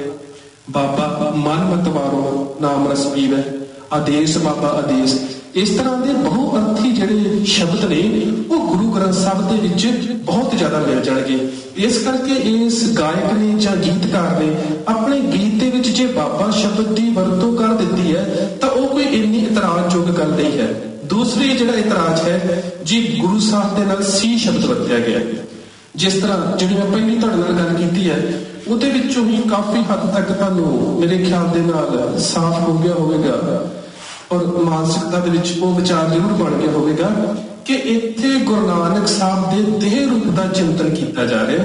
ਬਾਬਾ ਮਨ ਮਤਵਾਰੋ ਨਾਮ ਰਸ ਪੀਵੈ, ਆਦੇਸ਼ ਬਾਬਾ ਆਦੇਸ਼। ਇਸ ਤਰ੍ਹਾਂ ਦੇ ਬਹੁ ਅਰਥੀ ਜਿਹੜੇ ਸ਼ਬਦ ਨੇ ਉਹ ਗੁਰੂ ਗ੍ਰੰਥ ਸਾਹਿਬ ਦੇ ਵਿੱਚ ਬਹੁਤ ਜ਼ਿਆਦਾ ਮਿਲ ਜਾਣਗੇ। ਇਸ ਕਰਕੇ ਇਸ ਗਾਇਕ ਨੇ ਜਾਂ ਗੀਤਕਾਰ ਨੇ ਆਪਣੇ ਗੀਤ ਦੇ ਵਿੱਚ ਜੇ ਬਾਬਾ ਸ਼ਬਦ ਦੀ ਵਰਤੋਂ ਕਰ ਦਿੱਤੀ ਹੈ ਤਾਂ ਉਹ ਕੋਈ ਇੰਨੀ ਇਤਰਾਜ਼ਯੋਗ ਗੱਲ ਨਹੀਂ ਹੈ। ਦੂਸਰੀ ਜਿਹੜਾ ਇਤਰਾਜ਼ ਹੈ ਜੀ ਗੁਰੂ ਸਾਹਿਬ ਦੇ ਨਾਲ ਸੀ ਸ਼ਬਦ ਵਰਤਿਆ ਗਿਆ। ਜਿਸ ਤਰ੍ਹਾਂ ਜਿਹੜੀ ਮੈਂ ਪਹਿਲੀ ਤੁਹਾਡੇ ਨਾਲ ਗੱਲ ਕੀਤੀ ਹੈ ਉਹਦੇ ਵਿੱਚੋਂ ਹੀ ਕਾਫੀ ਹੱਦ ਤੱਕ ਤੁਹਾਨੂੰ ਮੇਰੇ ਖਿਆਲ ਦੇ ਨਾਲ ਸਾਫ਼ ਹੋ ਗਿਆ ਹੋਵੇਗਾ ਔਰ ਮਾਨਸਿਕਤਾ ਦੇ ਵਿੱਚ ਉਹ ਵਿਚਾਰ ਜ਼ਰੂਰ ਬਣ ਗਿਆ ਹੋਵੇਗਾ ਕਿ ਇੱਥੇ ਗੁਰੂ ਨਾਨਕ ਸਾਹਿਬ ਦੇ ਦੇਹ ਰੂਪ ਦਾ ਚਿੰਤਨ ਕੀਤਾ ਜਾ ਰਿਹਾ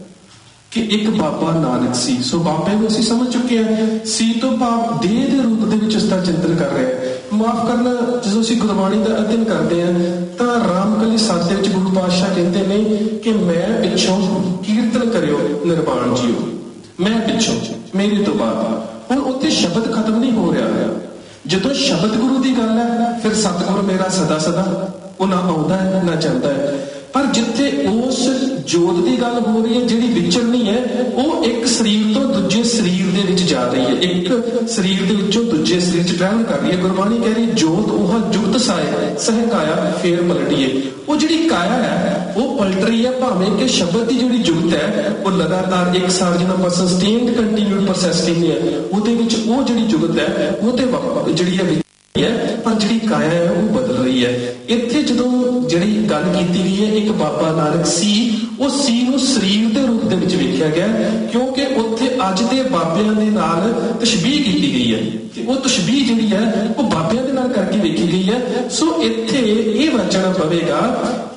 ਕਿ ਇੱਕ ਬਾਬਾ ਨਾਨਕ ਸੀ। ਸੋ ਬਾਬੇ ਨੂੰ ਅਸੀਂ ਸਮਝ ਚੁੱਕੇ ਹਾਂ, ਸੀ ਤੋਂ ਭਾਵ ਦੇਹ ਦੇ ਰੂਪ ਦੇ ਵਿੱਚ ਉਸ ਦਾ ਚਿੰਤਨ ਕਰ ਰਿਹਾ ਹੈ। ਮਾਫ ਕਰਨਾ, ਜਦੋਂ ਅਸੀਂ ਗੁਰਬਾਣੀ ਦਾ ਅਧਿਐਨ ਕਰਦੇ ਹਾਂ ਤਾਂ ਰਾਮਕਲੀ ਸਾਹਿਬ ਦੇ ਵਿੱਚ ਗੁਰੂ ਪਾਤਸ਼ਾਹ ਕਹਿੰਦੇ ਨੇ ਕਿ ਮੈਂ ਪਿੱਛੋਂ ਕੀਰਤਨ ਕਰਿਓ ਨਿਰਵਾਣ ਜੀਓ, ਮੈਂ ਪਿੱਛੋਂ ਮੇਰੇ ਤੋਂ ਬਾਅਦ। ਹੁਣ ਉੱਥੇ ਸ਼ਬਦ ਖਤਮ ਨਹੀਂ ਹੋ ਰਿਹਾ। ਜਦੋਂ ਸ਼ਬਦ ਗੁਰੂ ਦੀ ਗੱਲ ਹੈ ਫਿਰ ਸਤਿਗੁਰ ਮੇਰਾ ਸਦਾ ਸਦਾ ਉਹ ਨਾ ਆਉਂਦਾ ਹੈ ਨਾ ਜਾਂਦਾ ਹੈ। ਪਰ ਜਿੱਥੇ ਉਸ ਜੋਤ ਦੀ ਗੱਲ ਹੋ ਰਹੀ ਹੈ ਜਿਹੜੀ ਵਿਚਰਨੀ ਹੈ ਉਹ ਇੱਕ ਸਰੀਰ ਤੋਂ ਦੂਜੇ ਸਰੀਰ ਦੇ ਵਿੱਚ ਜਾ ਰਹੀ ਹੈ, ਇੱਕ ਸਰੀਰ ਦੇ ਵਿੱਚੋਂ ਦੂਜੇ ਸਰੀਰ 'ਚ ਟਰੈਵਲ ਕਰ ਰਹੀ ਹੈ। ਗੁਰਬਾਣੀ ਕਹਿ ਰਹੀ ਜੋਤ ਉਹ ਜੁਗਤ ਸਾਏ ਸਹਿਕਾਇਆ ਫੇਰ ਪਲਟੀਏ। ਉਹ ਜਿਹੜੀ ਕਾਇਆ ਹੈ ਉਹ ਪਲਟ ਰਹੀ ਹੈ, ਭਾਵੇਂ ਕਿ ਸ਼ਬਦ ਦੀ ਜਿਹੜੀ ਜੁਗਤ ਹੈ ਉਹ ਲਗਾਤਾਰ ਇੱਕ ਸਾਰ ਜਿਹਨਾਂ ਪਰ ਸਸਟੇਨਡ ਕੰਟੀਨਿਊਡ ਪ੍ਰੋਸੈਸ ਨਹੀਂ ਹੈ, ਉਹਦੇ ਵਿੱਚ ਉਹ ਜਿਹੜੀ ਜੁਗਤ ਹੈ ਉਹ ਤੇ ਜਿਹੜੀ ਹੈ ਹੈ ਪਰ ਜਿਹੜੀ ਕਾਇਆ ਹੈ ਉਹ ਬਦਲ ਰਹੀ ਹੈ। ਇੱਥੇ ਜਦੋਂ ਜਿਹੜੀ ਗੱਲ ਕੀਤੀ ਗਈ ਹੈ ਇੱਕ ਬਾਬਾ ਨਾਨਕ ਸੀ, ਉਹ ਸੀ ਨੂੰ ਸਰੀਰ ਦੇ ਰੂਪ ਦੇ ਵਿੱਚ ਵੇਖਿਆ ਗਿਆ ਕਿਉਂਕਿ ਉੱਥੇ ਅੱਜ ਦੇ ਬਾਬਿਆਂ ਦੇ ਨਾਲ ਤਸ਼ਬੀਹ ਕੀਤੀ ਗਈ ਹੈ ਤੇ ਉਹ ਤਸ਼ਬੀਹ ਜਿਹੜੀ ਹੈ ਉਹ ਬਾਬਿਆਂ ਦੇ ਨਾਲ ਕਰਕੇ ਵੇਖੀ ਗਈ ਹੈ। ਸੋ ਇੱਥੇ ਇਹ ਵਚਣਾ ਪਵੇਗਾ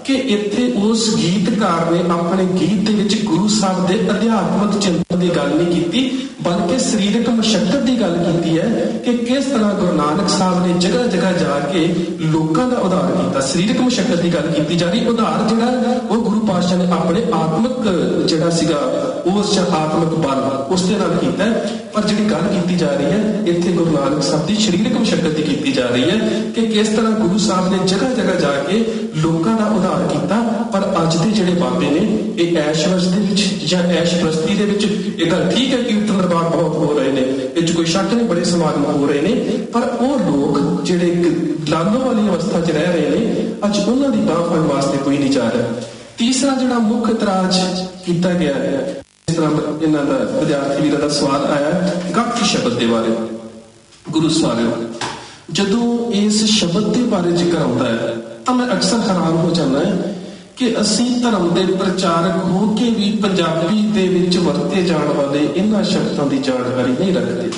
ਕਿ ਇੱਥੇ ਉਸ ਗੀਤਕਾਰ ਨੇ ਆਪਣੇ ਗੀਤ ਦੇ ਵਿੱਚ ਗੁਰੂ ਸਾਹਿਬ ਦੇ ਅਧਿਆਤਮਕ ਚਿੰਤਨ ਦੀ ਗੱਲ ਨਹੀਂ ਕੀਤੀ, ਬਲਕਿ ਸਰੀਰਕ ਮਸ਼ੱਕਤ ਦੀ ਗੱਲ ਕੀਤੀ ਹੈ ਕਿ ਕਿਸ ਤਰ੍ਹਾਂ ਗੁਰੂ ਨਾਨਕ ਸਾਹਿਬ ਨੇ ਜਗ੍ਹਾ ਜਗ੍ਹਾ ਜਾ ਕੇ ਲੋਕਾਂ ਦਾ ਉਧਾਰ ਕੀਤਾ। ਸਰੀਰਕ ਮਸ਼ੱਕਤ ਦੀ ਗੱਲ ਕੀਤੀ ਜਾ ਰਹੀ, ਉਧਾਰ ਜਿਹੜਾ ਉਹ ਗੁਰੂ ਪਾਤਸ਼ਾਹ ਨੇ ਆਪਣੇ ਆਤਮਿਕ ਜਿਹੜਾ ਸੀਗਾ ਉਸ ਆਤਮਿਕ ਬਲ ਉਸ ਦੇ ਨਾਲ ਕੀਤਾ। ਪਰ ਜਿਹੜੀ ਗੱਲ ਕੀਤੀ ਜਾ ਰਹੀ ਹੈ ਇੱਥੇ ਗੁਰੂ ਨਾਨਕ ਸਾਹਿਬ ਦੀ ਸਰੀਰਕ ਮਸ਼ੱਕਤ ਦੀ ਕੀਤੀ ਜਾ ਰਹੀ ਹੈ ਕਿ ਕਿਸ ਤਰ੍ਹਾਂ ਗੁਰੂ ਸਾਹਿਬ ਨੇ ਜਗ੍ਹਾ ਜਗ੍ਹਾ ਜਾ ਕੇ ਲੋਕਾਂ ਦਾ ਉਧਾਰ ਕੀਤਾ। ਪਰ ਅੱਜ ਦੇ ਜਿਹੜੇ ਬਾਬੇ ਨੇ ਇਹ ਐਸ਼ਵਰਜ ਦੇ ਵਿੱਚ ਜਾਂ ਐਸ਼ ਪ੍ਰਸਤੀ ਦੇ ਵਿੱਚ, ਇਹ ਗੱਲ ਠੀਕ ਹੈ ਕੀਰਤਨ ਦਰਬਾਰ ਬਹੁਤ ਹੋ ਰਹੇ ਨੇ, ਇਹ 'ਚ ਕੋਈ ਸ਼ੱਕ ਨਹੀਂ, ਬੜੇ ਸਮਾਗਮ ਹੋ ਰਹੇ ਨੇ, ਪਰ ਉਹ ਲੋਕ ਜਿਹੜੇ ਲਾਲੋ ਵਾਲੀ ਅਵਸਥਾ 'ਚ ਰਹਿ ਰਹੇ ਨੇ ਅੱਜ ਉਹਨਾਂ ਦੀ ਬਾਹ ਫੜਨ ਵਾਸਤੇ ਕੋਈ ਨਹੀਂ ਜਾ ਰਿਹਾ। ਤੀਸਰਾ ਜਿਹੜਾ ਮੁੱਖ ਇਤਰਾਜ਼ ਕੀਤਾ ਗਿਆ ਹੈ, ਇਸ ਤਰ੍ਹਾਂ ਇਹਨਾਂ ਦਾ ਵਿਦਿਆਰਥੀ ਵੀਰਾਂ ਦਾ ਸਵਾਲ ਆਇਆ ਗਾਇਕੀ ਸ਼ਬਦ ਦੇ ਬਾਰੇ। ਗੁਰੂ ਸਾਹਿਬ ਜਦੋਂ ਇਸ ਸ਼ਬਦ ਦੇ ਬਾਰੇ ਜ਼ਿਕਰ ਆਉਂਦਾ ਹੈ ਤਾਂ ਮੈਂ ਅਕਸਰ ਹੈਰਾਨ ਹੋ ਜਾਂਦਾ ਹੈ ਕਿ ਅਸੀਂ ਧਰਮ ਦੇ ਪ੍ਰਚਾਰਕ ਹੋ ਕੇ ਵੀ ਪੰਜਾਬੀ ਦੇ ਵਿੱਚ ਵਰਤੇ ਜਾਣ ਵਾਲੇ ਇਹਨਾਂ ਸ਼ਬਦਾਂ ਦੀ ਜਾਣਕਾਰੀ ਨਹੀਂ ਰੱਖਦੇ,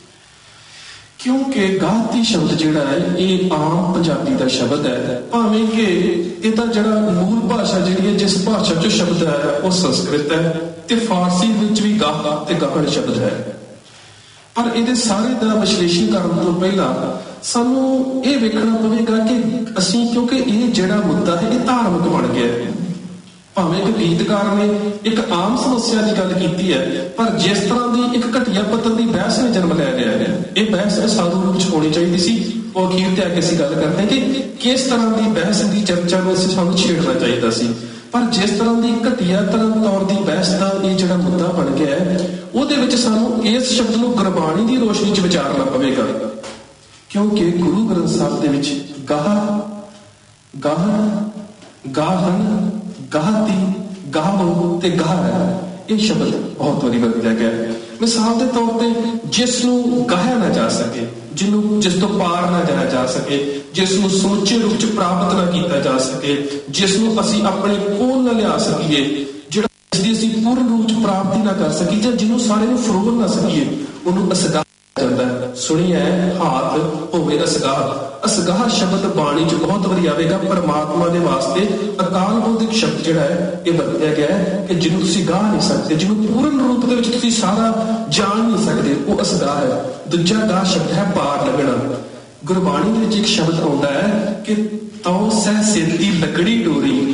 ਕਿਉਂਕਿ ਗਾਇਕੀ ਸ਼ਬਦ ਜਿਹੜਾ ਹੈ ਇਹ ਆਮ ਪੰਜਾਬੀ ਦਾ ਸ਼ਬਦ ਹੈ, ਭਾਵੇਂ ਕਿ ਇਹਦਾ ਜਿਹੜਾ ਮੂਲ ਭਾਸ਼ਾ ਜਿਹੜੀ ਹੈ ਜਿਸ ਭਾਸ਼ਾ 'ਚੋਂ ਸ਼ਬਦ ਹੈ ਉਹ ਸੰਸਕ੍ਰਿਤ ਹੈ ਤੇ ਫਾਰਸੀ ਵਿੱਚ ਵੀ ਗਾਹ ਤੇ ਗਾਹਣ ਸ਼ਬਦ ਹੈ। ਪਰ ਇਹਦੇ ਸਾਰੇ ਦਾ ਵਿਸ਼ਲੇਸ਼ਣ ਕਰਨ ਤੋਂ ਪਹਿਲਾਂ ਸਾਨੂੰ ਇਹ ਵੇਖਣਾ ਪਵੇਗਾ ਕਿ ਅਸੀਂ, ਕਿਉਂਕਿ ਇਹ ਜਿਹੜਾ ਮੁੱਦਾ ਹੈ ਇਹ ਧਾਰਮਿਕ ਬਣ ਗਿਆ ਹੈ। ਭਾਵੇਂ ਕਿ ਗੀਤਕਾਰ ਨੇ ਇੱਕ ਆਮ ਸਮੱਸਿਆ ਦੀ ਗੱਲ ਕੀਤੀ ਹੈ, ਪਰ ਜਿਸ ਤਰ੍ਹਾਂ ਦੀ ਇੱਕ ਘਟੀਆ ਪੱਤਰ ਦੀ ਬਹਿਸ ਨੇ ਜਨਮ ਲੈ ਲਿਆ ਹੈ, ਇਹ ਬਹਿਸ ਸਾਧੂ ਰੂਪ ਵਿੱਚ ਹੋਣੀ ਚਾਹੀਦੀ ਸੀ। ਉਹ ਅਖੀਰ ਤੇ ਆ ਕੇ ਅਸੀਂ ਗੱਲ ਕਰਦੇ ਕਿ ਕਿਸ ਤਰ੍ਹਾਂ ਦੀ ਬਹਿਸ ਦੀ ਚਰਚਾ ਨੂੰ ਅਸੀਂ ਸਾਨੂੰ ਛੇੜਨਾ ਚਾਹੀਦਾ ਸੀ। ਪਰ ਜਿਸ ਤਰ੍ਹਾਂ ਦੀ ਘਟੀਆ ਤਰ੍ਹਾਂ ਤੌਰ ਦੀ ਬਹਿਸ ਦਾ ਇਹ ਜਿਹੜਾ ਮੁੱਦਾ ਬਣ ਗਿਆ ਹੈ, ਉਹਦੇ ਵਿੱਚ ਸਾਨੂੰ ਇਸ ਸ਼ਬਦ ਨੂੰ ਗੁਰਬਾਣੀ ਦੀ ਰੋਸ਼ਨੀ 'ਚ ਵਿਚਾਰਨਾ ਪਵੇਗਾ, ਕਿਉਂਕਿ ਗੁਰੂ ਗ੍ਰੰਥ ਸਾਹਿਬ ਦੇ ਵਿੱਚ ਗਾਹ, ਗਾਹਣ, ਗਾਹਣ, ਗਾਹਤੀ, ਗਾਹੋ ਤੇ ਗਾਹ ਇਹ ਸ਼ਬਦ ਬਹੁਤ ਵਾਰੀ ਵਰਤਿਆ ਗਿਆ ਹੈ। ਮਿਸਾਲ ਦੇ ਤੌਰ ਤੇ ਜਿਸ ਨੂੰ ਗਾਹਿਆ ਨਾ ਜਾ ਸਕੇ, ਜਿਹਨੂੰ ਜਿਸ ਤੋਂ ਪਾਰ ਨਾ ਜਾਇਆ ਜਾ ਸਕੇ, ਜਿਸ ਨੂੰ ਸਮੁੱਚੇ ਰੂਪ 'ਚ ਪ੍ਰਾਪਤ ਨਾ ਕੀਤਾ ਜਾ ਸਕੇ, ਜਿਸ ਨੂੰ ਅਸੀਂ ਆਪਣੇ ਕੋਲ ਨਾ ਲਿਆ ਸਕੀਏ, ਜਿਹੜਾ ਜਿਸਦੀ ਅਸੀਂ ਪੂਰਨ ਰੂਪ 'ਚ ਪ੍ਰਾਪਤੀ ਨਾ ਕਰ ਸਕੀਏ, ਜਾਂ ਜਿਹਨੂੰ ਸਾਰੇ ਨੂੰ ਫਰੋਲ ਨਾ ਸਕੀਏ, ਉਹਨੂੰ ਅਸਗਾਹ ਜਾਂਦਾ ਹੈ। ਸੁਣੀਏ ਹਾਥ ਹੋਵੇ ਅਸਗਾਹ। ਅਸਗਾਹ ਸ਼ਬਦ ਬਾਣੀ 'ਚ ਬਹੁਤ ਵਾਰੀ ਆਵੇਗਾ। ਪਰਮਾਤਮਾ ਦੇ ਵਾਸਤੇ ਅਕਾਲ ਬੋਧਿਕ ਸ਼ਬਦ ਜਿਹੜਾ ਹੈ ਇਹ ਵਰਤਿਆ ਗਿਆ ਹੈ ਕਿ ਜਿਹਨੂੰ ਤੁਸੀਂ ਗਾ ਨਹੀਂ ਸਕਦੇ, ਜਿਹਨੂੰ ਪੂਰਨ ਰੂਪ ਦੇ ਵਿੱਚ ਤੁਸੀਂ ਸਾਰਾ ਜਾਣ ਨਹੀਂ ਸਕਦੇ, ਉਹ ਅਸਗਾਹ ਹੈ। ਦੂਜਾ ਗਾਹ ਸ਼ਬਦ ਹੈ ਪਾਰ ਲੱਗਣਾ। ਗੁਰਬਾਣੀ ਦੇ ਵਿੱਚ ਇੱਕ ਸ਼ਬਦ ਆਉਂਦਾ ਹੈ ਕਿ ਤਉ ਸਹਿ ਸੇਤੀ ਲੱਗੜੀ ਡੋਰੀ,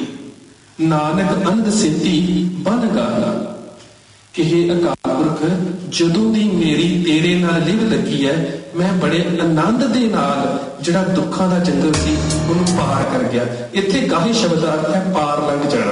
ਨਾਨਕ ਅੰਧ ਸੇਤੀ ਬਨ ਗਾਲਾ। ਕਿ ਹੇ ਅਕਾਲ ਪੁਰਖ, ਜਦੋਂ ਦੀ ਮੇਰੀ ਤੇਰੇ ਨਾਲ ਲਿਵ ਲੱਗੀ ਹੈ, ਮੈਂ ਬੜੇ ਆਨੰਦ ਦੇ ਨਾਲ ਜਿਹੜਾ ਦੁੱਖਾਂ ਦਾ ਜੰਗਲ ਸੀ ਉਹਨੂੰ ਪਾਰ ਕਰ ਗਿਆ। ਇੱਥੇ ਗਾਹੇ ਸ਼ਬਦ ਦਾ ਅਰਥ ਹੈ ਪਾਰ ਲੰਘ ਜਾਣਾ।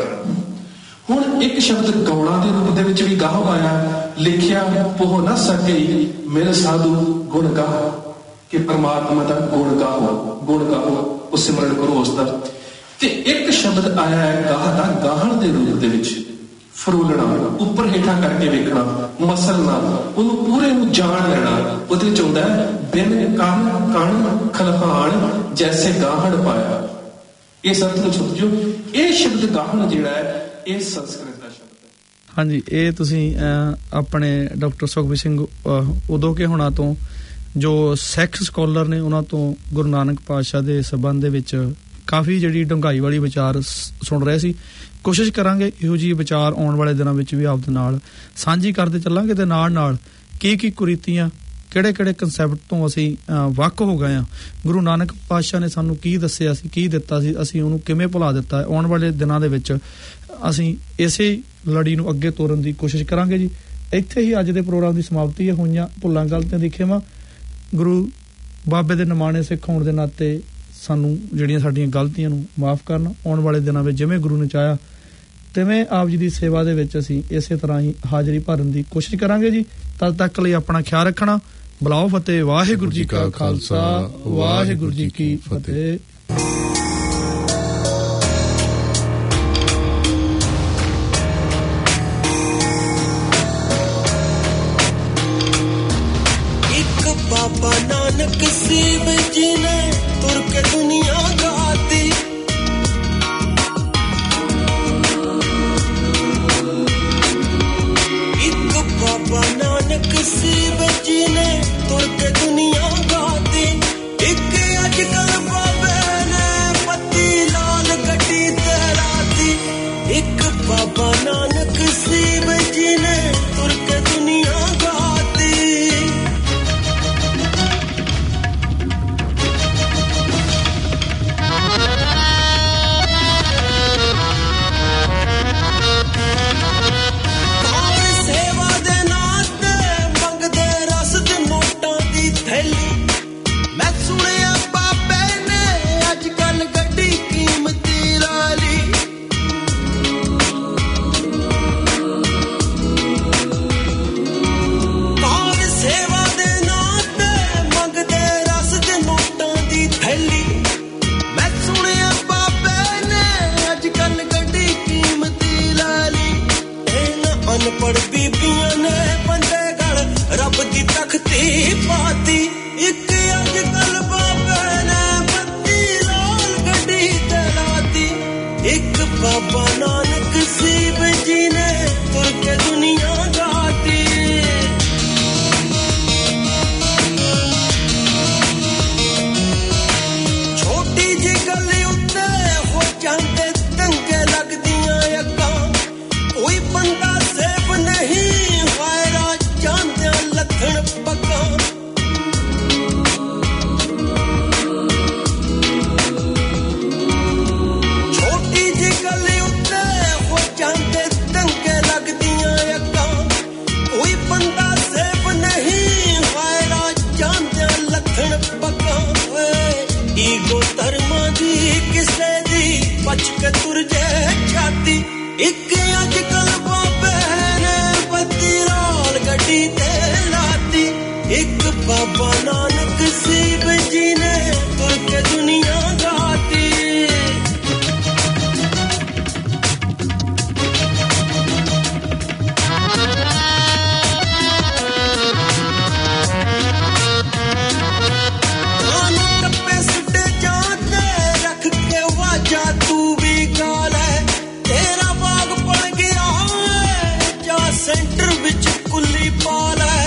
ਹੁਣ ਇੱਕ ਸ਼ਬਦ ਗਾਉਣਾ ਦੇ ਰੂਪ ਦੇ ਵਿੱਚ ਵੀ ਗਾਹ ਆਇਆ, ਲਿਖਿਆ ਪੋਹ ਨਾ ਸਕੇ ਮੇਰੇ ਸਾਧੂ ਗੁਣ ਗਾਹ, ਕਿ ਪਰਮਾਤਮਾ ਦਾ ਗੁਣ ਗਾਹੋ, ਗੁਣ ਗਾਹੋ, ਉਹ ਸਿਮਰਨ ਕਰੋ ਉਸ ਦਾ। ਤੇ ਇੱਕ ਸ਼ਬਦ ਆਇਆ ਹੈ ਗਾਹ ਦਾ, ਗਾਹਣ ਦੇ ਰੂਪ ਦੇ ਵਿੱਚ ਫਰੋਲਣਾ, ਉੱਪਰ ਹੇਠਾਂ ਕਰਕੇ ਵੇਖਣਾ, ਮਸਲਣਾ, ਉਹਨੂੰ ਪੂਰੇ ਨੂੰ ਜਾਣ ਲੈਣਾ। ਉਹਦੇ ਵਿੱਚ ਹੁੰਦਾ ਹੈ ਬਿਨ ਕੰਨ ਕਣ ਖਲਹਾਣ ਜੈਸੇ ਗਾਹਣ ਪਾਇਆ। ਇਸ ਅਰਥ ਨੂੰ ਸਮਝੋ, ਇਹ ਸ਼ਬਦ ਗਾਹਣ ਜਿਹੜਾ ਹੈ ਇਹ ਸੰਸਕ੍ਰਿਤ ਦਾ ਸ਼ਬਦ ਹੈ। ਹਾਂਜੀ, ਇਹ ਤੁਸੀਂ ਆਪਣੇ ਡਾਕਟਰ ਸੁਖਬੀਰ ਸਿੰਘ ਉਦੋਂ ਕੇ ਹੋਣਾ ਤੋਂ, ਜੋ ਸਿੱਖ ਸਕਾਲਰ ਨੇ, ਉਹਨਾਂ ਤੋਂ ਗੁਰੂ ਨਾਨਕ ਪਾਤਸ਼ਾਹ ਦੇ ਸੰਬੰਧ ਦੇ ਵਿੱਚ ਕਾਫੀ ਜਿਹੜੀ ਡੂੰਘਾਈ ਵਾਲੀ ਵਿਚਾਰ ਸੁਣ ਰਹੇ ਸੀ। ਕੋਸ਼ਿਸ਼ ਕਰਾਂਗੇ ਇਹੋ ਜਿਹੀ ਵਿਚਾਰ ਆਉਣ ਵਾਲੇ ਦਿਨਾਂ ਵਿੱਚ ਵੀ ਆਪਦੇ ਨਾਲ ਸਾਂਝੀ ਕਰਦੇ ਚੱਲਾਂਗੇ, ਤੇ ਨਾਲ ਨਾਲ ਕੀ ਕੀ ਕੁਰੀਤੀਆਂ, ਕਿਹੜੇ ਕਿਹੜੇ ਕਨਸੈਪਟ ਤੋਂ ਅਸੀਂ ਵੱਖ ਹੋ ਗਏ ਹਾਂ, ਗੁਰੂ ਨਾਨਕ ਪਾਤਸ਼ਾਹ ਨੇ ਸਾਨੂੰ ਕੀ ਦੱਸਿਆ ਸੀ, ਕੀ ਦਿੱਤਾ ਸੀ, ਅਸੀਂ ਉਹਨੂੰ ਕਿਵੇਂ ਭੁਲਾ ਦਿੱਤਾ ਹੈ। ਆਉਣ ਵਾਲੇ ਦਿਨਾਂ ਦੇ ਵਿੱਚ ਅਸੀਂ ਇਸੇ ਲੜੀ ਨੂੰ ਅੱਗੇ ਤੋਰਨ ਦੀ ਕੋਸ਼ਿਸ਼ ਕਰਾਂਗੇ ਜੀ। ਇੱਥੇ ਹੀ ਅੱਜ ਦੇ ਪ੍ਰੋਗਰਾਮ ਦੀ ਸਮਾਪਤੀ ਹੈ। ਹੋਈਆਂ ਭੁੱਲਾਂ ਗਲਤੀਆਂ ਦੀ ਖਿਮਾ। ਗੁਰੂ ਬਾਬੇ ਦੇ ਨਿਮਾਣੇ ਸਿੱਖ ਹੋਣ ਦੇ ਨਾਤੇ ਸਾਨੂੰ ਜਿਹੜੀਆਂ ਸਾਡੀਆਂ ਗਲਤੀਆਂ ਨੂੰ ਮਾਫ਼ ਕਰਨ। ਆਉਣ ਵਾਲੇ ਦਿਨਾਂ ਵਿੱਚ ਜਿਵੇਂ ਗੁਰੂ ਨੇ ਚਾਹਿਆ ਤਿਵੇਂ ਆਪ ਜੀ ਦੀ ਸੇਵਾ ਦੇ ਵਿੱਚ ਅਸੀਂ ਇਸੇ ਤਰ੍ਹਾਂ ਹੀ ਹਾਜ਼ਰੀ ਭਰਨ ਦੀ ਕੋਸ਼ਿਸ਼ ਕਰਾਂਗੇ ਜੀ। ਤਦ ਤੱਕ ਲਈ ਆਪਣਾ ਖਿਆਲ ਰੱਖਣਾ। ਬੁਲਾਓ ਫਤਿਹ। ਵਾਹਿਗੁਰੂ ਜੀ ਕਾ ਖਾਲਸਾ, ਵਾਹਿਗੁਰੂ ਜੀ ਕੀ ਫਤਿਹ। बाबा नानक शिव जी ने तुर के दुनिया गाती, एक बाबा नानक शिव जी ने तुर के दुनिया गाती, एक अजकल बाबे ने पत्ती लाल गड्डी तेरा ਖਿੱਚ ਕੇ ਤੁਰ ਜੇ ਛਾਤੀ ਇੱਕ ਅੱਜ ਕੱਲ ਬਾਬੇ ਨੇ ਬੱਤੀ ਨਾਲ ਗੱਡੀ ਤੇ ਲਾਤੀ ਇੱਕ ਬਾਬਾ ਨਾਨਕ ਸੀਬ ਜੀ ਨੇ ਤੁਰ ਕੇ ਦੁਨੀਆ ਗਾਤੀ ਸੈਂਟਰ ਵਿੱਚ ਕੁੱਲੀ ਪਾ ਲੈ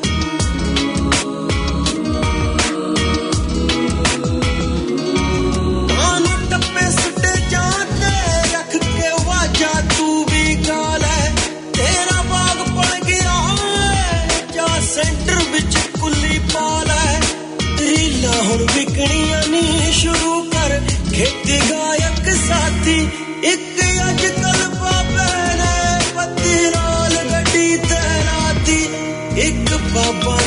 ਆਨੂੰ ਟੱਪੇ ਸੁੱਟੇ ਜਾਂਦੇ ਰੱਖ ਕੇ ਵਾਜਾ ਤੂੰ ਵੀ ਗਾ ਲੈ ਤੇਰਾ ਬਾਗ ਪੜ ਗਿਆ ਜਾ ਸੈਂਟਰ ਵਿੱਚ ਕੁੱਲੀ ਪਾ ਲੈ ਰੀਲਾਂ ਹੁਣ ਵਿਕਣੀਆਂ ਨੀ ਸ਼ੁਰੂ ਕਰ ਖੇਤੀ ਗਾਇਕ ਸਾਥੀ ਇੱਕ ਅੱਜ ਕੱਲ ਬਾਬੇ ਨੇ ਪੱਤੀ ਨਾਲ ਗੱਡੀ ਤੇ ਰਾਤੀ ਇੱਕ ਬਾਬਾ